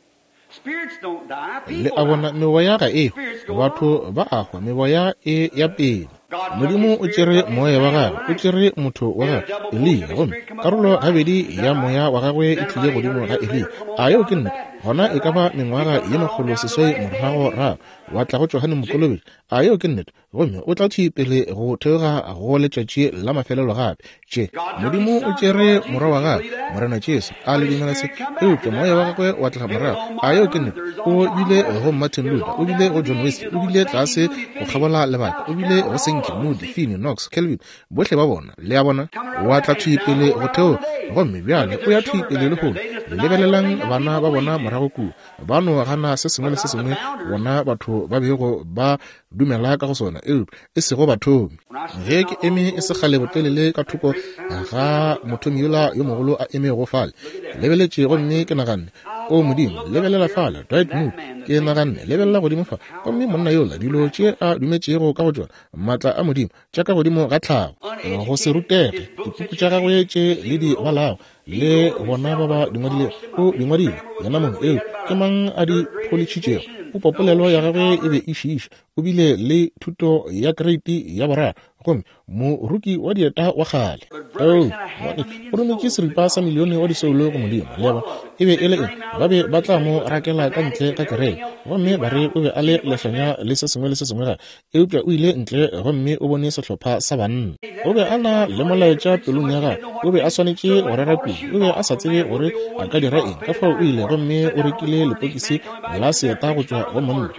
le a bona mevoya ga batho ba agwa mevoya ya pele modimo o tšere moya wa gagwe o tšere motho wa gagwe Elia gomme karolo gabedi ya moya wa gagwe e tlile godimo ga Elia a yo ke nna gona e ka ba mengwaga ye magolo seswai morago ra wa tla go Johane Mokolobedi a yo ke nnete gomme o tla thipele go theoga go letšatši la mafelelo gape tše modimo o tšere morwa wa gape morena Jesu a le dimelase eupša moya wa gagwe wa tla morago a yo ke nnete o bile go Martin Luther o bile go John Wesley o bile tlase go kgabola lebaka o bile go Sankey Moody Finney Knox Calvin bohle ba bona le ya bona wa tla thipele go theo gomme bjale o ya thipele le go lebelelang bana ba bona morago ku ba no gana se sengwe le se sengwe bona batho ba bego ba dumela ka go sona e se go batho ge ke eme e se gale botelele ka thoko ga motho yola yo mogolo a eme go fala lebeletše gomme ke nagane o modimo lebelela fala right move ke nagane lebelela godimo fa gomme monna yola dilo tše a dumetšego ka go tšona maatla a modimo tša ka godimo ga tlhago go se rutege dipuku tša gagwe tše le di balago le bona ba ba dingwadile yona mongwe eo ke mang a di pholitšitšego o popolelo ya gagwe e be e šiša o bile le thuto ya grade ya boraro gomme moruki wa dieta wa gale o rometše seripa sa milione wa diseolo go modimo leba e be e le ba be ba tla mo rakela ka ntle ka kereke gomme ba re o be a le lehlanya le se sengwe ga eupša o ile ntle gomme o bone sehlopha sa banna o be a na le molaetša pelong ya gagwe o be a swanetše go rera kudu o be a sa tsebe gore a ka dira eng ka fao o ile gomme o rekile lepokisi la seeta go tšwa go monna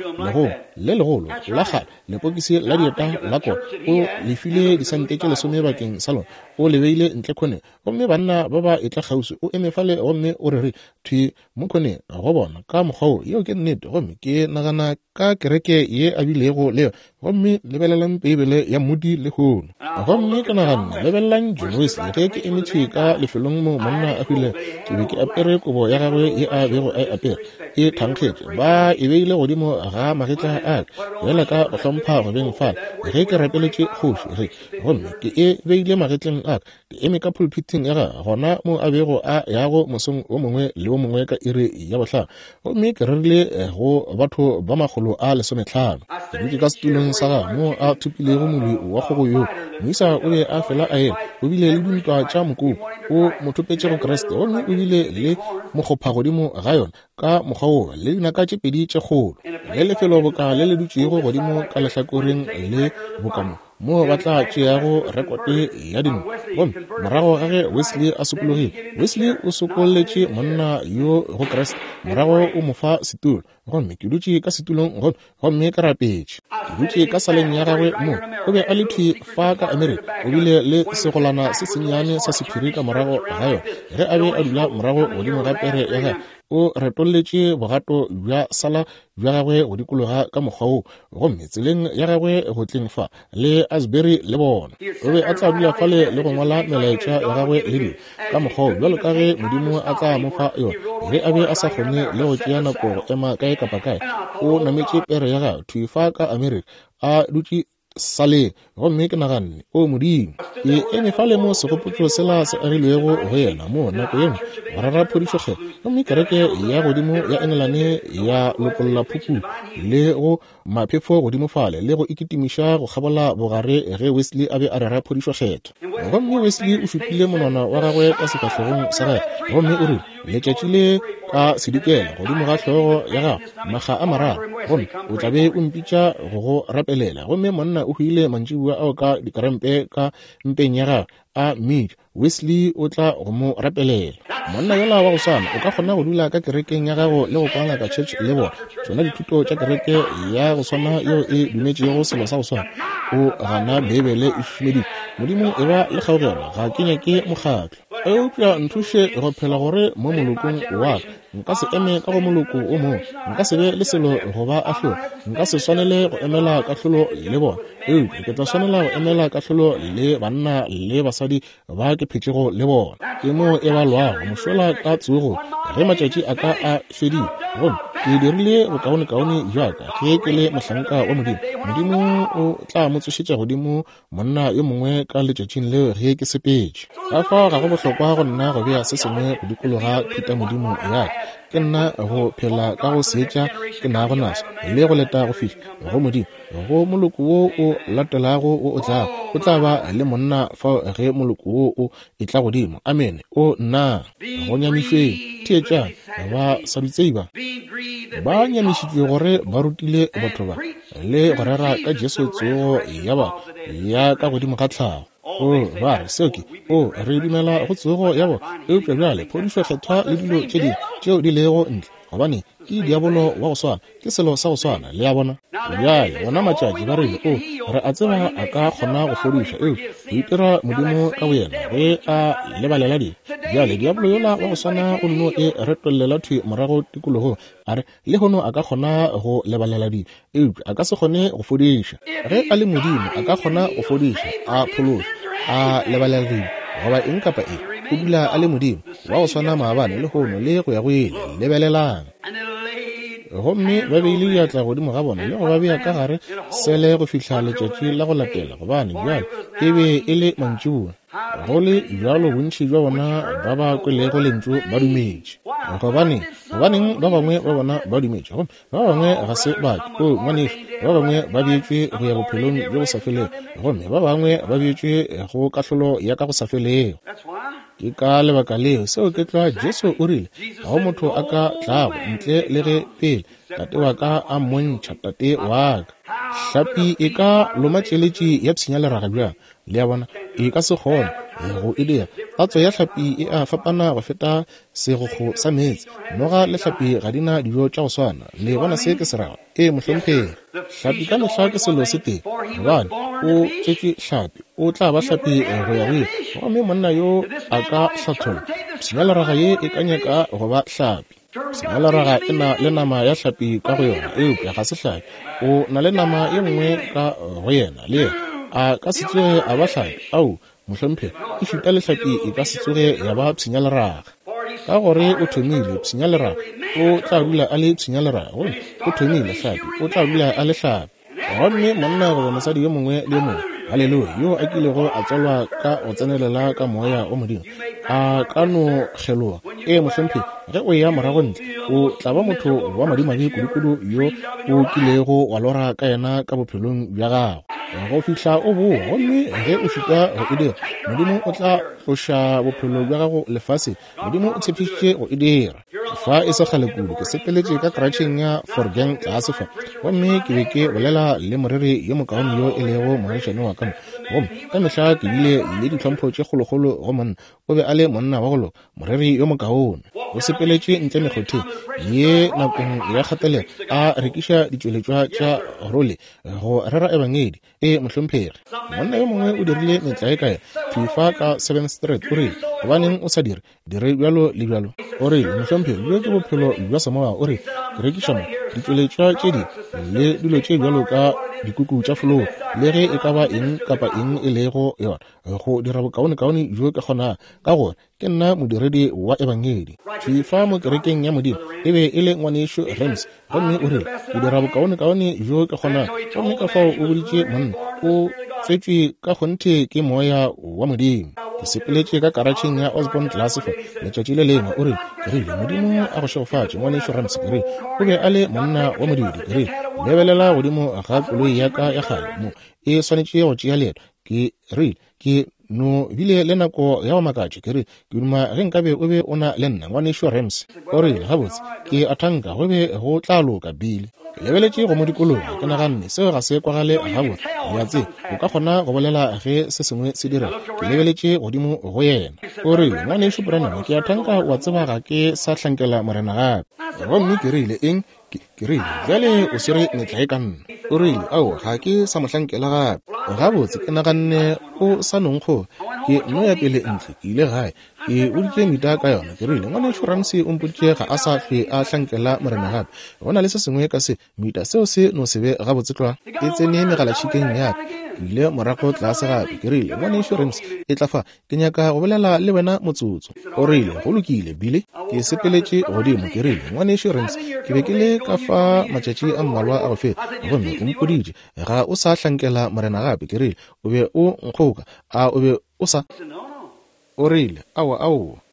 le legolo la gale lepokisi la dieta la kona o lefile disante tše lesome bakeng sa lona o lebeile ntle kgone gomme banna ba ba etla kgausi o emefale gomme o re thwi mo kgone go bona ka mokgwao yeo ke nnete gomme ke nagana ka kereke ye a bilego le gomme lebelelang peibele ya Moody le gono gomme ke nagana lebelelang John Wesley ge ke emetše ka lefelong mo monna a hwile ke be ke apere kobo ya gagwe ye a bego a apere e thankgetše ba e beile godimo ga magetla a bjale ka go hlompha go beng fala ge ke rapeletše kgoši gomme ke e beile magetleng a ke eme ka pulpiting ya ga gona mo a bego a yago mosong o mongwe le o mongwe ka iri ya bohlano gomme ke rerile go batho ba magolo a 15 ke dutše ka setulong sa ga mo a thupilego molwi wa kgogo yo moisa o be a fela a ena o bile le dintwa tša mokopu o mothopetše go Kreste gomme o bile le mokgopha godimo ga yona ka mokgwa le dinaka tše pedi tše kgolo le lefelo boka le le dutšego godimo ka lehlakoreng le bokamo mo ba tla tšeago rekote ya dino gomme morago gage Wesley a sokologile Wesley o sokoletše monna yo go Kreste morago o mo fa setulo gomme ke dutše ka setulong gomme ke rapetše ke dutše ka saleng ya gagwe mo o be a le thwi fa ka Amerika o bile le segolana se senyane sa sephiri ka morago ga yona ge a be a dula morago godimo ga pere ya gage o retolletše bogato bja sala bja gagwe go dikologa ka mokgwao gomme tseleng ya gagwe go tleng fa le Asbury le bona o be a tla dula fale le go ngwala melaetša ya gagwe le dilo ka mokgwao bjalo ka ge modimo a tla mo fa yona ge a be a sa kgone le go tšea nako go ema kae kapa kae o nametše pere ya gagwe thwi fa ka Amerika a dutše sale gomme ke naganne o modimo e emefale mo segopotšo sela se agilwego go yena mo nako yengwe go rara phodišoge gomme kereke ya godimo ya Engelane ya lokolola phupu le go maphefo godimo fale le go ikitimiša go kgabola bogare ge Wesley a be a rara phodišokgetho gomme Wesley o šupile monwana wa gagwe ka sefahlogong sa gage gomme o re letšatši le ka sedikela godimo ga hlogo ya gago maga a mararo gomme o tla be o mpitša go rapelela gomme monna o hwile mantšibua ao ka dikarempe ka mpeng ya gagwe a mmidi Wesley o tla go mo rapelela monna yola wa go sana o ka kgona go dula ka kerekeng ya gago le go kwala ka church le bona tsona dithuto tša kereke ya go swana yeo e dumetšego selo sa go swana o gana bebele e šumedile modimo e ba le kgaogela ga ke nyake mokgatlo eupša nthuše go phela gore mo molokong wa nka se eme ka go moloko o mo nka se be le selo go ba ahlo nka se swanele go emela kahlolo le bona ke tla swanela go emela kahlolo le banna le basadi ba ke phetšego le bona ke mo e ba lwago mošola ka tsogo ge matšatši a ka a fedile gomme ke dirile bokaone-kaone jaaka ge ke le mohlanka wa modimo o tla mo tsošetša godimo monna yo mongwe ka letšatšing leo ge ke sepetše ka fa ga go bohlokwa go nna go bea se sengwe go dikologa thuta modimo ya ke nna go phela ka go setša ke na go nasa le go leta go fihla go modimo go moloko wo o latelago o tla o tla ba le monna fa ge moloko wo o e tla godimo. Amen. O nna go nyamišwe tietša ba sadutseiba ba nyamišitšwe gore ba rutile batho ba le go rera ka Jesu tsogo ya ka godimo ga tlhago. Ba re seoki re dumela go tsogo ya bo eupša bjale phodišo kgethwa le dilo tšeo di lego ntle gobane ke diabolo wa go swana ke selo sa go swana le ya bona. Bjale bona matšatši ba rele re a tseba a ka kgona go fodiša go itira modimo ka boyena ge a lebalela di. Bjale diabolo yola wa go swana o nno e retwelela thwe morago tikologo a re le gono a ka kgona go lebalela di a ka se kgone go fodiša. Ge a le modimo a ka kgona go fodiša a phološa a lebalela di goba eng kapa eng o dula a le modimo wa go swana maabane le gono le go ya go ele lebelelang. Gomme ba beile diatla godimo ga bona le go ba bea ka gare sele go fihla letšatši la go latela gobane bjale e be e le mantšiboa. Go le bjalo bontši jwa bona ba ba kwelego lentšu ba dumetše gobaneng ba bangwe ba bona ba dumetše gomme ba bangwe ga se baki ngwaneso ba bangwe ba beetšwe go ya bophelong jo go sa felego gomme ba bangwe ba beetšwe go kahlolo ya ka go sa felego. Ke ka lebaka leo seo ke tloa Jesu o rile ga go motho a ka tlago ntle le ge pele tate wa ka a mmontšha tate wa ka. Hlapi e ka lomatšeletše ya pshinya leraga bjang le ya bona e ka se kgone go e dira. Tatso ya hlapi e a fapana go feta segokgo sa meetse moga le hlapi ga dina dijo tša go swana le bona se ke se raga mohlomphegi. Hlapi ka mehla ke selo se teng gobane o tšetše hlapi o tla ba hlapi go ya go ye gomme monna yo a ka hlathola pshinya leraga ye e ka nyaka go ba hlapi. Pshinya leraga e na le nama ya hlapi ka go yona eupša ga se hlapi o na le nama ye nngwe ka go yena le yena a ka se tsoge a ba hlapi mohlomphegi e šuta le hlapi e ka se tsoge ya ba pshinya leraga ka gore o thomile pshinya leraga o tla dula a le pshinya leraga gomme o thomile hlapi o tla dula a le hlapi. Gomme monna goba mosadi yo mongwe le mongwe halleluja yo a kilego a tswalwa ka go tsenelela ka moya o modimo a ka no kgeloa mohlomphegi ge o ya morago ntle o tla ba motho wa madimabe kudu yo o kilego wa lora ka yena ka bophelong bja gago go fihla o boa gomme ge o šuta go e dira modimo o tla tloša bophelo bja gago lefase. Modimo o tshepišitše go e dira fa e se kgale kudu ke sepeletše ka karatšheng ya Forgang tlase fa gomme ke be ke bolela le moriri yo mokaone yo e lego moagišane wa kamo gomme ka mehla ke bile le ditlhompho tše kgolokgolo go monna o be a le monna wa golo moriri yo mokaone o sepeletše ntle mekgothe ye nakong ya kgatelelo a rekiša ditšweletšwa tša role go rera ebangedi mohlomphegi. Monna yo mongwe o dirile metla e kae thifa ka 7th Street o rile gobaneng o sa dire bjalo le bjalo o rile mohlomphegi bjo ke bophelo bja samoa o rile ke rekiša mo ditšweletšwa tše di le dilo tše bjalo ka dikuku tša flou le ge e ka ba eng kapa eng e lego yona go dira bokaone jo ke kgona ka gore ke nna modiredi wa ebangedi. Thifa mo kerekeng ya modimo e be e le ngwanešo Rems gomme o rile ke dira bokaone jo ke kgona gomme ka fao o boditše monna o tswetšwe ka kgonthe ke moya wa modimo. Ke sepeletše ka karatšheng ya Osborne Classifa letšatši le lengwe o rile ke rile modimo a go šegofatše ngwanešo Rems ke rile o be a le monna wa modidi ke rile lebelela godimo ga koloi ya ka ya kgale mo e swanetše go tšea leeto ke rile ke no bile le nako ya go makatše ke rile ke duma ge nkabe o be o na le nna ngwanešo Rems o rile gabotse ke a thanka go be go tla loka bile ke lebeletše go mo dikolong ke naganne seo ga se kwagale gabotse ya tse o ka kgona go bolela ge se sengwe se dira ke lebeletše godimo go yena o rile ngwanešo Branham ke a thanka wa tseba ga ke sa hlankela morena gape gomme ke rile eng ke rile bjale o swere metla e ka nna o rile ao ga ke sa mohlankela gape gabotse ke naganne o sa nonkgo ke no ya pele ntle ke ile gae ke boditše mita ka yona ke rile ngwanešo Ramsey o mpotše ga a sa hlwe a hlankela morena gape go na le se sengwe ka se mita seo se no se be gabotse tloa e tsene megalatšhikeng ya ke ile morago tlase gape ke rile ngwanešo Ramsey e tla fa ke nyaka go bolela le wena motsotso o rile go lokile bile ke sepeletše godimo ke rile ngwanešo Ramsey ke be ke le ka fa matšatši a mmalwa a go feta gomme o mpoditše ga o sa hlankela morena gape ke rile o be o nkgoka o be o sa o rile ao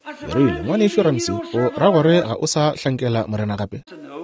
e rile ngwanešo Ramsey o ra gore ga o sa hlankela morena gape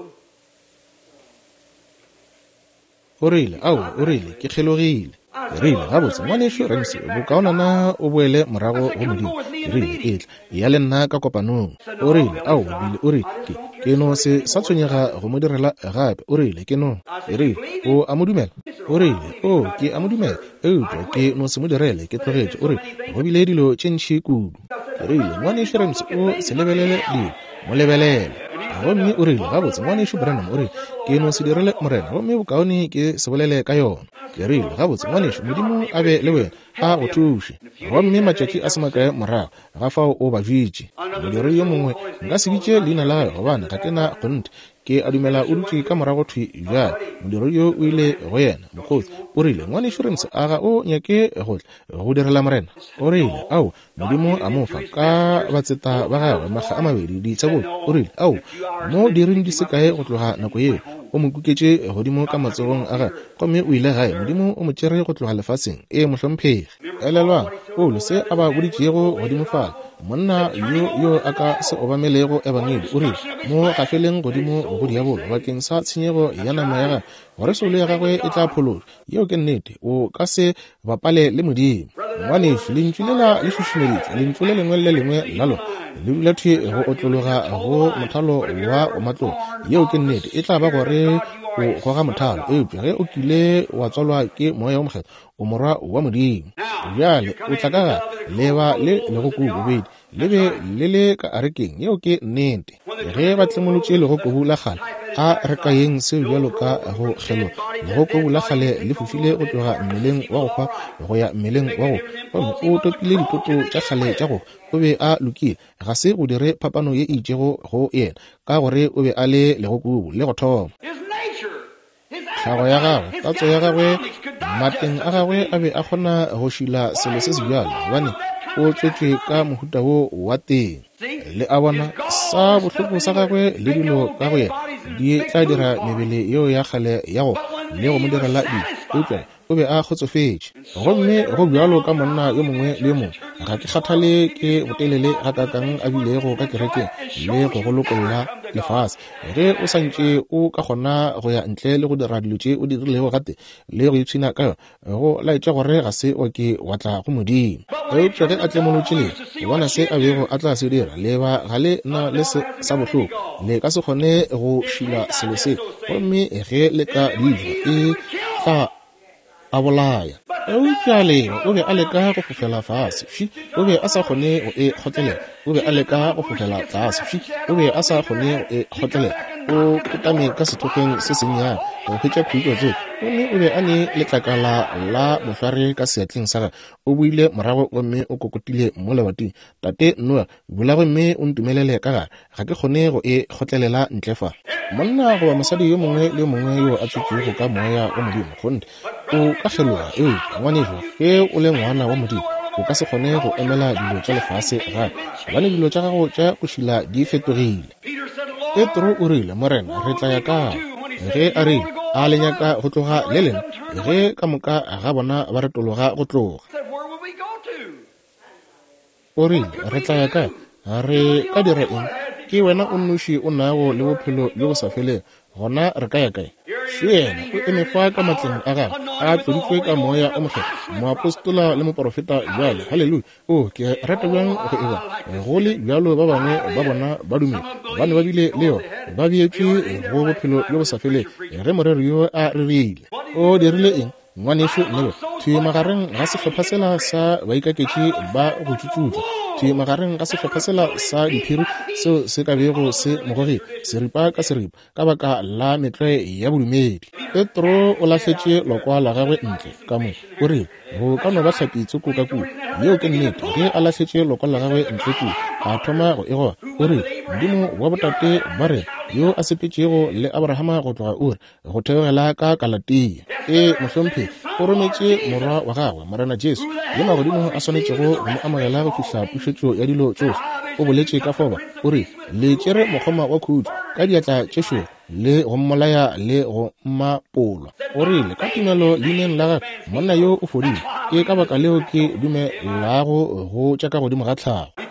o rile o rile ke kgelogile e rile gabotse ngwanešo Ramsey bokaonana o boele morago go modimo e rile etla ya le nna ka kopanong o rile bile o re ke no se sa tshwenyega go mo direla gape o rile ke no e rile o a mo dumela o rile ke a mo dumela eupša ke no se mo direle ke tlogetše o re go bile dilo tše ntšhi kudu e rile ngwanešo Ramsey o se lebelele dilo mo lebelele gomme o rile gabotse ngwanešo Branham o re ke no se direle morena gomme bokaone ke se bolele ka yona ke rile gabotse ngwanešo modimo a be le wena a go thuše gomme matšatši a se makae morago ga fao o ba jwetše modiri yo mongwe nka se bitše leina la gae gobane ga ke na gonte ke a dumela o dutše ka morago thwi bjale modiri yo o ile go yena mokgotsi o rile ngwanešo Ramsey aga o nyake go direla morena o rile modimo a mofa ka batseta ba gagwe makga a mabedi ditsebolo o rile mo diring di se kae go tloga nako yeo o mo kuketše godimo ka matsogong a gagwe gomme o ile gae modimo o mo tšere go tloga lefatsheng mohlomphegi elelwang Paulo se a ba boditšego godimo fala monna yo a ka se obamelego ebangedi o rile mo gafeleng godimo go diabolo bakeng sa tshenyego ya nama ya gagwe gore solo ya gagwe e tla phološwa yeo ke nnete o ka se bapale le modimo ngwanešo lentšu lela le šušumeditše lentšu le lengwe le lengwe la lona le dulathwe go otlologa go mothalo wa matlong yeo ke nnete e tla ba gore o goga mothalo eupša ge o kile wa tswalwa ke moya o mokgetho o morwa wa modimo bjale o tla ka leba le lego kubu bobedi le be le le ka arekeng yeo ke nnete ge ba tlemolotše lego kubu la gale a reka yeng seo bjalo ka go kgelwa lego kubu la gale le fofile go tloga mmeleng wa go hwa go ya mmeleng wa go gomme o topile ditoto tša kgale tša go o be a lokile ga se go dire phapano ye itšego go yena ka gore o be a le lego kubu le go thoma tlhago ya gagwe tatso ya gagwe mateng a gagwe a be a kgona go šila selo se se bjalo gobane o tswetswe ka mohuta wo wa teng le a bona sa bohloko sa gagwe le dilo ka go yena di tla dira mebele yeo ya kgale ya go le go mo direla eupša o be a kgotsofetše gomme go bjalo ka monna yo mongwe le yo mongwe ga ke kgathale ke botelele ga kakang a bilego ka kerekeng le go golokolola lefase ge o santše o ka kgona go ya ntle le go dira dilo tše o dirilego gate le go itshwina ka yona go laetša gore ga se oke wa tla go modimo eupša ge a tlemolotše le go bona se a bego a tla se dira leba ga le na le se sa bohloko le ka se kgone go šila selo se gomme ge le ka dija e tla a bolaya eupšale o be a leka go fofela fase o be a sa kgone go e kgotlelela o be a leka go fofela tlase o be a sa kgone go e kgotlelela o kotame ka sethokeng se sennyane go hwetša khutšo tse gomme o be a ne letlakala la mohlware ka seatleng sa gagwe o buile morago gomme o kokotile mo lebating tate Noa bula gomme o ntumelele ka gare ga ke kgone go e kgotlelela ntle fa monna goba mosadi yo mongwe le yo mongwe yo a tswetšego ka moya o modimo gonne o ka kgeloga ngwanešo ge o le ngwana wa modimo o ka se kgone go emela dilo tša lefase gape gobane dilo tša gago tša go šila di fetogile Petro o rile morena re tla ya kae ge a rile a le nyaka go tloga le lena ge ka moka ga bona ba retologa go tloga o rile re tla ya kae re ka dira eng ke wena o nnoši o nago le bophelo le go sa feleng gona re ka ya kae yena o eme fa ka matleng a gagwe a tloditswe ka moya o mokgetho moapostola le moprofeta bjale halleluja ke rata bjang go eba go le bjalo ba bangwe ba bona ba dumele bane ba bile le yona ba bietswe go bophelo jo bo sa feleng ge morero yo a rereile o dirile eng ngwanešo nebe thwe magareng ga sehlopha sela sa baikaketše ba go tšutšutša thwe magareng ga sehlopha sela sa diphiri seo se ka bego se mogogile seripa ka seripa ka baka la metlwe ya bodumedi Petro o lahletše lokwa la gagwe ntle ka mo o rile go ka no ba hlapitsoko ka kudu yeo ke nnete ge a lahletše lokwa la gagwe ntle kudu a thoma go egoa o rile modimo wa botate ba re yo a sepetšego le Abrahama go tloga o re go theogela ka Galatia mohlomphegi o rometše morwa wa gagwe morena Jesu le magodimo a swanetšego go mo amogela go fihla pušetšo ya dilo tšohle o boletše ka foba o re le tšere mokgoma wa khudu ka diatla tšešo le go mmolaya le go mmapolwa o rile ka tumelo leineng la gagwe monna yo o fodile ke ka baka leo ke dumelago go tša ka godimo ga tlhago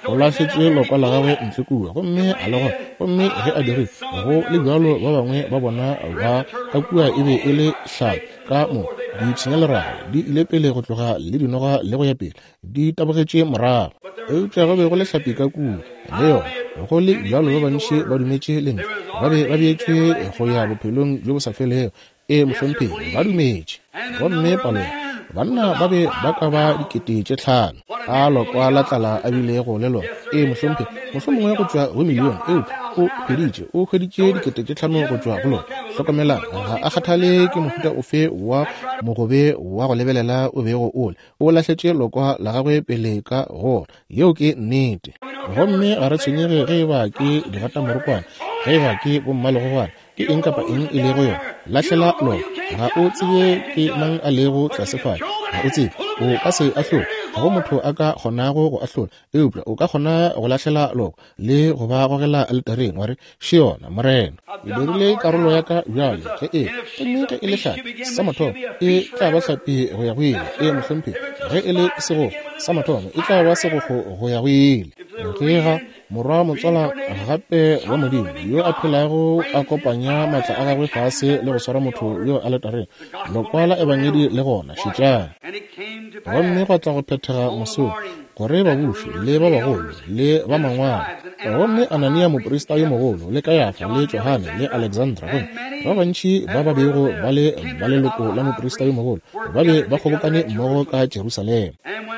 o lahletswe lokwa la gagwe ntle kua gomme a le gona gomme ge a dire go le bjalo ba bangwe ba bona ba ka kua e be e le hlaka ka mo di tshenyeleraga di ile pele go tloga le dinoga le go ya pele di tabogetše morago eupša go be go le hlapi ka kua le yona go le bjalo ba bantši ba dumetše lentswe ba be ba beetšwe go ya bophelong jo bo sa felego mohlompheng ba dumetše gomme palo banna ba be ba ka ba 5,000 a lokwa la tlala a bilego le lona mohlompheng mohlomongwe go tšwa go milione o hweditše 5,000 go tšwa go lona hlokomela ga a kgathale ke mohuta ofe wa mogobe wa go lebelela o bego ole o lahletše lokwa la gagwe pele ka gona yeo ke nnete gomme ga re tshwenyege ge e ba ke digatamorokwana ge e ba ke bommalogogwana ke eng kapa eng e lego yona lahlela lona ga o tsebe ke mang a lego tlasefala ga o tsebe o ka se ahlola ga go motho a ka kgonago go ahlola eupša o ka kgona go lahlela loko le go ba gogela altareng wa re šiona morena e dirile karolo ya ka bjale ge mme ge e le hlaka sa mathomo e tla ba hlapi go ya go ile mohlompe ge e le sego sa mathomo e tla ba segokgo go ya go ile ge ga morwa motswala gape wa modimo yo a phelago a kopanya matla a gagwe fase le go swara motho yo a letareng lokwala ebangedi le gona šitšana gomme go tla go phethega mosong gore babuši le ba bagolo le ba mangwana gomme Anania moprista yo mogolo le Kayafa le Johane le Alexandra gomme ba bantši ba ba bego ba leloko la moprista yo mogolo ba be ba kgobokane mmogo ka Jerusalema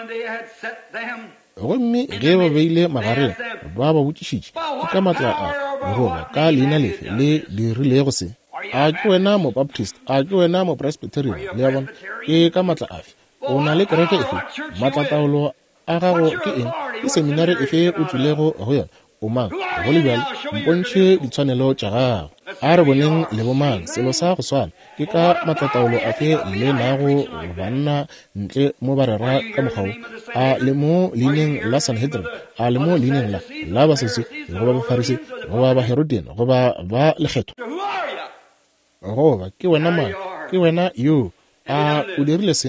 gomme ge ba beile magareng ba ba botšišitše ke ka matla a goba ka leina lefe le dirilego se a ke wena mo Baptist a ke wena mo Presbyterian le ya bona ke ka matla afe o na le kereke efe matlataolo a gago ke eng ke seminari efe o tswilego go yona o mang go le bjale mpontšhe ditshwanelo tša gago a re boneng le bomang selo sa go swana ke ka matlataolo afe le nago banna ntle mo barera ka mokgao a le mo leineng la Sanhedrin a le mo leineng la basese goba bafarisi goba baherodian goba ba lekgetho goba ke wena mang ke wena yo a o dirile se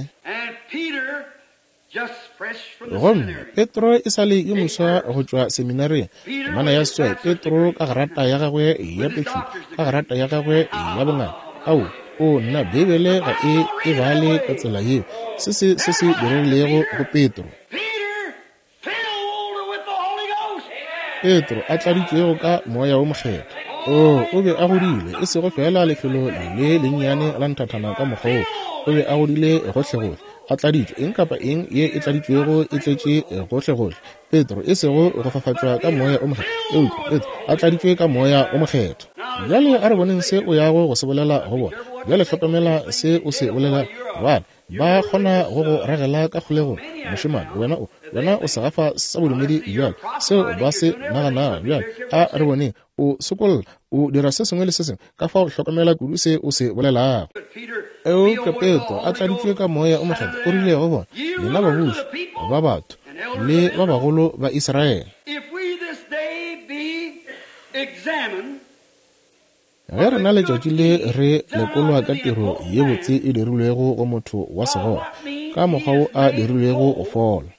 gomme Petro e sa le yo moswa go tšwa seminareng temana ya seswai Petro ka garata ya gagwe ya petšhu ka garata ya gagwe ya bongaka ao o nna bebele ga e bale ka tsela yeo se se dirilego go Petro a tladitšwego ka moya o mokgetho o be a godile e se go fela lefelo le lennyane la nthathana ka mokgao o be a godile gotlhegotlhe a tladitšwe eng kapa eng ye e tladitšwego e tletše gotlhegotlhe Petro e sego go fafatšwa ka moya o mokgetho Petro a tladitšwe ka moya o mokgetho bjale a re boneng se o yago go se bolela go bona bjale hlokomela se o se bolela bana ba kgona go go ragela ka kgolego mošemane wena o se gafa sa bodumedi bjale seo ba se naganaga bjale a re boneng o sokolla o dira se sengwe le se sengwe ka fa o hlokomela kudu se o se bolelago ke Petro a tladitšwe ka moya o mokgetho o rile go bona lena babuši ba batho le ba bagolo ba Israele ge re na letšatši le re lekolwa ka tiro ye botse e dirilwego go motho wa segora ka mokgwa o a dirilwego go fola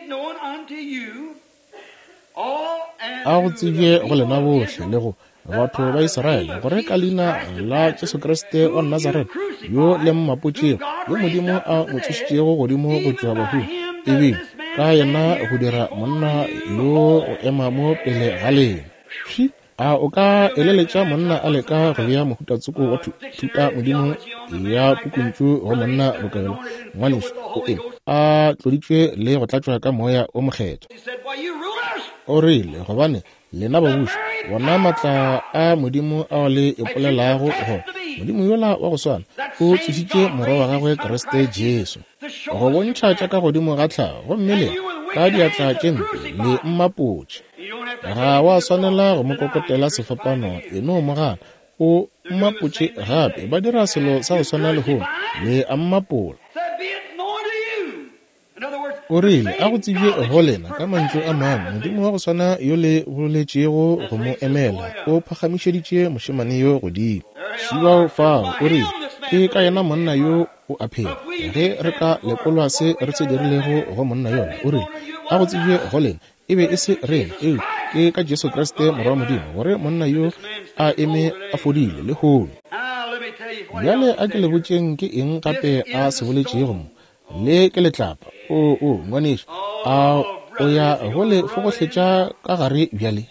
a go tsebje go lena bohle le go batho ba Israele gore ka leina la Jesu Kriste wa Nazareth yo le mmapotšego yo modimo a motsošitšego godimo go tšwa bahu ebile ka yena go dira monna yo go ema mo pele ga lena a o ka eleletša monna a leka go bea mohutatsoko wa thuta modimo ya pukuntšu go monna bokaelo ngwaniši o eng a tloditšwe le go tlatšwa ka moya o mokgetho o rile gobane lena babuši bona matla a modimo ao le ipolelago go modimo yola wa go swana o tsošitše morwa wa gagwe Kriste Jesu go bontšha tša ka godimo ga tlhago gomme le ka diatla tše mpe le mmapotše ga wa swanela go mo kokotela sefapano eno mogana o mmapotše gape ba dira selo sa go swana le gone le a mmapola o rile a go tsebje go lena ka mantšu a mangwe modimo wa go swana yo le boletšego go mo emela o phagamišeditše mošemane yo godimo šibao fao o rile ke ka yena monna yo o a phela ge re ka lekolwa se re se dirilego go monna yona o rile a go tsebje go lena e be e se re ke ka Jesu Kriste morwa modimo gore monna yo a eme a fodile le hono. Bjale a ke le botseng ke eng gape a se boletšego mo le ke letlapa ngwaneša a o ya go le fogohletša ka gare bjale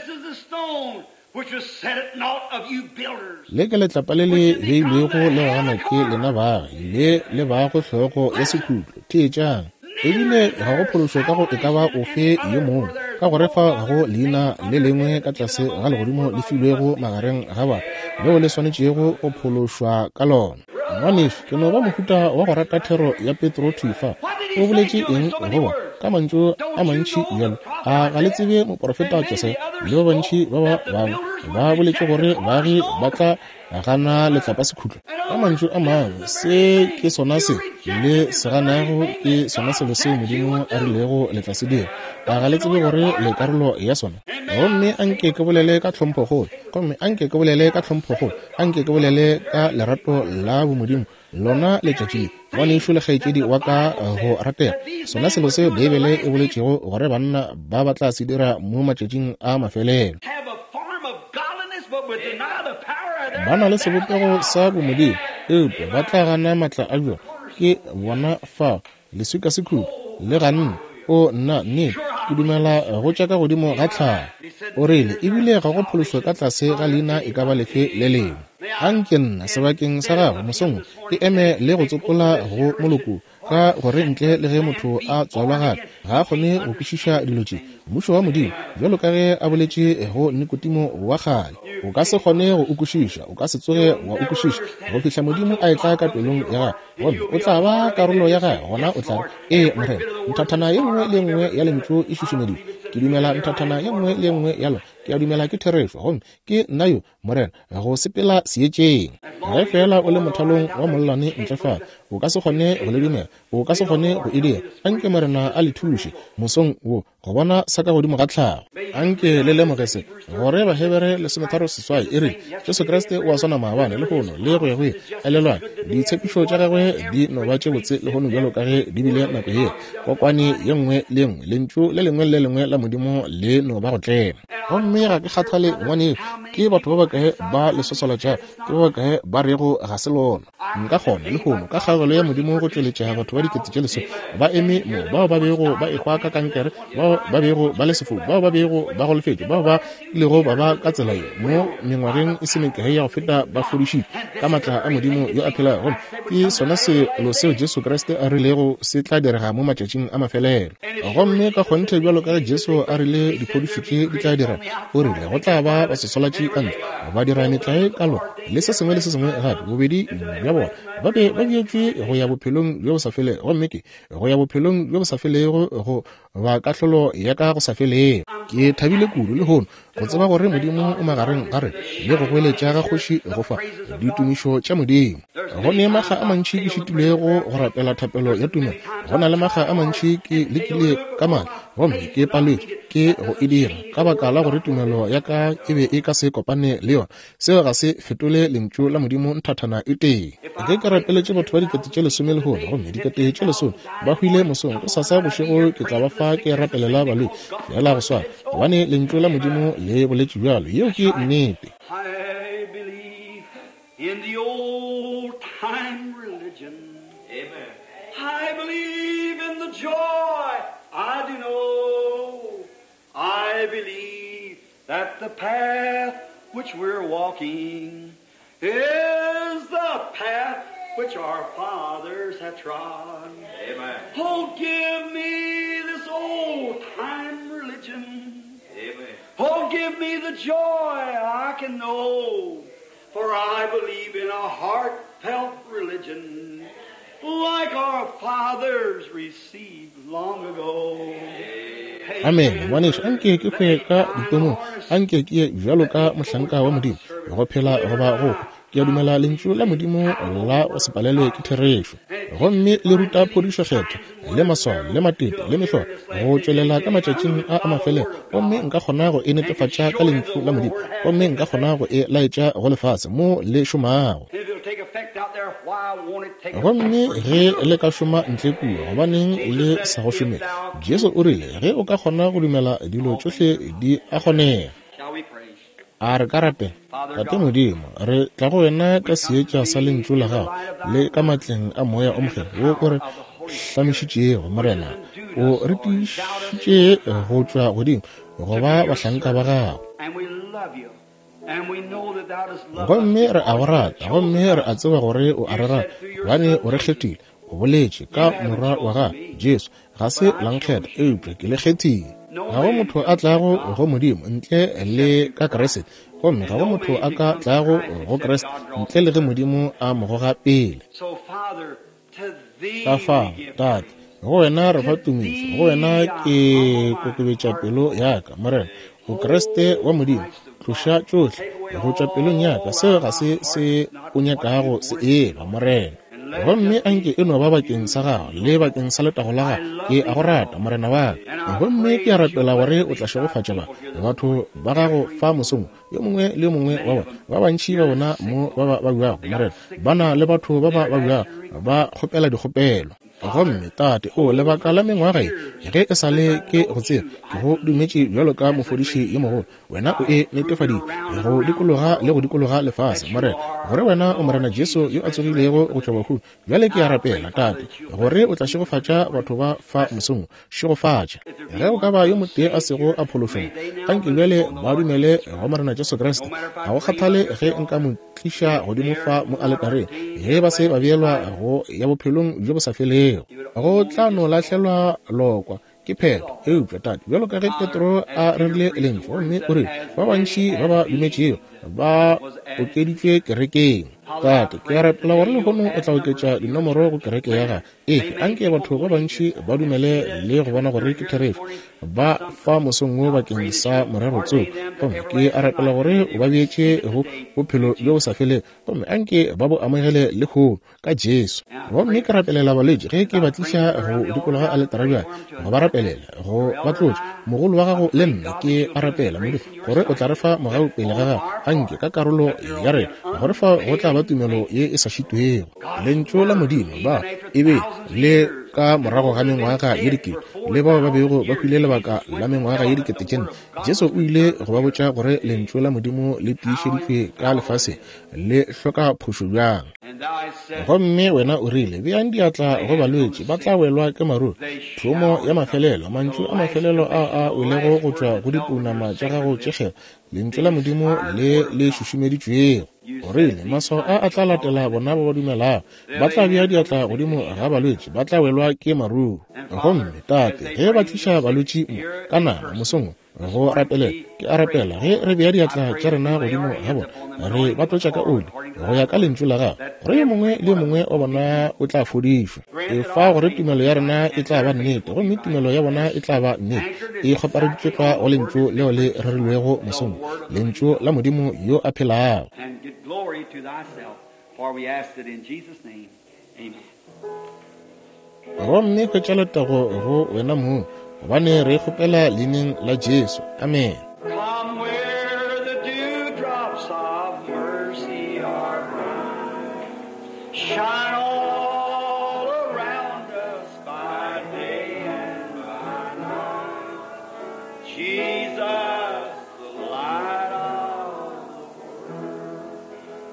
le ke letlapa le le beilwego le gana ke lena baagi le baago tlhogo ya sekhutlo theetšang ebile ga go phološo ka go e ka ba ofe yo mongwe ka gore fa ga go leina le lengwe ka tlase ga legodimo le filwego magareng ga ba leo le swanetšego go phološwa ka lona. Ngwaneša ke no ba mohuta wa go rata thero ya Petro 2:4 o boletše eng goba ka mantšu a mantši bjalo a ga le tsebe moprofeta Jose le ba bantši ba bangwe ba boletše gore baagi ba tla gana letlapa sekhutlo ka mantšu a mangwe se ke sona se le se ganago ke sona selo seo modimo a rilego le tla se dira a ga le tsebe gore le karolo ya sona gomme anke ke bolele ka tlhompho golo anke ke bolele ka lerato la bomodimo lona letšatši ngwanešo le kgaetšedi wa ka go ratela sona selo seo Bibele e boletšego gore banna ba batla se dira mo matšatšing a mafelelo ba na le sebopego sa bomodimo eupša ba tla gana maatla a bjona ke bona fa leswika sekhutlo le ganne o nna nnete ke dumela go tša ka godimo ga tlhago o rile ebile ga go phološo ka tlase ga leina e ka ba lefe le lengwe anke nna sebakeng sa gago mosongwe e eme le go tsopola go moloko ka gore ntle le ge motho a tswalwa gape ga a kgone go kwešiša dilo tše mmušo wa modimo bjalo ka ge a boletše go Nikodimo wa kgale o ka se kgone go ukwešiša o ka se tsoge wa ukwešiša go fihla modimo a etla ka pelong ya gae gomme o tla ba karolo ya gae gona o tla morena nthathana ye nngwe le nngwe ya lentšu e šušumedile ke dumela nthathana ye nngwe le nngwe yalo ke a dumela ke therešo gomme ke nna yo morena go sepela seetšeng ge fela o le mothalong wa mollane ntlefala o ka se kgone go le dumela o ka se kgone go e dira anke morena a le thuše mosong wo go bona sa ka godimo ga tlhago anke le lemogese gore bahebere lesometharo seswai e re Jesu Kriste o a swana maabane le gono le go ye a lelwane ditshepišo tša gagwe di no ba tše botse le gono bjalo ka ge di bile nako ye kokwane ye nngwe le nngwe lentšu le lengwe le lengwe la modimo le no ba go tlema gomme ga ke kgathale ngwane ke batho ba bakae ba lesosola tša ke ba bakae ba rego ga se lona nka kgona le gono ka kgagelo ya modimo go tšweletša batho ba dikete tše leso ba eme mo bao ba bego ba ekgwa ka kankere bao ba bego ba le sefu bao ba bego ba go lefetše bao ba ilego ba ba ka tsela ye mo mengwageng e se mekae ya go feta ba fodiši ka maatla a modimo yo a phelago ke sona selo seo Jesu Kriste a rilego se tla direga mo matšatšing a mafelelo gomme ka kgonthe bjalo ka Jesu a rile diphodišo tše di tla dira o rile go tla ba basesolatše ka ntle ba dira metlae ka lona le se sengwe gape bobedi bja bona ba be ba beetšwe go ya bophelong bjo bo sa fele gomme ke go ya bophelong bjo bo sa felego go ba kahlolo ya ka go sa felego ke thabile kudu le gono go tseba gore modimo o magareng gare le go goeletša ga kgoši go fa ditumišo tša modimo go ne maga a mantši ke šetilego go rapela thapelo ya tumelo go na le maga a mantši ke lekile ka mane gomme ke palwetše ke go e dira ka baka la gore tumelo ya ka e be e ka se kopane le yona seo ga se fetole lentšu la modimo nthathana e teng ke ke rapeletše batho ba dikete tše lesome le gona gomme dikete tše lesome ba hwile mosong go sasa bošego ke tla ba fa ke rapelela baloi fela go swana gobane lentšu la modimo le boletše bjalo yeo ke nnete.
I believe in the old time religion. Amen. I believe in the joy I do know. I believe that the path which we're walking is the path which our fathers have trod. Amen. Oh, give me this old time religion. Amen. Oh, give me the joy I can know, for I believe in a heartfelt religion, like our fathers received long ago.
Amen. Ngwaneša anke ke kwe ka ditomo anke ke bjalo ka mohlanka wa modimo go phela go ba go ke a dumela lentšu la modimo la o sepalelwe ke therešo gomme le ruta phodišo kgetho le maswao le matete le mehlolo go tšwelela ka matšatšing a mafelelo gomme nka kgona go e netefatša ka lentšu la modimo gomme nka kgona go e laetša go lefase mo le šomago
why won't it take
gomme ge le ka šoma ntle kuo gobaneng le sa go šome Jesu o rile ge o ka kgona go dumela dilo tsohle di a kgonega.
Shall we pray?
A re ka rape tate modimo re tla go wena ka seetša sa lentšu la gago le ka matleng a moya o mogere wo o re hlamišitšego morena o re tiišitše go tšwa godimo go ba bahlanka ba gago.
And we love you. And we know that thou dost love us.
Gomme re a go rata gomme re a tseba gore o a re rata gobane o re kgethile o boletše ka morwa wa ga Jesu ga se lankgetha eupša ke le kgethile. Ga go motho a tlago go modimo ntle le ka Kriste gomme ga go motho a ka tlago go Kriste ntle le ge modimo a mo goga pele.
So, Father, to thee
Ka fa
we give
tate go wena re fa tumišo go wena ke kokobetša pelo yaka morena o Kriste wa modimo tloša tšohle go tšwa pelong yaka seo ga se o nyakago se eba morena gomme anke e no ba bakeng sa gago le bakeng sa letago la gago ke a go rata morena wa ka gomme ke a rapela gore o tla šegofatša batho ba gago fa mosong yo mongwe le mongwe wa bona ba bantši ba bona mo ba buago morena bana le batho ba buago ba kgopela dikgopelo. Gomme tate o lebaka la mengwaga ge e sa le ke go tseba ke go dumetše bjalo ka mofodiši yo mogolo wena o e netefadile go dikologa le go dikologa lefase morena gore wena o morena Jesu yo a tsogilego go tšwa bahu bjale ke a rapela tate gore o tla šegofatša batho ba fa mosong šegofatša ge o ka ba yo motee a sego a phološong ganke bjale ba dumele go morena Jesu Kriste ga go kgathale ge nka mo tliša godimo fa mo aletareng ge ba se ba beelwa go ya bophelong jo bo sa felego go tla no latlhelwa lokwa ke pheto eupša tate bjalo ka ge Petro a rerile lentšu gomme o re ba bantši ba ba dumetšego ba okeditšwe kerekeng. Tate ke a rapela gore lehono o tla oketša dinomoro go kereke ya ga efe anke batho ba bantši ba dumele le go bona gore ke therefo ba fa mosong wo bakeng sa morero tseo gomme ke a rapela gore o ba beetše go bophelo bjo bo sa fele gomme anke ba bo amogele le kgono ka Jesu. Gomme ke rapelela balwetši ge ke batliša go dikologa a letarabjane go ba rapelela go ba tlotše mogolo wa gago le nna ke a rapela modimo gore o tla re fa mogau pele ga gago anke ka karolo ya rena gore fa go tla ba tumelo ye e sa šitwego lentšu la modimo ba e be le ka morago ga mengwaga ye dikete le bao ba bego ba hwile lebaka la mengwaga ye dikete tšene Jesu o ile go ba botša gore lentšu la modimo le tiišeditšwe ka lefase le hloka phošo bjang. Gomme wena o rile bjang diatla go balwetši ba tla welwa ke maru thomo ya mafelelo mantšu a mafelelo a welego go tšwa go dipounama tša gago tšegela lentšu la modimo le šušumeditšwego o rile maswao a tla latela bona ba dumelago ba tla bea diatla godimo ga balwetši ba tla welwa ke maru. Gomme tate ge ba tliša balwetši ka nama mosong go rapelela ke a rapela ge re bea diatla tša rena godimo ga bona re ba tlotša ka oli go ya ka lentšu la gago gore yo mongwe le yo mongwe wa bona o tla fodišwa e fa gore tumelo ya rena e tla ba nnete gomme tumelo ya bona e tla ba nnete e kgopareditšwe ka go lentšu leo le rerilwego mosong lentšu la modimo yo a phelago.
Glory to thyself, for we ask it in Jesus' name. Amen.
Gomme go tšaletago go wena mo gobane re kgopela leineng la Jesu. Amen.
Come where the dewdrops of mercy are bright, shine all around us by day and by night. Jesus, the light of the world,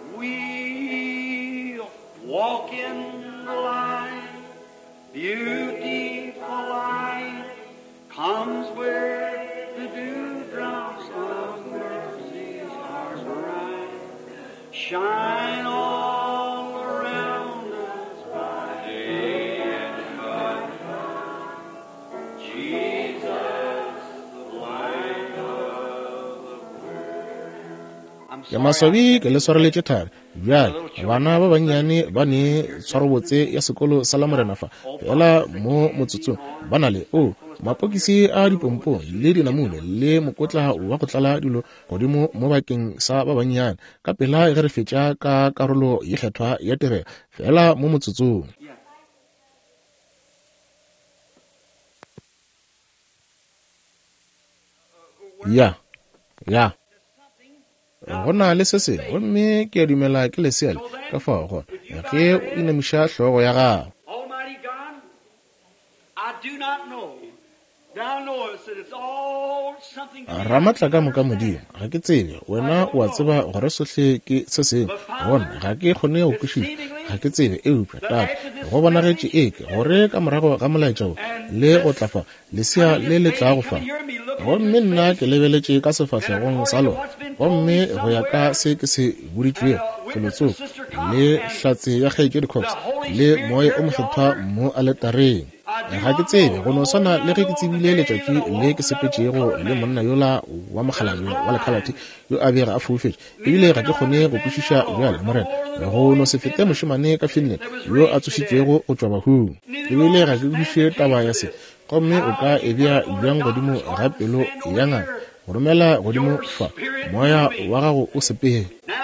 we'll walk in the light, beautiful light comes where the dewdrops of mercy are bright, shine all around us by day and by night. Jesus, the light of the world.
Ya maswabi ke le swareletše thari bjale bana ba bannyane ba ne tshwarobotse ya sekolo sa la Morena fa fela mo motsotsong ba na le mapokisi a dipompo le dinamune le mokotla wa go tlala dilo godimo mo bakeng sa ba bannyane ka pela ge re fetša ka karolo ye kgethwa ya tirelo fela mo motsotsong. Ya go na le se sengwe mme ke a dumela ke leseale ka fao gona ge o inamiša hlogo ya gago.
Almighty God, I do not know. Thou knowest that it's all something to
Ramatla ka moka modimo ga ke tsebe wena wa tseba gore sohle ke se seng gona ga ke kgone go kwešiša ga ke tsebe eupša tata go bonagetše eke gore ka morago ga molaetšao le go tlafa lesea le le tla go fa gomme nna ke lebeletše ka sefahlegong sa lona gomme go ya ka se ke se boditšwego kolotsong le hlatse ya kgaetšedi cox le moye o mohlopha mo aletareng. Ga ke tsebe go no sana le ge ke tsebile letšatši le ke sepetšego le monna yola wa mogalanyo wa lekhalati yo a bega a foufetše ebile ga ke kgone go kwešiša bjale morena go no se fete mošemane ka Finland yo a tsošitšwego go tšwa bahung ebile ga ke kwešiše taba ya se gomme o ka ebja bjang godimo ga pelo ya ngaka go romela godimo fa moya wa gago o sepege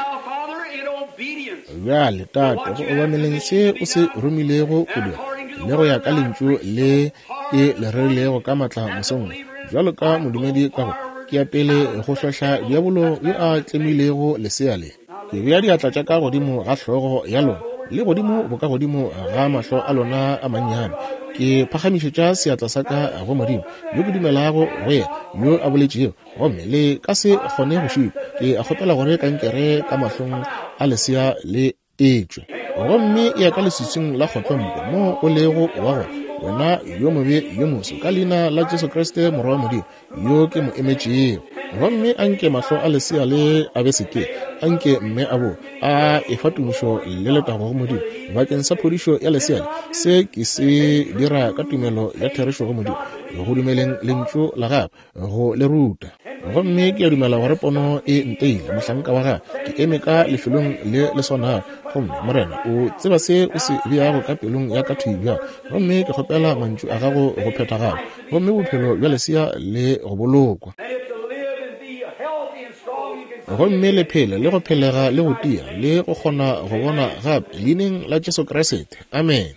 bjale tate go obameleng se o se romilego kudu le go ya ka lentšu le ke le reilego ka matla mosong jalo ka modumedi ka go ke apele go hlahla diabolo yo a tlemilego lesea le ke bea diatla tša ka godimo ga hlogo ya lona le godimo bo ka godimo ga mahlo a lona a mannyane ke phagamišetša seatla sa ka go modimo yo ke dumelago go ye yo a boletšego gomme le ka se kgone go šipa ke a kgopela gore kankere ka mahlong a lesea le etšwe gomme e ya ka leswising la kgotlompo mo o lego wa gore wena yo mobe yo moso ka leina la Jesu Kriste morwa modimo yo ke mo emetšego gomme anke mahlo a lesea le a be seke anke mme abo a efa tumišo le letago go modimo bakeng sa phodišo ya lesea se ke se dira ka tumelo ya therešo go modimo go dumeleng lentšu la gape go le ruta gomme ke a dumela gore pono e nteile mohlanka wa gape ke eme ka lefelong le sona gomme morena o tseba se o se beago ka pelong ya ka thibja gomme ke kgopela mantšu a gago go phethagala gomme bophelo bja lesea le go bolokwa gomme le phele le go phelega le go tia le go kgona go bona gape leineng la Jesu Kriste amen.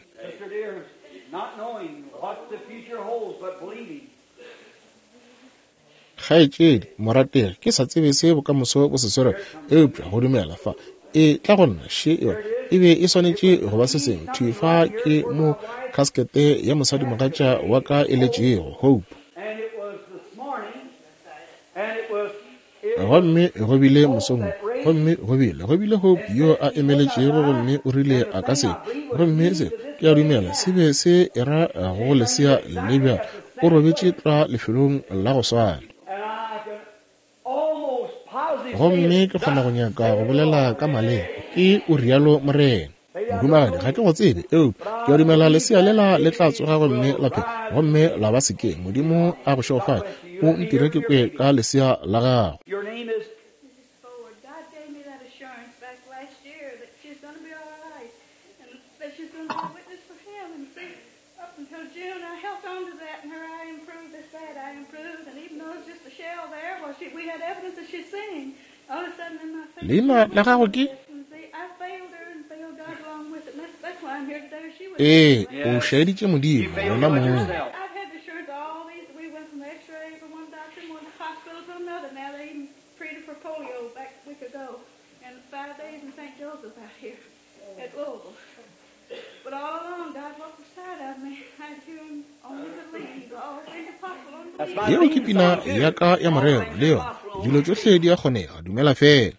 Kgaetšedi morategi ke sa tsebe se bokamoso bo se swere eupša go dumela fa e tla go nna she e be e swanetše go ba se seng thufa ke mo kaskete ya mosadi mogatša wa ka eletšego Hope gomme go bile mosong gomme go bile Hope yo a emeletšego gomme o rile a ka se gomme se ke a dumela se be se era go lesea lebja o robetše tla lefelong la go swana gomme ke kgona go nyaka go bolela ka maleng ke o rialo morena modumagadi ga ke go tsebe ke a dumela lesea lela le tla tsoga gomme laphe gomme la ba sekeng modimo a go šofa o ntire ke kwe ka lesea la gago. Leina la gago ke o šaeditše modimo wena mong yeo ke pina ya ka ya morero le yona dilo tšohle di a kgonega dumela fela.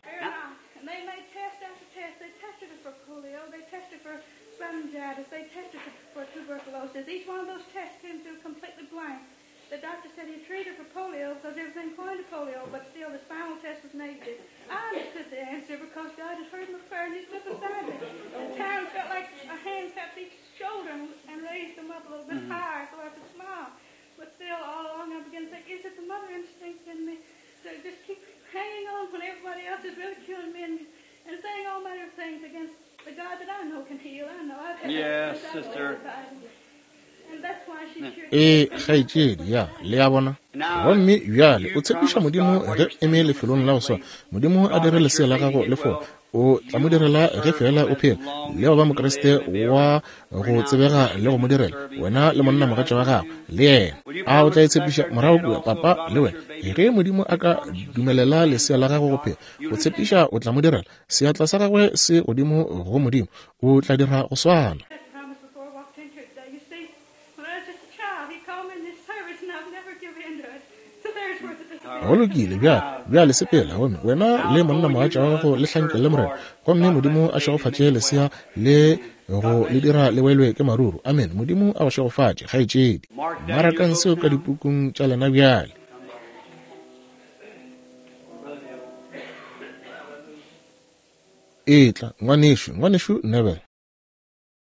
Each one of those tests came through completely blank. The doctor said he treated for polio because everything pointed to polio, but still the spinal test was negative. I understood the answer because God had heard my prayer and He stood beside me. At times felt like a hand tapped each shoulder and raised them up a little bit higher so I could smile. But still, all along I began to think, is it the mother instinct in me? So just keep hanging on when everybody else is ridiculing me and saying all manner of things against the God that I know can heal. I know I've had
yes, sister.
Kgaetšedi
ya le ya bona gomme bjale o tshepiša modimo ge eme lefelong la go swa modimo a dire lesea la gago le fo o tla mo direla ge fela o phela le ba mokreste wa go tsebega le go mo direla wena le monna mogatša wa gago le yena a o tla itshepiša morago kua papa le wena ge modimo a ka dumelela lesea la gago go phela go tshepiša o tla mo direla seatla sa gagwe se godimo go modimo o tla dira go swana. go lokile bja le sepela gome wena le monna mogatša wa gago le hlanke le morena gomme modimo a šegofatše lesea le go le dira le welwe ke maruru amen modimo a go šegofatše kgaetšedi marakan seo ka dipukung tša lena bjale etla ngwanešo Nebel.